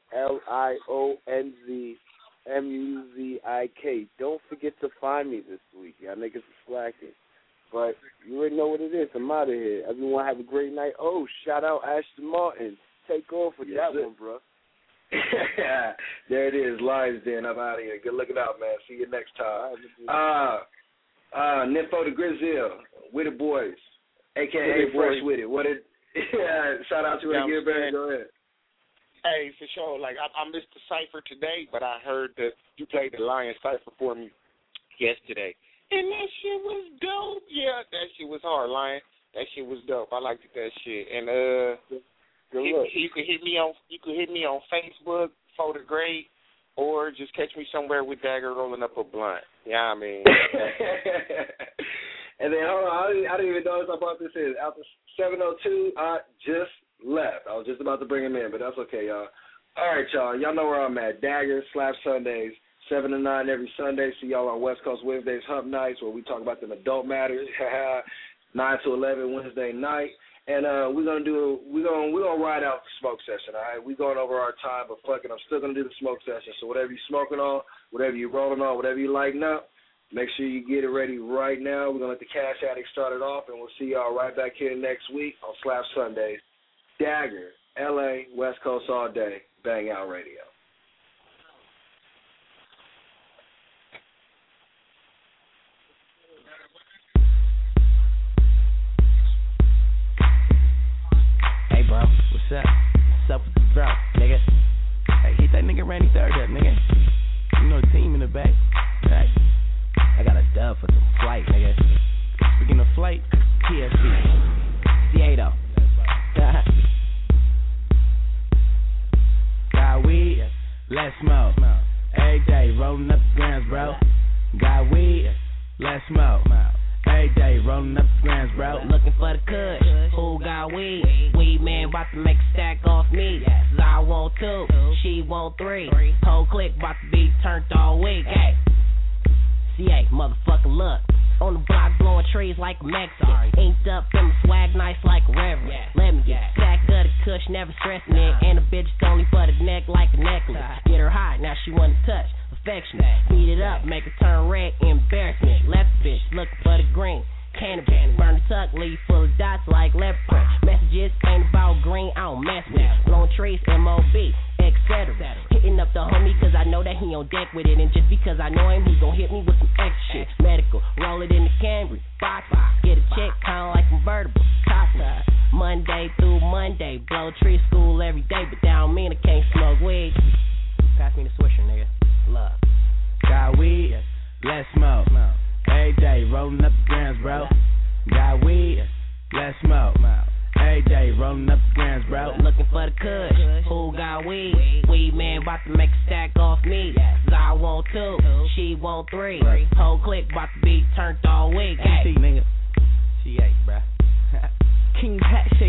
LIONZMUZIK. Don't forget to find me this week. Y'all niggas are slacking. But you already know what it is. I'm out of here. Everyone have a great night. Oh, shout out Ashton Martin. Take off with that one, bro. There it is. Lions Den. I'm out of here. Good looking out, man. See you next time. Nympho the Grizzle. With the boys. A.K.A. Fresh with it. Shout out to her again, man. Go ahead. Hey, for sure. Like, I missed the cipher today, but I heard that you played the Lion cipher for me yesterday. And that shit was dope. Yeah, that shit was hard, Lion. That shit was dope. I liked that shit. And you could hit me on Facebook, For the Great, or just catch me somewhere with Dagger rolling up a blunt. Yeah, I mean. And then, hold on, I didn't even notice I brought this in. After 7:02, I just left. I was just about to bring him in, but that's okay, y'all. All right, y'all. Y'all know where I'm at. Dagger, Slap Sundays, 7 to 9 every Sunday. See y'all on West Coast Wednesdays, Hump Nights, where we talk about them adult matters. 9 to 11 Wednesday night. And we're gonna ride out the smoke session, all right? We're going over our time, but fuck it, I'm still gonna do the smoke session. So whatever you're smoking on, whatever you're rolling on, whatever you lighting up, make sure you get it ready right now. We're going to let the Cash Addict start it off, and we'll see y'all right back here next week on Slap Sundays. Dagger, L.A., West Coast all day, Bang Out Radio. Hey, bro, what's up? What's up with the bro, nigga? Hey, hit that nigga Randy Third up, nigga. You know the team in the back. Right. I got a dub for the flight, nigga. Speaking of flight, TSB. Seattle. Got weed, let's smoke. Every day, rolling up the grams, bro. Got weed, let's smoke. Every day, rolling up the grams, bro. Looking for the kush. Who got weed? Weed man about to make a stack off me. I want 2, she want 3. Whole clique about to be turned all week. Hey. CA, motherfucker, look. On the block blowing trees like a Mexican. Inked up in my swag nice like a reverend. Let me get a stack of the kush, never stressing it. And the bitch is only for the neck like a necklace. Get her hot, now she wanna touch. Affectionate, beat it up, make her turn red, embarrassment. Left bitch, looking for the green. Cannabis, burn the tuck, leave full of dots like leopard print. Messages ain't about green, I don't mess with it. Blowing trees, MOB, etc. Hitting up the homie cause I know that he on deck with it. And just because I know him, he gon' hit me with some extra shit. Medical, roll it in the Camry, box, get a check, kinda like convertible. Casa, Monday through Monday, blow tree school every day, but that don't mean I can't smoke weed. Pass me the swisher, nigga. Love. Got weed, let's smoke. Every day, rolling up the grams, bro. Got weed, let's smoke. Every day, rolling up the grams, bro. Looking for the kush. Who got weed? Weed man about to make a stack off me. I want 2, she want 3. Whole clique about to be turned all week. Hey, nigga. She ate, bro. King hat shades, black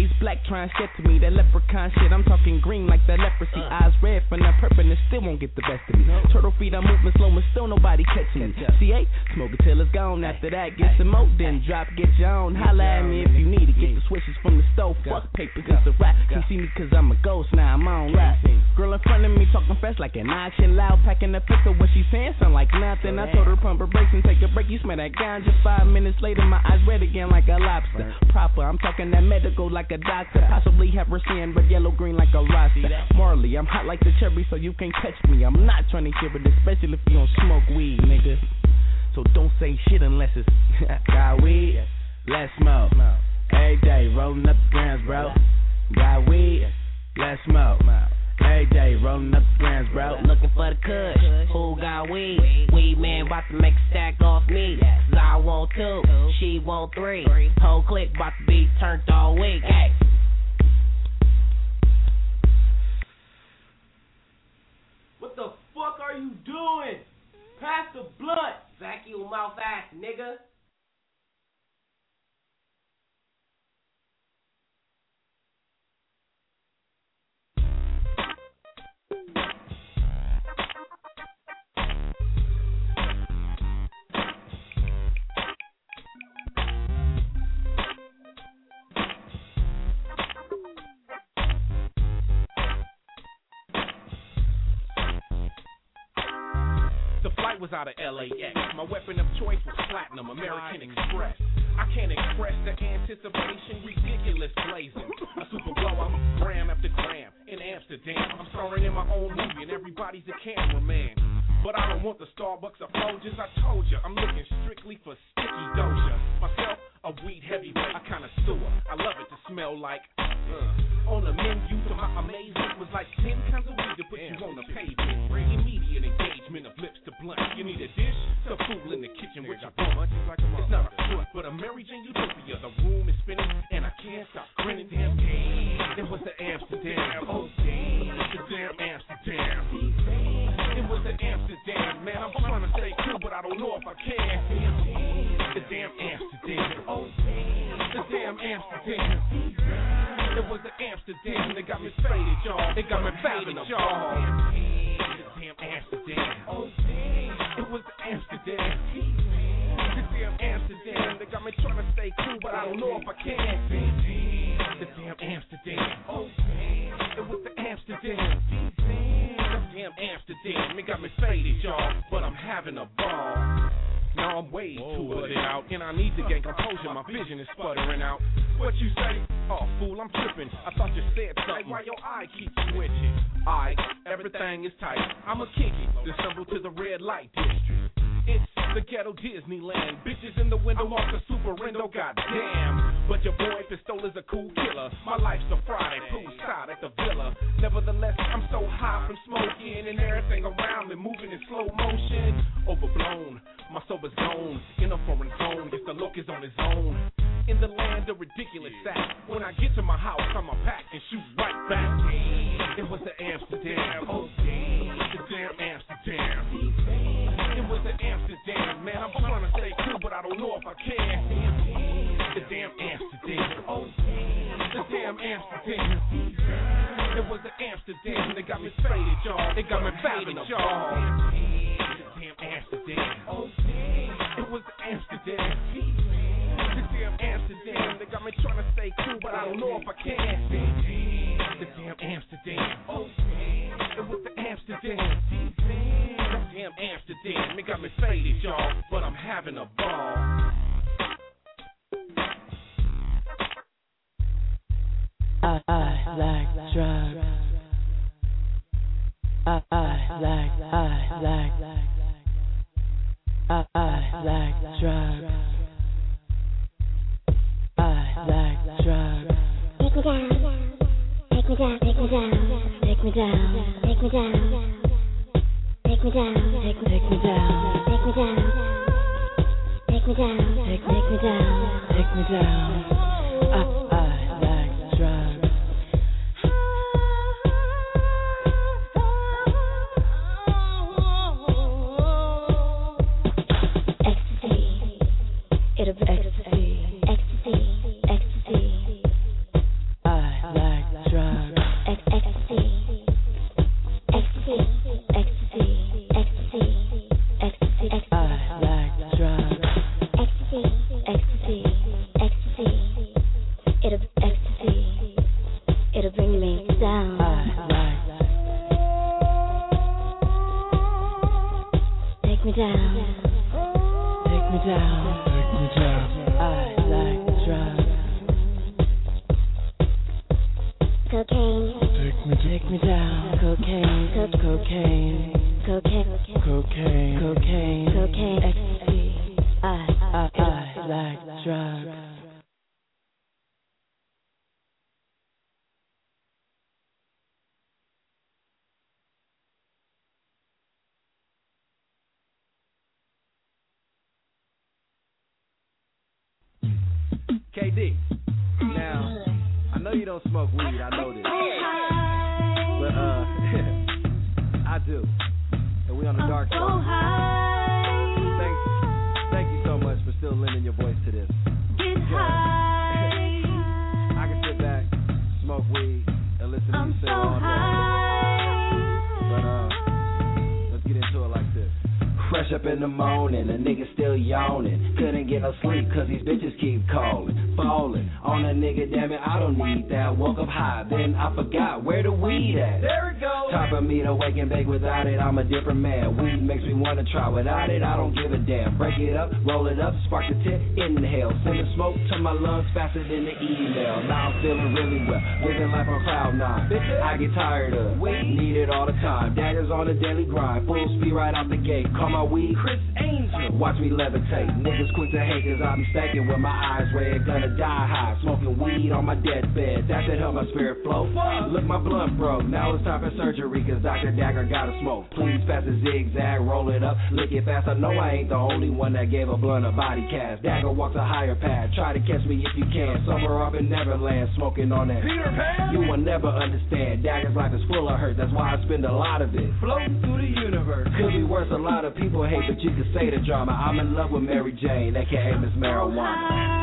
try and step to me. That leprechaun shit, I'm talking green like that leprosy. Eyes red from that purple and still won't get the best of me. Turtle feet, I'm moving slow and still nobody catching me. C8, smoke it till it's gone. After that, get some more, then drop, get your own. Holla at me if you need it. Get the switches from the stove. Fuck papers, it's a rap. Can't see me cause I'm a ghost, now I'm on rap. Girl in front of me talking fast like an auction loud. Packing the pistol, what she saying sound like nothing. I told her pump her brakes and take a break. You smell that ganja. 5 minutes later, my eyes red again like a lobster. Proper, I'm talking that medical like a doctor. Possibly have her skin, but yellow green like a roster. Marley, I'm hot like the cherry, so you can't touch me. I'm not trying to hear it, especially if you don't smoke weed, nigga. So don't say shit unless it's got weed. Let's smoke. Every day, rolling up the grams, bro. Got weed. Let's smoke. Every day, rolling up the grams, bro. Looking for the kush. Who got weed? Weed man about to make a stack off me. Cause I want 2, she want 3. Whole clique about to be turned all week. Hey. What the fuck are you doing? Pass the blunt. Vacuum mouth ass, nigga. The flight was out of LAX. My weapon of choice was platinum, American Express. I can't express the anticipation, ridiculous blazing. A super blow, I'm gram after gram in Amsterdam. I'm starring in my own movie and everybody's a cameraman. But I don't want the Starbucks emojis. I told you, I'm looking strictly for sticky doja. Myself, a weed heavyweight, I kinda sewer. I love it to smell like on the menu to my amazement was like 10 kinds of weed to put you on the pavement. Immediate engagement of lips to blunt. You need a dish, the fool in the kitchen with your blunt. It's not a front, but a Mary Jane utopia. The room is spinning and I can't stop grinning. Damn, it was the Amsterdam. Oh damn, the damn Amsterdam. It was the Amsterdam, man. I'm trying to stay cool, but I don't know if I can. The damn Amsterdam. Oh damn, the damn Amsterdam. It was the Amsterdam. They got me faded, y'all. They got me faded, y'all. The damn Amsterdam. Oh damn, it was the Amsterdam. The damn Amsterdam. They got me trying to stay cool, but I don't know if I can. The damn Amsterdam. Oh damn, it was the Amsterdam. The damn Amsterdam. They got me faded, y'all, but I'm having a ball. Now I'm way too put it out, and I need to gain composure. My vision is sputtering out. What you say? Oh, fool, I'm tripping. I thought you said something. Why your eye keeps switching? Alright, everything is tight. I'ma kick it. Dissemble to the red light district. It's the ghetto Disneyland. Bitches in the window off the super window, goddamn. But your boy Pistol is a cool killer. My life's a Friday, poolside at the villa. Nevertheless, I'm so high from smoking and everything around me moving in slow motion. Overblown, my sober's gone. In a foreign zone, yes, the look is on his own. In the land of ridiculous act. When I get to my house, I'ma pack and shoot right back. It was the Amsterdam. Oh damn, the damn Amsterdam. It was the Amsterdam, man. I'm trying to stay cool, but I don't know if I can. The damn Amsterdam. Oh damn, the damn Amsterdam. It was the Amsterdam. They got me faded, y'all. They got me faded, y'all. The damn Amsterdam. Oh damn, it was the Amsterdam. The damn Amsterdam. They got me trying to stay cool, but I don't know if I can. The damn Amsterdam. Oh damn, it was the Amsterdam. The damn Amsterdam. They got me faded, y'all, but I'm having a ball. I like drugs. I like drugs. I like drugs. Take me down, take me down, take me down, take me down, take me down, take me down, take me down, take me down, take me down, take me down, take me down. I like drugs. Ecstasy, it'll be ecstasy, ecstasy, ecstasy. I drugs. Cocaine. Take me down. Cocaine. Cocaine. Ecstasy. I like drugs. KD, now, I know you don't smoke weed, I know this. But, I do. And we on the dark side. Thank you so much for still lending your voice to this. I can sit back, smoke weed, and listen to you sing all day. But, let's get into it like this. Fresh up in the morning, a nigga still yawning. Couldn't get no sleep cause these bitches keep calling. Falling on a nigga, damn it, I don't need that. Woke up high, then I forgot where the weed at. There it goes. Time for me to wake and bake without it, I'm a different man. Weed makes me wanna try, without it, I don't give a damn. Break it up, roll it up, spark the tip, inhale. Send the smoke to my lungs faster than the email. Now I'm feeling really well, living life on cloud nine. I get tired of weed, need it all the time. Daggers on the daily grind, full speed right out the gate. Call my weed Chris Angel, watch me levitate. Niggas quick to hate cause I be stacking with my eyes red, gonna die high, smoking weed on my deathbed. That should help my spirit flow. Look, my blunt broke, now it's time for surgery cause Dr. Dagger gotta smoke. Please pass a zigzag, roll it up, lick it fast. I know I ain't the only one that gave a blunt a body cast. Dagger walks a higher path, try to catch me if you can. Somewhere up in Neverland, smoking on that Peter Pan. You will never understand, Dagger's life is full of hurt, that's why I spend a lot of it floating through the universe. Could be worse, a lot of people hate, but you can say the drama. I'm in love with Mary Jane, aka Miss Marijuana.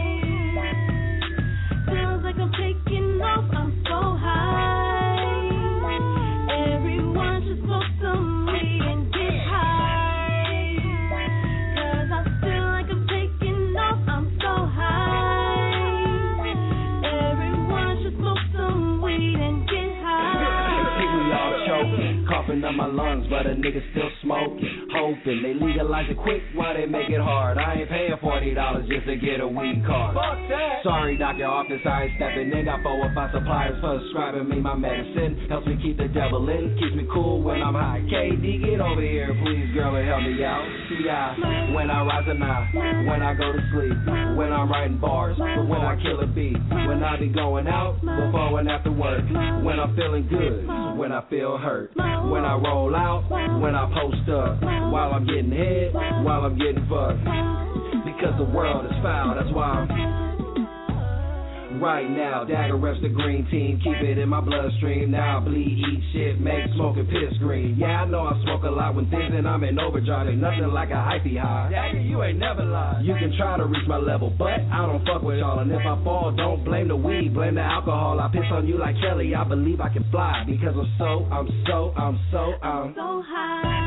Feels like I'm taking off, I'm so high. Everyone should smoke some weed and get high. Cause I feel like I'm taking off, I'm so high. Everyone should smoke some weed and get high. People y'all choking, coughing up my lungs, but a nigga still smoking. Hoping they legalize it quick while they make it hard. I ain't paying $40 just to get a weed card. Fuck that. Sorry, doctor, office, I ain't stepping in. Got 4 or 5 suppliers prescribing me my medicine. Helps me keep the devil in, keeps me cool when I'm high. KD, get over here, please, girl, and help me out. See, when I rise and when I go to sleep, when I'm writing bars, but when I kill a beat, when I be going out, before and after work, when I'm feeling good, when I feel hurt, when I roll out, when I post up, while I'm getting head, while I'm getting fucked. Because the world is foul, that's why I'm right now. Dagger reps the green team, keep it in my bloodstream. Now I bleed, eat shit, make smoking piss green. Yeah, I know I smoke a lot when things and I'm in overdrive. Ain't nothing like a hypey high. Dagger, you ain't never lied. You can try to reach my level, but I don't fuck with y'all. And if I fall, don't blame the weed, blame the alcohol. I piss on you like Kelly, I believe I can fly. Because I'm so high.